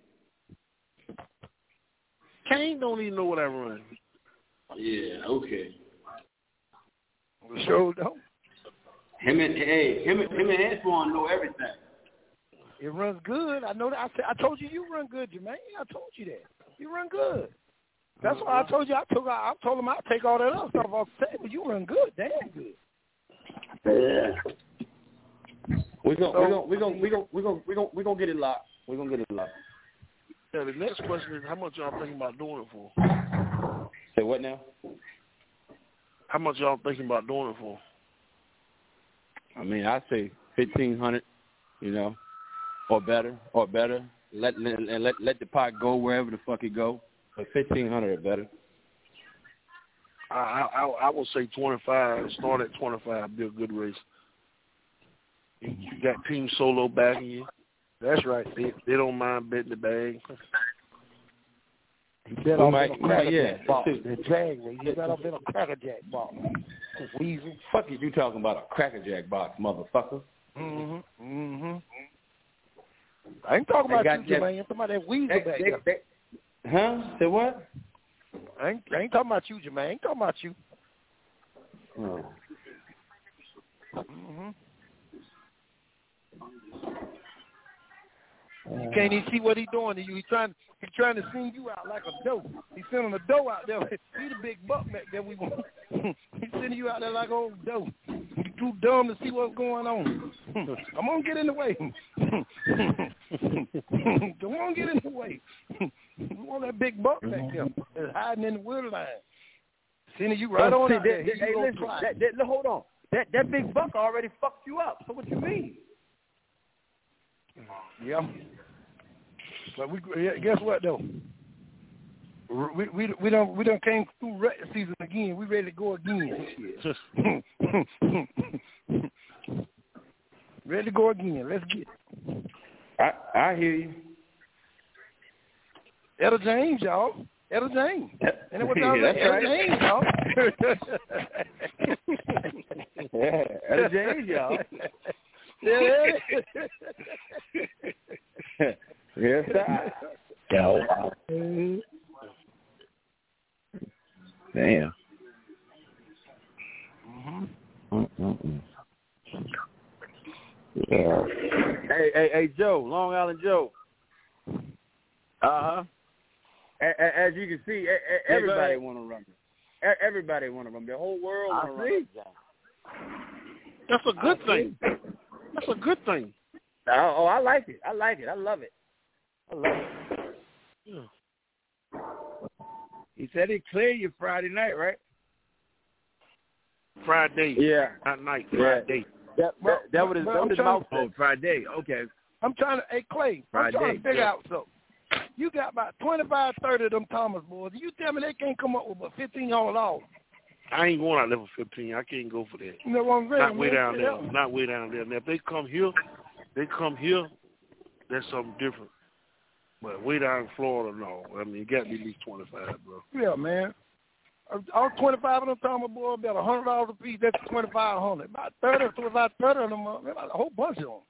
G: don't even know what I run.
L: Yeah, okay.
D: Sure don't.
L: Him and Antoine know everything.
D: It runs good. I know that. I told you run good, Jermaine. I told you that. You run good. That's why I told you. I told him I'd take all that other stuff off the table. You run good, damn good.
L: Yeah. We're gonna get it locked. We're gonna get it locked.
G: Yeah, the next question is, how much y'all thinking about doing it for?
L: Say what now?
G: How much y'all thinking about doing it for?
E: I mean, I say 1,500, or better. Let the pot go wherever the fuck it go. But 1,500 or better.
G: I would say 25. Start at 25. Be a good race. You got Team Solo backing you.
D: That's right.
G: They don't mind betting the bag.
D: You bet off in a
E: crackerjack
D: ball. The Jag, you bet off in a crackerjack box. Weasel.
E: Fuck is you talking about, a crackerjack box, motherfucker?
D: I ain't talking about you, Jermaine. I'm talking about that weasel back there.
E: Huh? Say what?
D: I ain't talking about you, Jermaine. I ain't talking about you.
E: Oh.
D: You can't even see what he's doing to you. He's trying to send you out like a doe. He's sending a doe out there. He's the big buck back there we want. He's sending you out there like old doe. You're too dumb to see what's going on. Come on, get in the way. Come on, get in the way. You want that big buck back there that's hiding in the wood line. Sending you right on out there.
L: Hey, listen, hold on. That big buck already fucked you up. So what you mean?
D: Yeah. But guess what though? We don't came through rut season again. We ready to go again. Ready to go again. Let's get it.
E: I hear you.
D: Etta James, y'all. Etta James. And what y'all
E: that's
D: Etta
E: right.
D: James, y'all.
E: Yeah, Etta James, y'all.
D: Yeah.
E: Yes, sir. Damn. Yeah.
L: Hey, Joe, Long Island Joe. As you can see, everybody want to run. Everybody want to run. The whole world want to run.
G: That's a good thing. That's a good thing.
L: Oh, I like it. I like it. I love it.
G: Yeah.
C: He said he'd clear you Friday night, right?
G: Friday.
L: Yeah.
G: Not night. Friday.
L: That was his mouth.
C: Oh, Friday. Okay.
D: I'm trying to, hey, Clay, I'm trying to figure out something. You got about 25, 30 of them Thomas boys. You tell me they can't come up with about $1,500.
G: I ain't going out there for 15. I can't go for that.
D: You know what I'm saying?
G: Not way down there. Not way down there. Now, if they come here, that's something different. But way down in Florida, no. I mean, you got to be at least 25, bro.
D: Yeah, man. All 25 of them Thomas boys, about $100 a piece. That's $2,500. About 30 of them, about a whole bunch of them.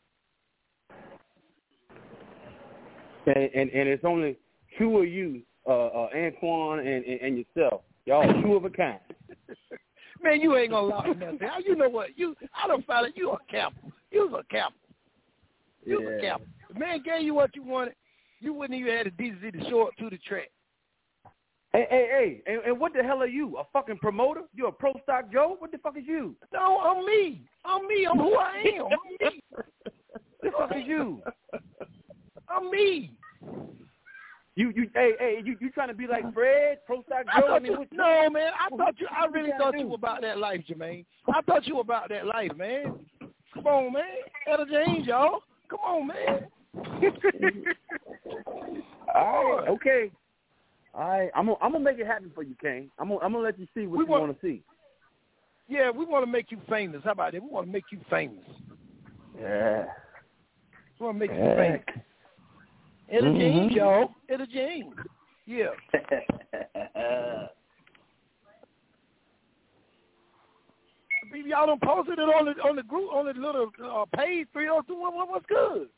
E: And it's only two of you, Antoine and yourself. Y'all two of a kind.
D: Man, you ain't gonna lie to nothing. You know what? I don't find it. You a capper. You was a capper. You was a capper. The man gave you what you wanted. You wouldn't even have the decency to show up to the track.
L: Hey, and what the hell are you? A fucking promoter? You a Pro Stock Joe? What the fuck is you?
D: No, I'm me. I'm who I am. I'm me.
L: What the fuck is you?
D: I'm me.
L: You trying to be like Fred, Pro Stock Joe?
D: No, man. I really thought you were about that life, Jermaine. I thought you were about that life, man. Come on, man. Etta James, y'all. Come on, man.
L: All right, okay. All right, I'm gonna make it happen for you, Kane. I'm gonna let you see what you want to see.
D: Yeah, we want to make you famous. How about that? We want to make you famous.
L: Yeah.
D: We want to make you famous. Etta James, y'all. Etta James. Yeah. Y'all done posted it on the group, on the little page 302. What's good?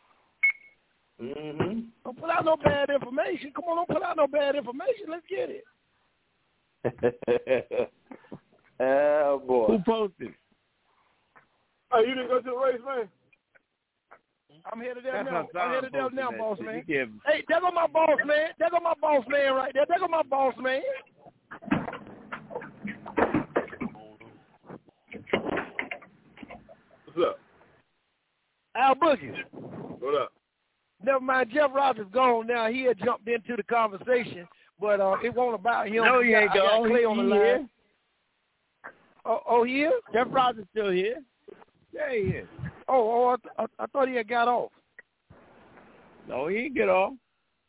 D: Don't put out no bad information. Come on, don't put out no bad information. Let's get it.
C: Oh, boy. Who posted?
H: Hey, you didn't go to the race, man?
D: I'm headed there now. Boss man.
C: Hey,
D: there go my boss man. There go my boss man right there. There go my boss man.
H: What's up?
D: Al Boogie.
H: What up?
D: Never mind, Jeff Rogers gone now. He had jumped into the conversation, but it won't about him.
C: No, he ain't gone.
D: Clay on the line.
C: Here.
D: Oh, he is?
C: Jeff Rogers still here. Yeah, he is.
D: I thought he had got off.
C: No, he didn't get off.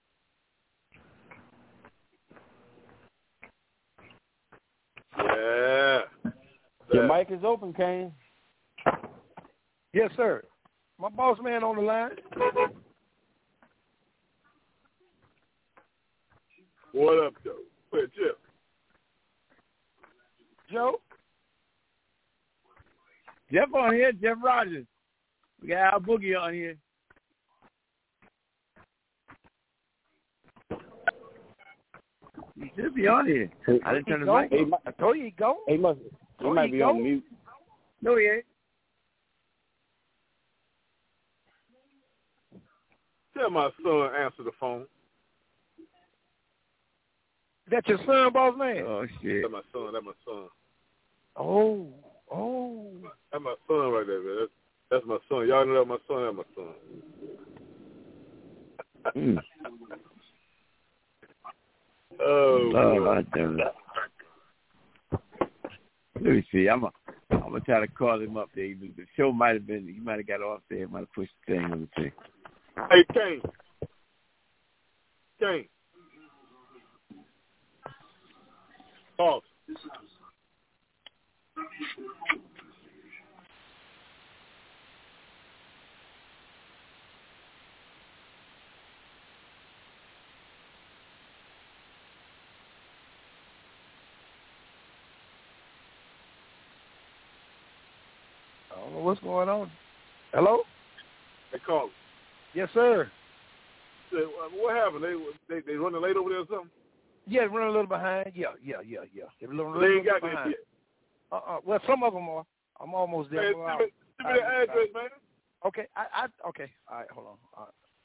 H: Yeah.
L: Your mic is open, Kane.
D: Yes, sir. My boss man on the line.
H: What up, Joe? Where's Jeff?
D: Joe?
C: Jeff on here, Jeff Rogers. We got Al Boogie on here. He should be on here. I didn't turn his mic on.
D: I told you he go.
L: He might be on mute.
D: No, he ain't.
H: Tell my son answer the phone.
D: That your son, boss man?
C: Oh, shit.
H: That's my son.
D: Oh.
H: That's my son right there, man. That's my son. Y'all know that's my son. That's my son.
C: Oh, damn it. Let me see. I'm gonna try to call him up there. The show might have been. He might have got off there. Might have pushed the thing. Let me see.
H: Hey, Kane. Pause.
D: I don't know what's going on. Hello?
H: They called.
D: Yes, sir.
H: What happened? They running late over there or something?
D: Yeah, running a little behind. Yeah. They
H: ain't got that yet.
D: Well, some of them are. I'm almost there.
H: Man, send me the address, man.
D: Okay. Okay. All right. Hold on. All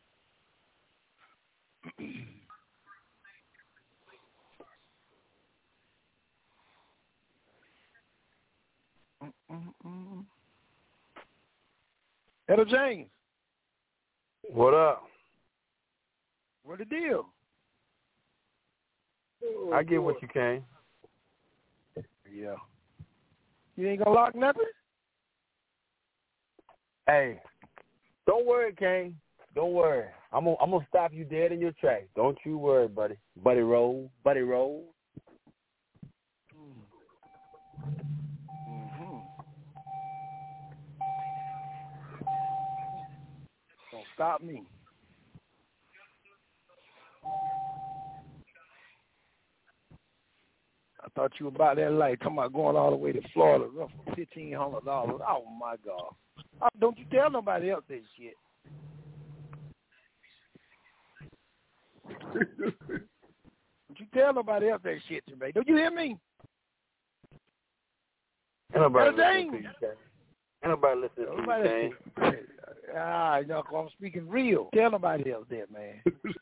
D: right. Etta James.
L: What up?
D: What the deal?
L: I get what you can.
D: Yeah. You ain't gonna lock nothing?
L: Hey, don't worry, Kane. Don't worry. I'm gonna stop you dead in your tracks. Don't you worry, buddy. Buddy roll.
D: Don't stop me. I thought you were about that light. Talking about going all the way to Florida, rough for $1,500. Oh my God! Don't you tell nobody else this shit. Don't you tell nobody else that shit, Jermaine. Don't you hear me?
L: Ain't nobody listening to you, Kane.
D: I'm speaking real. Tell nobody else that, man.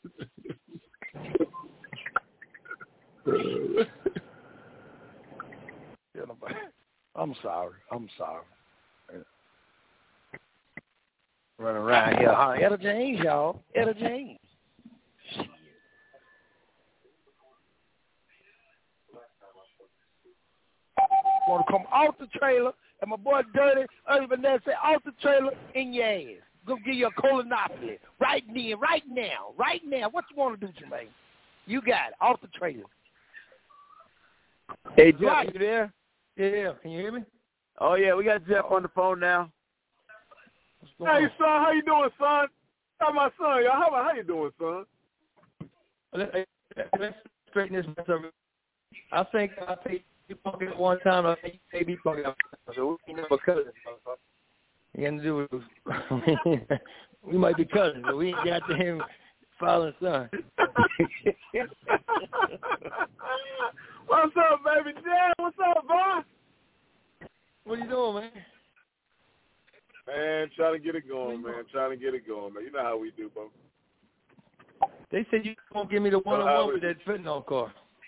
D: Tell nobody. I'm sorry. Running around here, huh? Etta James, y'all. Etta James. Shit. Want to come off the trailer, and my boy Dirty, Early Vanessa, say off the trailer in your ass. Go give you a colonoscopy. Right now. What you want to do, Jermaine? You got it. Off the trailer.
C: Hey, Jeff, you there?
D: Yeah. Can you hear me?
C: Oh, yeah. We got Jeff on the phone now.
H: Hey, son. How you doing, son? That's my son, y'all. How you doing, son?
N: Let's straighten this mess up. I think you punk it one time. I think you say me punk it. So we never cousins, motherfucker. You got to do with we might be cousins, but we ain't got to him father and son.
H: What's up, baby Dad? What's up, boy?
N: What are you doing, man?
H: Man, trying to get it going, man. You know how we do, bro.
N: They said you won't give me the one-on-one with that fentanyl car.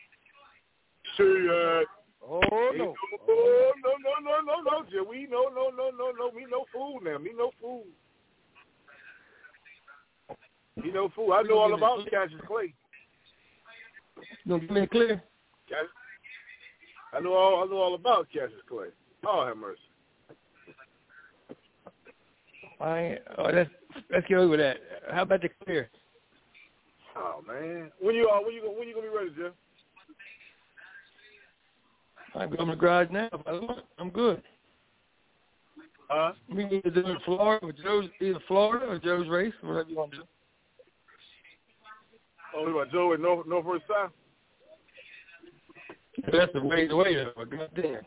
H: Shit.
D: Oh, no.
H: No, Jim. We no. Me no fool now. Me no fool. I know all about Cassius Clay.
N: You gonna give me a clear?
H: I know all about Cassius Clay. Oh, have mercy.
N: Let's get over that. How about the clear?
H: Oh man, when you gonna be ready, Jim?
N: I'm going to the garage now. If I want, I'm good. We need to do it in Florida with Joe's, either Florida or Joe's race, whatever you want to do.
H: Oh, what, Joe at Northwest South?
N: That's the way away, though. God damn.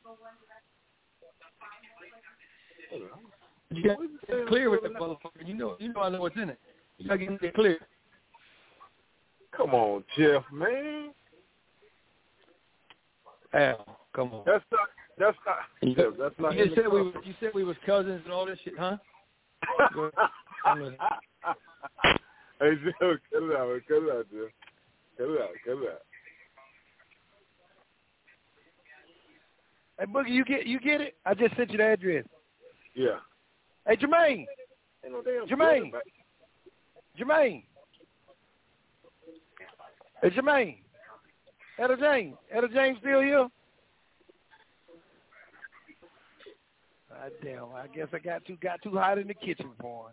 N: You got to get clear with that motherfucker. You know I know what's in it. You got to get it clear.
H: Come on, Jeff, man.
N: Al, come on.
H: That's not.
N: You said we was cousins and all this shit, huh?
H: Hey, Joe, cut it out, Joe. Cut it out.
D: Hey, Boogie, you get it? I just sent you the address.
H: Yeah.
D: Hey, Jermaine.
H: Ain't no damn
D: Jermaine. Hey, Jermaine. Etta James still here? Damn, I guess I got too hot in the kitchen for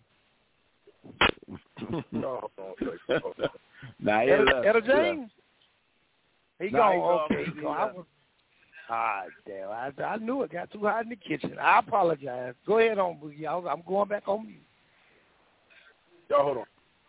D: him.
H: No.
C: Nah,
D: Etta James? He gone. Okay, he gone. Damn, I knew it got too hot in the kitchen. I apologize. Go ahead on, Boogie. I'm going back on mute.
H: Yo, hold on.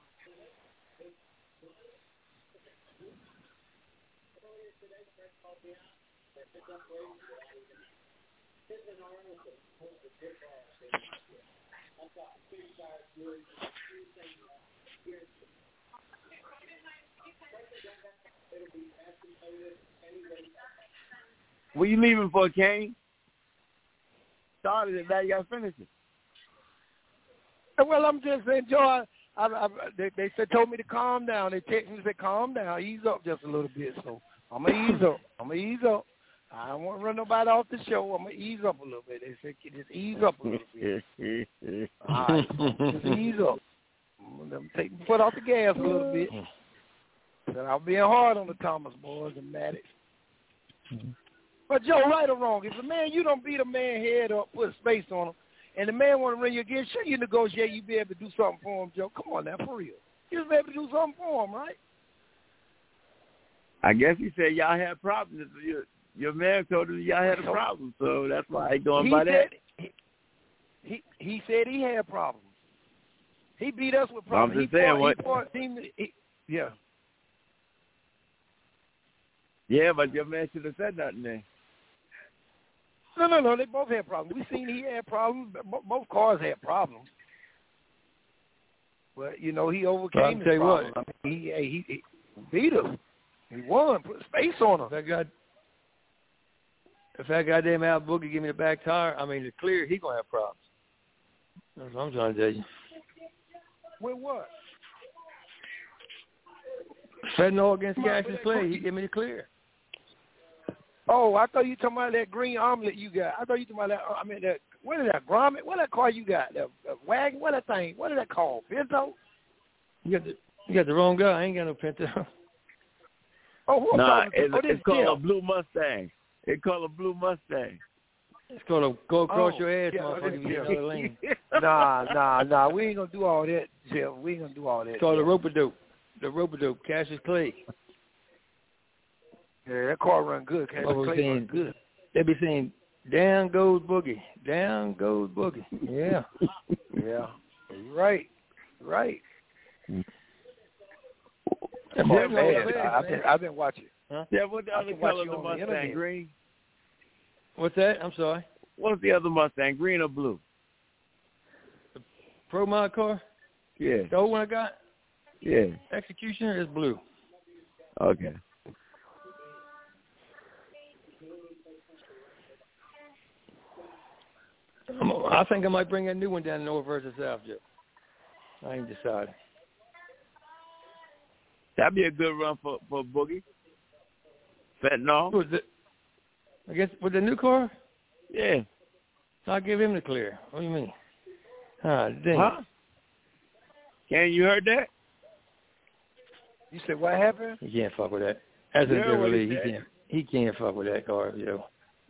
C: What you leaving for, Kane? Started it, now you got to finish it.
D: Well, I'm just saying, Joe, they told me to calm down. They texted me and said, calm down, ease up just a little bit. So I'm going to ease up. I don't want to run nobody off the show. I'm going to ease up a little bit. They said, just ease up a little bit. All right, just ease up. I'm going to take my foot off the gas a little bit. Said I'm being hard on the Thomas boys and Maddox. But, Joe, right or wrong, if a man, you don't beat a man head up, put space on him, and the man want to run you again, sure you negotiate, you be able to do something for him, Joe. Come on now, for real. You just be able to do something for him, right?
C: I guess he said y'all had problems. Your man told him y'all had a problem, so that's why he going by that.
D: He said he had problems. He beat us with problems.
C: I'm just saying
D: yeah.
C: Yeah, but your man should have said nothing then.
D: No. They both had problems. We seen he had problems. Both cars had problems. But, he overcame his problems. I mean, he beat us. He won. Put space on him.
N: If that goddamn Al Boogie give me the back tire, the clear, he going to have problems. That's what I'm trying to tell you.
D: With what?
N: Fentanyl against Cassius Clay, he give me the clear.
D: Oh, I thought you talking about that green omelet you got. I thought you talking about that. What is that, Grommet? What that car you got? That wagon? What that thing? What is that called? Pinto?
N: You got the wrong guy. I ain't got no Pinto.
C: It's called a Blue Mustang. It's called a Blue Mustang.
N: It's called a go across your ass, motherfucker. You another lane.
D: Nah. We ain't gonna do all that, Jeff. We ain't gonna do all that.
N: It's called the Rope-a-Dope. The Rope-a-Dope. Cassius Clay.
D: Yeah, that car run good. Cassius Clay run good.
N: They be saying, "Down goes Boogie. Down goes Boogie." Yeah.
D: Yeah. Right. I've been watching.
C: Huh? Yeah, what the other color of the Mustang? Green?
N: What's that? I'm sorry.
C: What's the other Mustang, green or blue?
N: The Pro Mod car?
C: Yeah.
N: The old one I got?
C: Yeah.
N: Executioner is blue.
C: Okay.
N: I think I might bring a new one down north versus south, Joe. I ain't decided.
C: That'd be a good run for Boogie. Fentanyl.
N: I guess with the new car?
C: Yeah.
N: I'll give him the clear. What do you mean? Dang.
C: Huh? Ken, you heard that?
D: You said what happened?
N: He can't fuck with that. As a different league, he can't fuck with that car, Joe.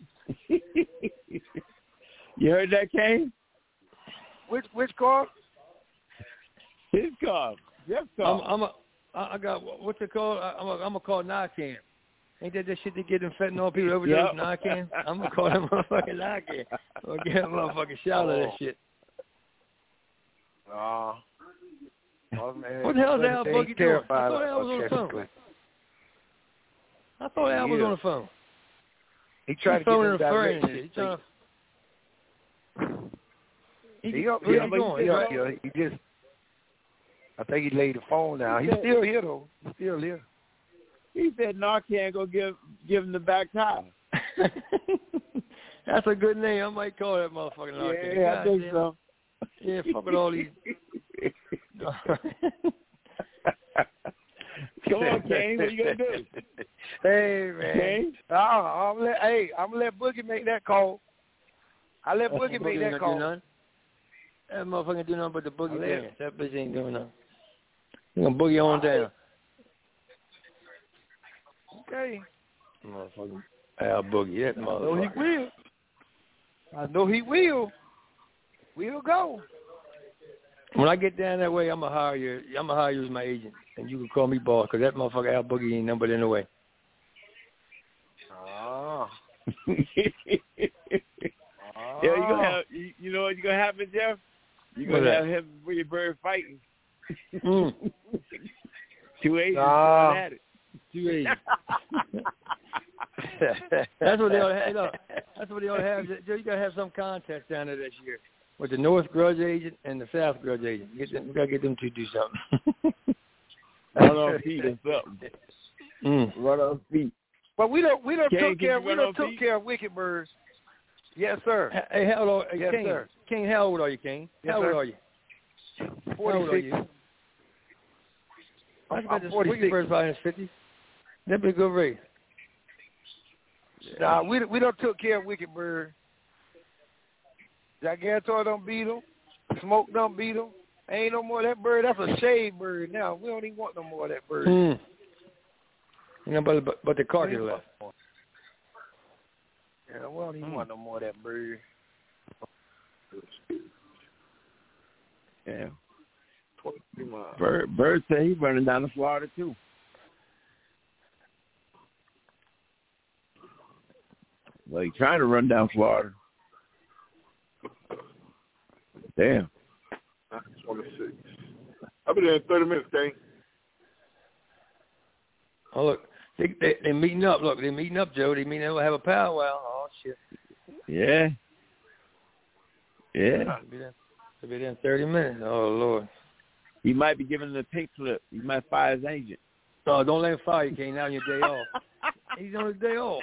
C: You heard that, Kane?
D: Which car?
C: His car. Jeff's car.
N: I got what's it called? I'm gonna call Narcan. Ain't that shit they get them fentanyl people overdose? Narcan. I'm gonna call that motherfucking Narcan. I'm gonna get a motherfucking shot of that shit.
D: Oh man.
N: What the hell is Al Boogie doing? I thought Al was on the phone. I thought Al was on the phone.
D: He tried to get him
N: direction. He trying to.
D: He just. I think he laid the phone down. He's still here though. He's still here.
C: He said Narcan go give him the back tire.
N: That's a good name. I might call that motherfucking Narcan.
C: Yeah, I think so.
N: Yeah, fuck with all these.
C: Come on, Kane. What you gonna do?
D: Hey man.
C: Kane?
D: I'm gonna let Boogie make that call. I let Boogie make that call.
N: That motherfucker do nothing but the boogie dance. That bitch ain't doing nothing. You gonna boogie on down.
D: Okay.
N: Motherfucking Al Boogie, that motherfucker.
D: I know he will. We'll go.
N: When I get down that way, I'm gonna hire you. I'm gonna hire you as my agent, and you can call me boss, because that motherfucker Al Boogie ain't nothing but in the way.
D: Oh.
C: Yeah, you gonna have. You know what's gonna happen, Jeff? You gonna have him and Willie Bird fighting. Two agents going at it.
N: Two agents. That's what they ought to have. Look, that's what they ought to have. You gotta have some contest down there this year with the North grudge agent and the South grudge agent. We gotta get them two to do something.
C: Run on feet or something. Run on feet.
D: But we don't took care of Wicked Birds. Yes, sir.
N: Hey, how old are you?
D: Yes,
N: King,
D: sir.
N: King, how old are you, King?
D: Yes,
N: how old
D: sir.
N: are you?
D: 46.
N: How old are you? I'm 46. Wicked Birds probably in his 50s. That'd be a good race.
D: Nah, we don't took care of Wicked Bird. Gigantor don't beat him. Smoke don't beat him. Ain't no more of that bird. That's a shade bird now. We don't even want no more of that bird.
N: You know, but the carcass left.
D: Yeah, we don't even want no more of that bird.
C: Yeah. Bird said he's running down to Florida too. Well, he's trying to run down Florida. Damn.
H: 26. I'll be there in 30 minutes, Kane.
N: Oh, look. They're meeting up. Look, they're meeting up, Joe. They're meeting up. We'll have a powwow. Oh, shit.
C: Yeah. Yeah.
N: They'll be there in 30 minutes. Oh, Lord.
C: He might be giving the pink slip. He might fire his agent.
N: Oh, don't let him fire you, Kane. Now on your day off. He's on his day off.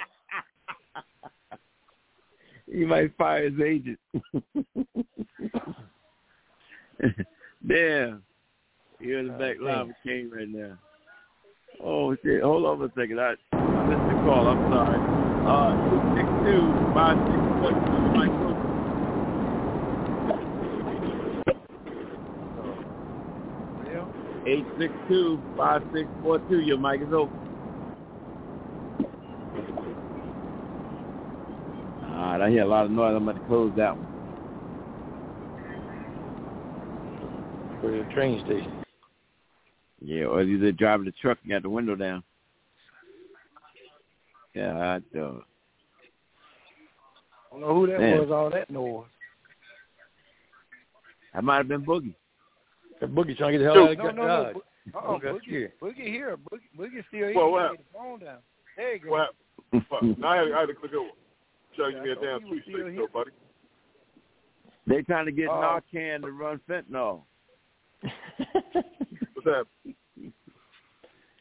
C: He might fire his agent. Damn. Here's the back line with King right now. Oh, shit. Hold on a second. I missed the call. I'm sorry. 862-5642. Your mic is open. All right, I hear a lot of noise. I'm going to close that one.
N: For the train station.
C: Yeah, or either driving the truck and got the window down. Yeah, I don't
D: know who that was, all that noise.
C: That might have been Boogie.
N: The Boogie trying to get the hell out of
D: Dodge.
N: Okay.
D: Boogie here. Boogie still here.
H: Well, what
D: the phone down. There you go.
H: What? Now I had to click over. Trying to give me a damn sweepstakes, though, buddy.
C: They trying to get Narcan to run fentanyl.
H: What's that?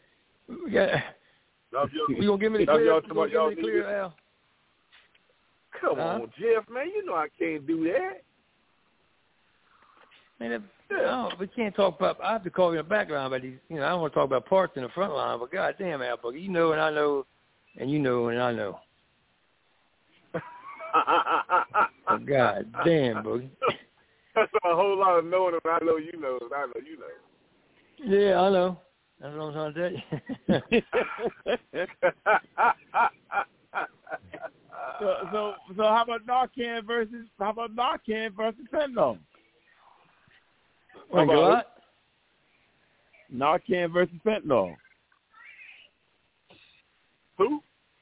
N: You gonna give me the clear? You gonna give me the clear, Al?
H: Come on, Jeff, man. You know I can't do that.
N: Man, we can't talk about. I have to call you in the back line, but I don't want to talk about parts in the front line. But goddamn, Al Boogie, you know and I know, and you know and I know. Oh, God damn, Boogie.
H: That's a whole lot of knowing. If I know you know, and I know you know.
N: Yeah, I know. That's what I'm trying to tell you.
C: So how about Narcan versus fentanyl?
N: What?
C: Narcan versus fentanyl.
H: Who?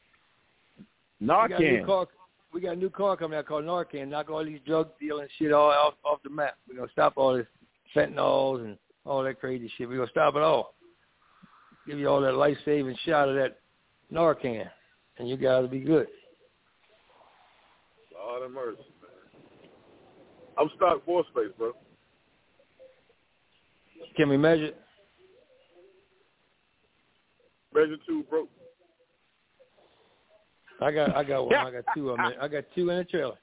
C: Narcan.
N: We got a new car coming out called Narcan. Knock all these drug dealing shit all off the map. We're going to stop all this fentanyls and all that crazy shit. We're going to stop it all. Give you all that life-saving shot of that Narcan, and you guys will be good.
H: Lord have mercy, man. I'm stock board space, bro.
N: Can we measure it?
H: Measure 2 broke.
N: I got one. I got 2 of them. I got 2 in the trailer.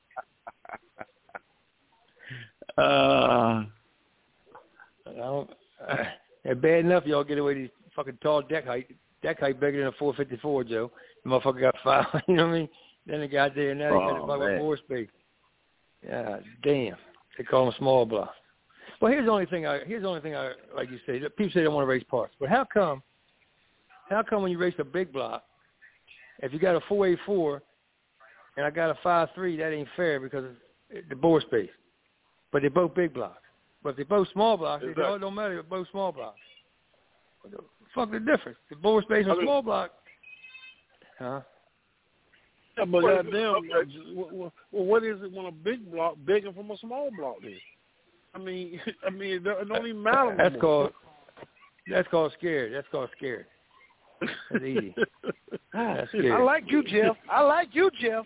N: It's bad enough y'all get away with these fucking tall deck height. Deck height bigger than a 454, Joe. The motherfucker got 5. You know what I mean? Then the guy there now they got about more space. Yeah, damn. They call them small blocks. Well, here's the only thing I like you say. People say they don't want to race parts, but how come when you race a big block, if you got a 484 and I got a 5.3, that ain't fair because of the bore space. But they're both big blocks. But if they're both small blocks, it don't matter. They're both small blocks. What the fuck the difference? The bore space and small block. Huh?
G: Yeah, but goddamn, well, what is it when a big block bigger from a small block is? I mean, it don't even matter.
N: That's called scared. That's That's easy. That's scared.
D: I like you, Jeff. I like you.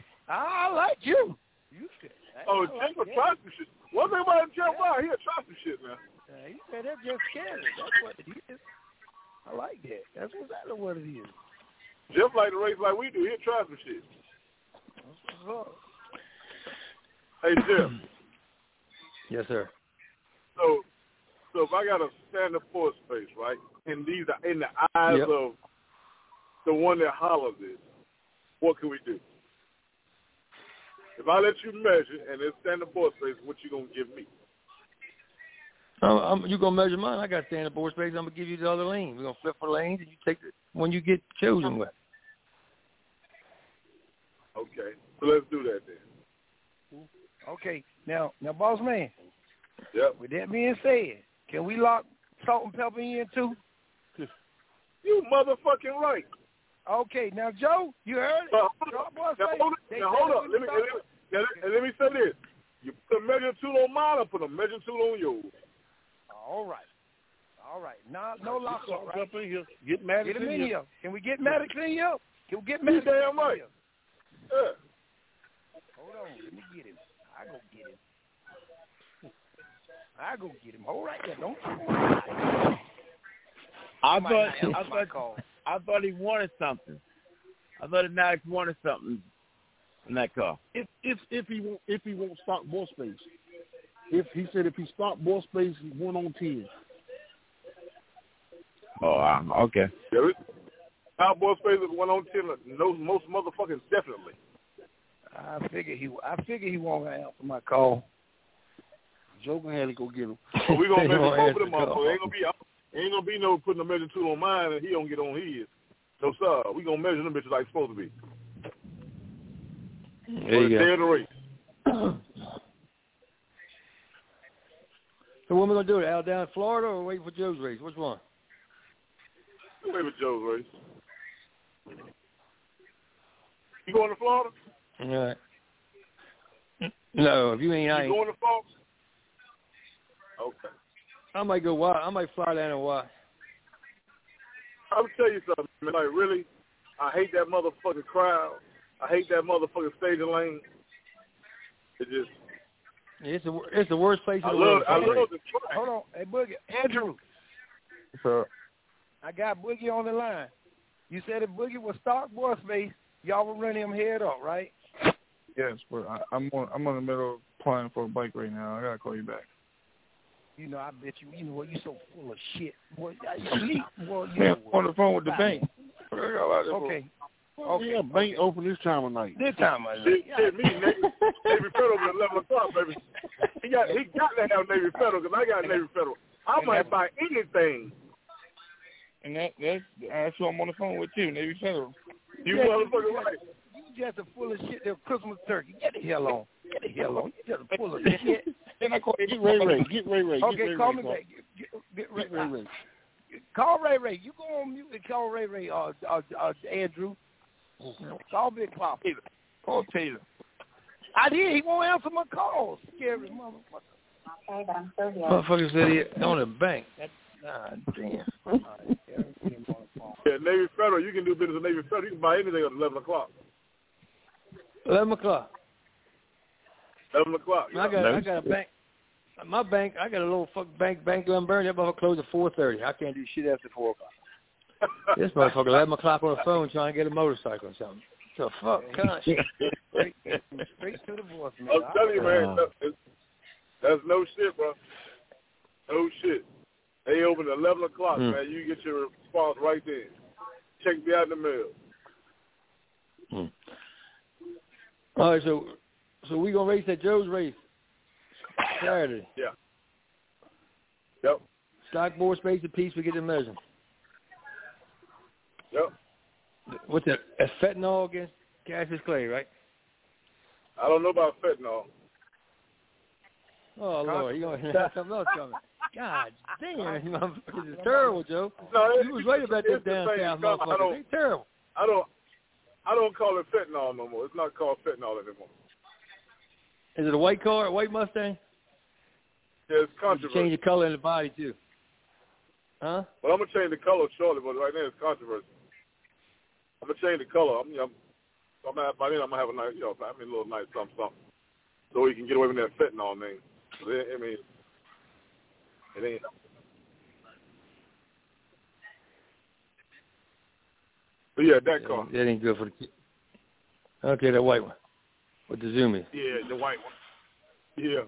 H: Oh, Jeff will try some shit. One thing about Jeff, he'll try some shit, man.
D: He said that's just scary. That's what it is. I like that. That's exactly what it is.
H: Jeff like to race like we do. He'll try some shit. Hey, Jeff.
N: Yes, sir.
H: So if I got a standard force space, right, and these are in the eyes of the one that hollers it, what can we do? If I let you measure and it's standard force space, what you gonna give me?
N: You gonna measure mine? I got standard board space. I'm gonna give you the other lane. We're gonna flip for lanes, and you take the one you get chosen with.
H: Okay, so let's do that then.
D: Okay, now, boss man.
H: Yep.
D: With that being said, can we lock salt and pepper in too?
H: You motherfucking right.
D: Okay, now Joe, you heard it.
H: Now hold up. Let me say this. You put a measure tool on mine, I put a measure tool on yours.
D: All right. No lock up, right?
G: Up in here. Get Maddox
D: in here. Can we get Maddox in here? Can we get Maddox in here?
H: Damn right. Yeah.
D: Hold on. Let me get him. I go get him. Hold right there. Don't you
C: I thought he wanted something. I thought Maddox wanted something in that car.
G: If he won't stop ball space. If he stopped ball space, he 1 on 10.
C: Oh, okay.
H: Yeah, our ball space is 1 on 10. Most motherfuckers definitely.
D: I figure he won't answer my call.
G: Joe gonna have to go get him.
H: So we gonna measure both of them motherfuckers. Ain't gonna be no putting a measure tool on mine and he don't get on his. No sir, we gonna measure them bitches like it's supposed to be.
N: There you go.
H: Day of the race.
N: So when we gonna do it? Out down in Florida or wait for Joe's race? Which one?
H: Wait for Joe's race. You going to Florida?
N: All right. No, if you ain't, I ain't.
H: You going to Florida? Okay.
N: I might go wild. I might fly down and watch.
H: I'm gonna tell you something, man. Like really, I hate that motherfucking crowd. I hate that motherfucking staging lane. It just.
N: It's the worst place in the world.
H: I love the track.
D: Hold on, hey Boogie, Andrew.
C: Sir.
D: I got Boogie on the line. You said if Boogie was stock boy space, y'all would run him head up, right?
P: Yes, but I'm in the middle of applying for a bike right now. I gotta call you back.
D: You know, I bet you. You know what? You're so full of shit. Boy, you sleep. Boy, you
P: Man, on the phone with the bank.
D: Okay.
G: Okay. Yeah, bank open this time of night.
D: This time of
H: night. Yeah, me, Navy Federal at 11 o'clock, baby. He got to have Navy Federal because I got Navy Federal. I might buy anything.
P: And that's who I'm on the phone with too, Navy Federal.
H: You motherfucker right.
D: You just a full of shit. They're Christmas turkey. Get the hell on. Get the hell on. You just full of shit.
P: Then I call
G: Get Ray. Get Ray.
D: Okay,
G: get
D: call
G: Ray,
D: me back. Get Ray.
G: Ray.
D: Call Ray. You go on mute and call Ray. Andrew. Call Big Pop.
P: Call Taylor.
D: I did. He won't answer my calls. Scary motherfucker.
O: Okay, but I'm still here.
N: Motherfucker said he on the bank. Damn.
H: Yeah, Navy Federal. You can do business with Navy Federal. You can buy anything at 11 o'clock.
N: 11 o'clock.
H: 11 o'clock.
N: Yeah. I got a bank. My bank, I got a little bank in Burn. That motherfucker closed at 4:30. I can't do shit after 4 o'clock. This motherfucker 11 o'clock on the phone trying to get a motorcycle or something. The fuck, gosh.
D: Straight to the voicemail.
H: I'm telling you, man, that's no shit, bro. No shit. They open at 11 o'clock, man. You get your response right there. Check me out in the mail.
N: All right, so we gonna race at Joe's race Saturday.
H: Yeah. Yep.
N: Stock board space apiece. We get the measure.
H: Yep.
N: What's that? That's fentanyl against Cassius Clay, right?
H: I don't know about fentanyl.
N: Oh Lord, you gonna have something else coming? God damn, you motherfuckers is terrible, Joe.
H: No,
N: you was right about that damn south motherfuckers. They terrible.
H: I don't call it fentanyl no more. It's not called fentanyl anymore.
N: Is it a white car, a white Mustang?
H: Yeah, it's controversy.
N: Change the color in the body too. Huh?
H: Well, I'm gonna change the color shortly, but right now it's controversy. I'm gonna change the color. By then I'm gonna have a nice, a little nice something, so we can get away from that fentanyl name. I mean, it ain't. But yeah, that car.
N: That ain't good for the kid. Okay, that white one with the zoom in.
H: Yeah, the white one. Yeah.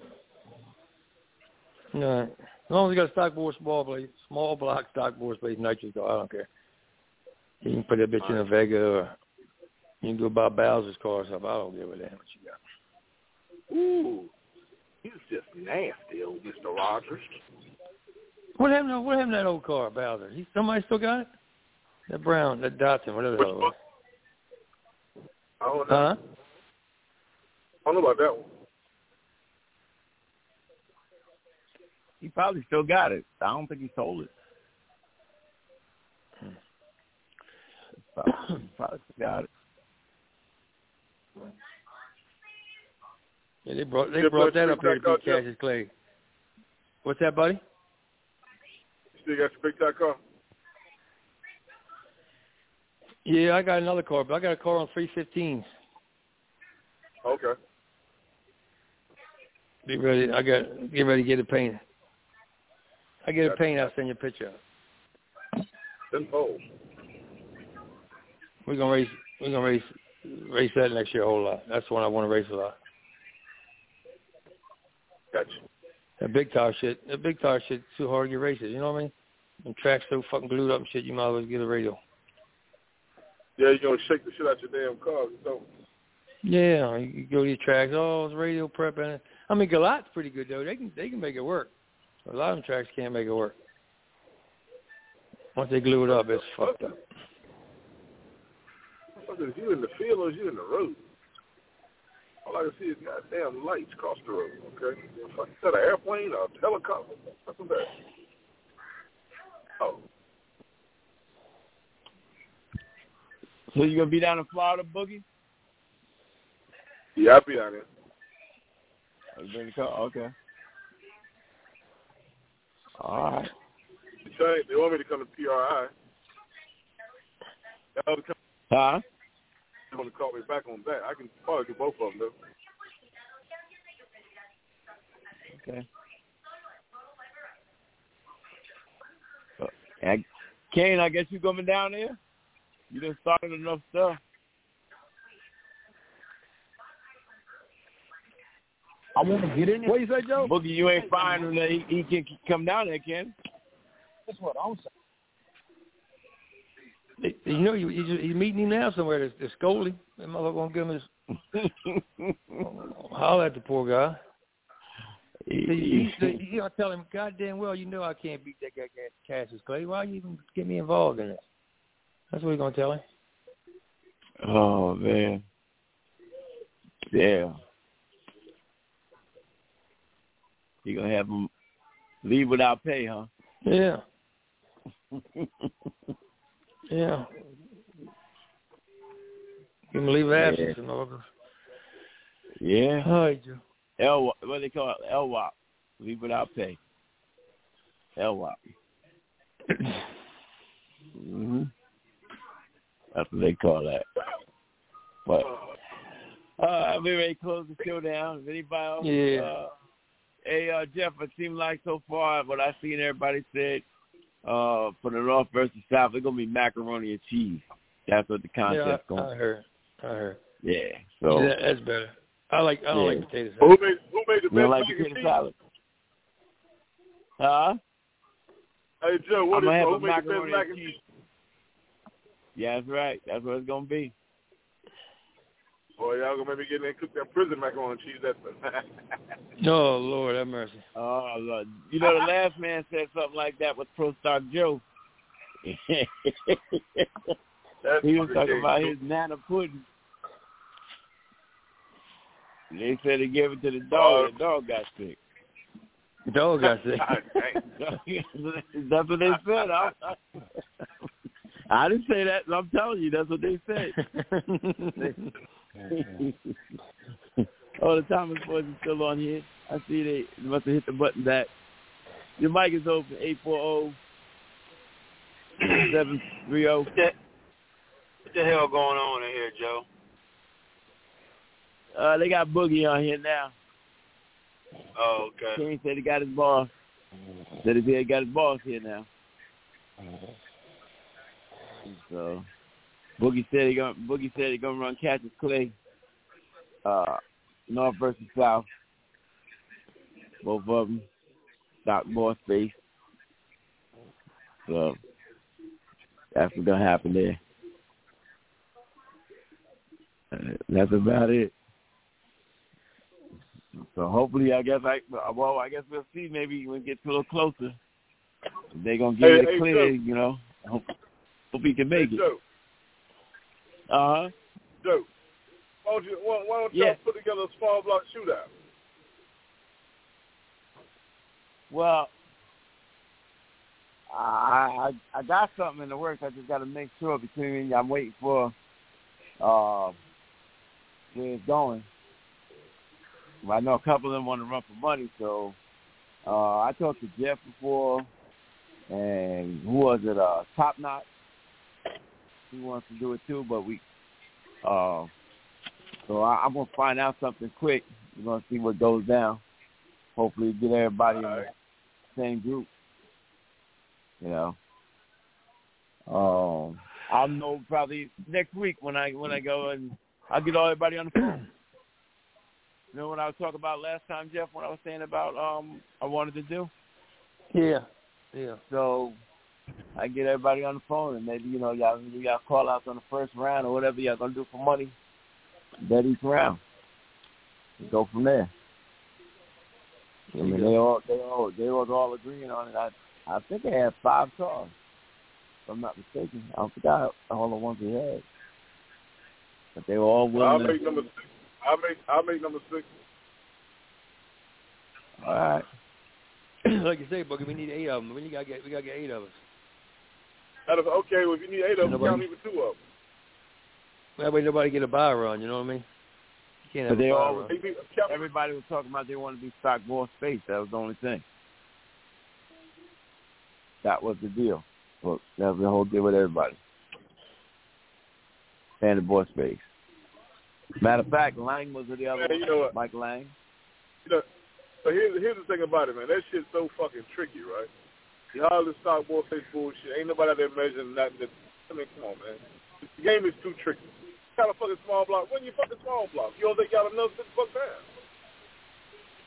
N: All right. As long as you got a stock board small block stock board space nitrous car, I don't care. You can put that bitch in a Vega, or you can go buy Bowser's car or something. I don't give a damn what you got.
H: Ooh, he's just nasty, old Mr. Rogers.
N: What happened to that old car, Bowser? Somebody still got it? That brown, that Datsun, whatever the hell it was.
H: I don't know.
N: Huh?
H: I don't know about that one.
C: He probably still got it. I don't think he sold it. Probably still got it.
N: Yeah, they brought that up here to beat Cassius Clay. What's that, buddy?
H: You still got your big time car?
N: Yeah, I got another car, but I got a car on 315s.
H: Okay.
N: Get ready to get it painted. I get it painted, I'll send you a picture of it.
H: Tenfold.
N: We're gonna race that next year a whole lot. That's the one I want to race a lot.
H: Gotcha.
N: That big tire shit too hard to get races, you know what I mean? And track's so fucking glued up and shit, you might as well get a radio.
H: Yeah, you're gonna shake the shit out your damn car, so.
N: Yeah, you go to your tracks, it's radio prep in it. I mean, Galat's pretty good though. They can make it work. A lot of them tracks can't make it work. Once they glue it up, it's fucked up.
H: Is you in the field or is you in the road? All I can see is goddamn lights across the road, okay? Is that an airplane or a helicopter? What's that? Oh.
C: So you gonna be down in Florida, Boogie?
H: Yeah, I'll be down there.
C: Oh, you bring the car? Okay. All right.
H: They want me to come to PRI.
C: Huh?
H: They want to call me back on that. I can probably do both of them, though.
C: Okay. Kane, I guess you coming down there? You done started enough stuff.
K: I want to get in there.
N: What you say, Joe?
C: Boogie, you ain't firing him that he can come down there, can
K: That's what I'm saying.
N: You know, he's meeting him now somewhere to scold him. That motherfucker won't give him his holler at the poor guy. You gotta tell him, goddamn well, you know I can't beat that guy Cassius Clay. Why you even get me involved in it? That's what he's gonna tell him.
C: Oh man, yeah. You gonna have him leave without pay, huh?
N: Yeah. Yeah. Give him a leave of absence in August.
C: Yeah.
N: All right, Joe.
C: What they call it? LWAP. Leave without pay. LWAP. Mm-hmm. That's what they call that. But we ready to close the show down. Is anybody else?
N: Yeah.
C: Hey, Jeff, it seemed like so far what I've seen everybody said for the North versus South, it's going to be macaroni and cheese. That's what the contest going.
N: I heard.
C: Yeah. So
N: that's better. I like potato salad.
H: Who made the best
C: you don't like
H: mac and
C: potato
H: cheese?
C: salad? Huh?
H: Hey, Joe, who made the best
C: macaroni
H: mac
C: and
H: and cheese?
C: Yeah, that's right. That's what it's going to be.
H: Boy, y'all going to make me get in there and cook that prison macaroni and cheese.
N: Oh, Lord, have mercy.
C: Oh, Lord. You know, the last man said something like that with Pro Stock Joe. He was talking about his nana pudding. They said he gave it to the dog. The dog got sick.
N: The dog got sick.
C: That's what they said. I didn't say that. I'm telling you, that's what they said. Oh, the Thomas boys are still on here. I see they must have hit the button back. Your mic is open, 840-730.
E: What the hell going on in here, Joe?
C: They got Boogie on here now.
E: Oh, okay.
C: King said he got his boss. Said he got his boss here now. So Boogie said he gonna run Cassius Clay, North versus South. Both of them, stock more space. So that's what's gonna happen there. That's about it. So hopefully, I guess we'll see. Maybe when we get a little closer, they're gonna give it a clear. You know, hope he can make it.
H: Joe. Joe, why don't y'all put together a small block shootout?
C: Well, I got something in the works. I just got to make sure between. I'm waiting for where it's going. Well, I know a couple of them want to run for money, so I talked to Jeff before, and who was it? Top Knot. He wants to do it too, but so I'm gonna find out something quick. We're gonna see what goes down. Hopefully, get everybody in the same group. You know. I'll know probably next week when I go, and I'll get everybody on the phone. You know what I was talking about last time, Jeff, when I was saying about I wanted to do?
N: Yeah.
C: So I get everybody on the phone, and maybe, you know, y'all call outs on the first round or whatever y'all going to do for money. Bet each round. And go from there. I mean, they all agreeing on it. I think they had 5 cars, if I'm not mistaken. I forgot all the ones we had. But they were all willing.
H: I'll make number 6. I'll make number 6.
C: All right.
N: Like you say, Boogie, we need 8 of them. We gotta get 8 of us.
H: Okay, well, if you need 8 of them, count even 2 of them.
N: That way nobody get a buy run, you know what I mean? You can't have a buy run.
C: Everybody was talking about they want to be stock more space. That was the only thing. That was the deal. Well, that was the whole deal with everybody. And the boy space. Matter of fact, Lang was the other one. You know what? Mike Lang.
H: You know, so here's the thing about it, man. That shit's so fucking tricky, right? All this stock more space bullshit. Ain't nobody out there measuring nothing. I mean, come on, man. The game is too tricky. Kind of fucking small block. When you fucking small block, you don't think y'all another $6 down?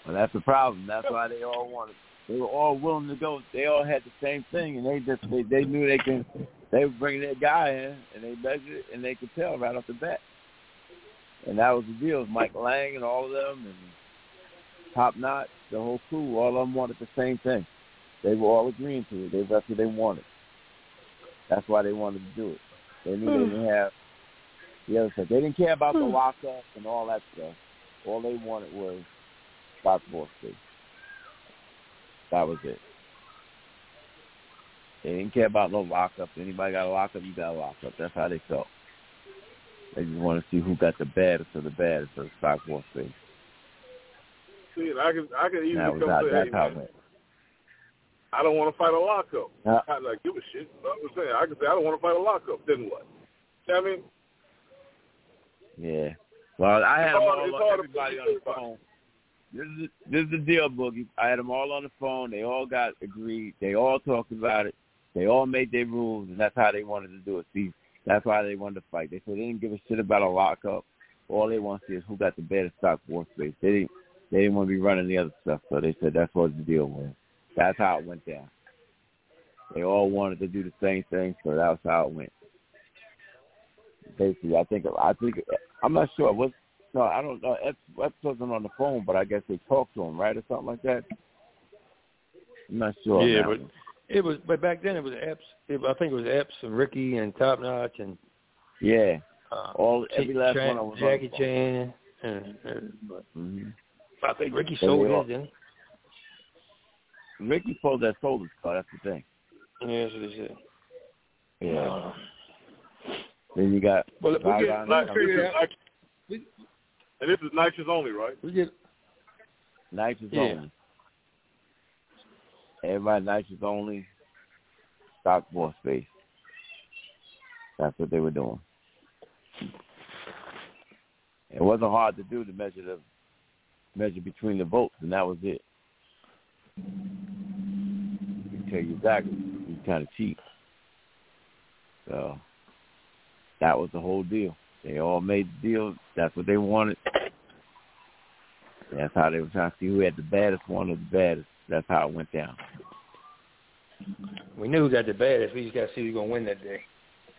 C: And that's the problem. That's why they all wanted. They were all willing to go. They all had the same thing, and they knew they would bring their guy in, and they measured it, and they could tell right off the bat. And that was the deal. Mike Lang and all of them, and Top Notch, the whole crew, all of them wanted the same thing. They were all agreeing to it. That's what they wanted. That's why they wanted to do it. They knew they didn't have the other stuff. They didn't care about the lockup and all that stuff. All they wanted was Fox Sports Space. That was it. They didn't care about no lockup. Anybody got a lockup, you got a lockup. That's how they felt. They just want to see who got the baddest of the Fox Sports Space.
H: See, I can easily come say,
C: that's
H: hey,
C: how
H: man,
C: it went.
H: I don't want to fight a lockup. I like give a shit. I'm saying I can say I don't want to fight a lockup. Then what? You know what I mean?
C: Yeah. Well, I had everybody on the phone. This is the deal, Boogie. I had them all on the phone. They all got agreed. They all talked about it. They all made their rules, and that's how they wanted to do it. See, that's why they wanted to fight. They said they didn't give a shit about a lockup. All they want to see is who got the better Fox Sports Space. They didn't want to be running the other stuff, so they said that's what the deal was. That's how it went down. They all wanted to do the same thing, so that's how it went. Basically, I think I'm not sure. I don't know. Epps wasn't on the phone, but I guess they talked to him, right, or something like that. I'm not sure.
N: Yeah, but back then it was Epps. I think it was Epps and Ricky and Top Notch and
C: every last one of them.
N: Jackie Chan I think Ricky sold his, didn't he?
C: Ricky pulled that shoulder car. That's the thing.
N: Yeah, that's what they said.
C: Yeah. Then you got.
H: And this is nitrous only, right?
C: Nitrous only. Everybody nitrous only. Fox Sports Space. That's what they were doing. It wasn't hard to do to measure between the votes, and that was it. I can tell you exactly. It was kind of cheap. So that was the whole deal. They all made the deal. That's what they wanted. That's how they were trying to see who had the baddest one of the baddest. That's how it went down.
N: We knew who got the baddest. We just got to see who's going to win that day.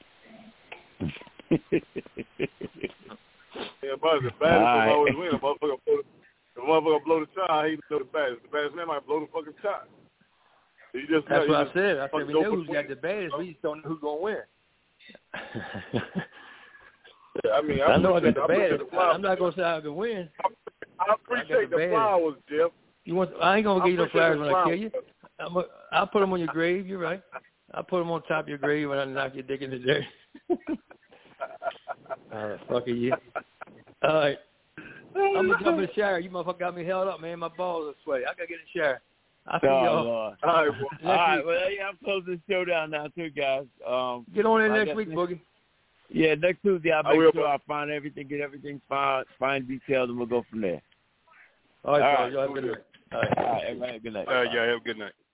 H: Yeah, but the baddest will always win. The motherfucker blow the tie, he know the baddest. The baddest man might blow the fucking tie.
N: That's what I said. I said we know who's got the baddest. We just don't know who's going to win.
H: Yeah, I mean,
N: I know I got the baddest. I'm not going to say I can win.
H: I appreciate the flowers, Jeff.
N: I ain't going to give you no flowers when I kill you. I'll put them on your grave. You're right. I'll put them on top of your grave when I knock your dick in the dirt. Fuck you. All right. I'm going to jump in the shower. You motherfucker got me held up, man. My balls are sweaty. I got to get in the shower. I'll see y'all.
C: All right. Well, I'm closing the show down now, too, guys.
N: Get on in next week, Boogie.
C: Yeah, next Tuesday I'll make sure I find everything, get everything fine detailed, and we'll go from there.
N: All right, y'all have a good night.
C: All right, everybody have a good night.
F: Yeah, have a good night.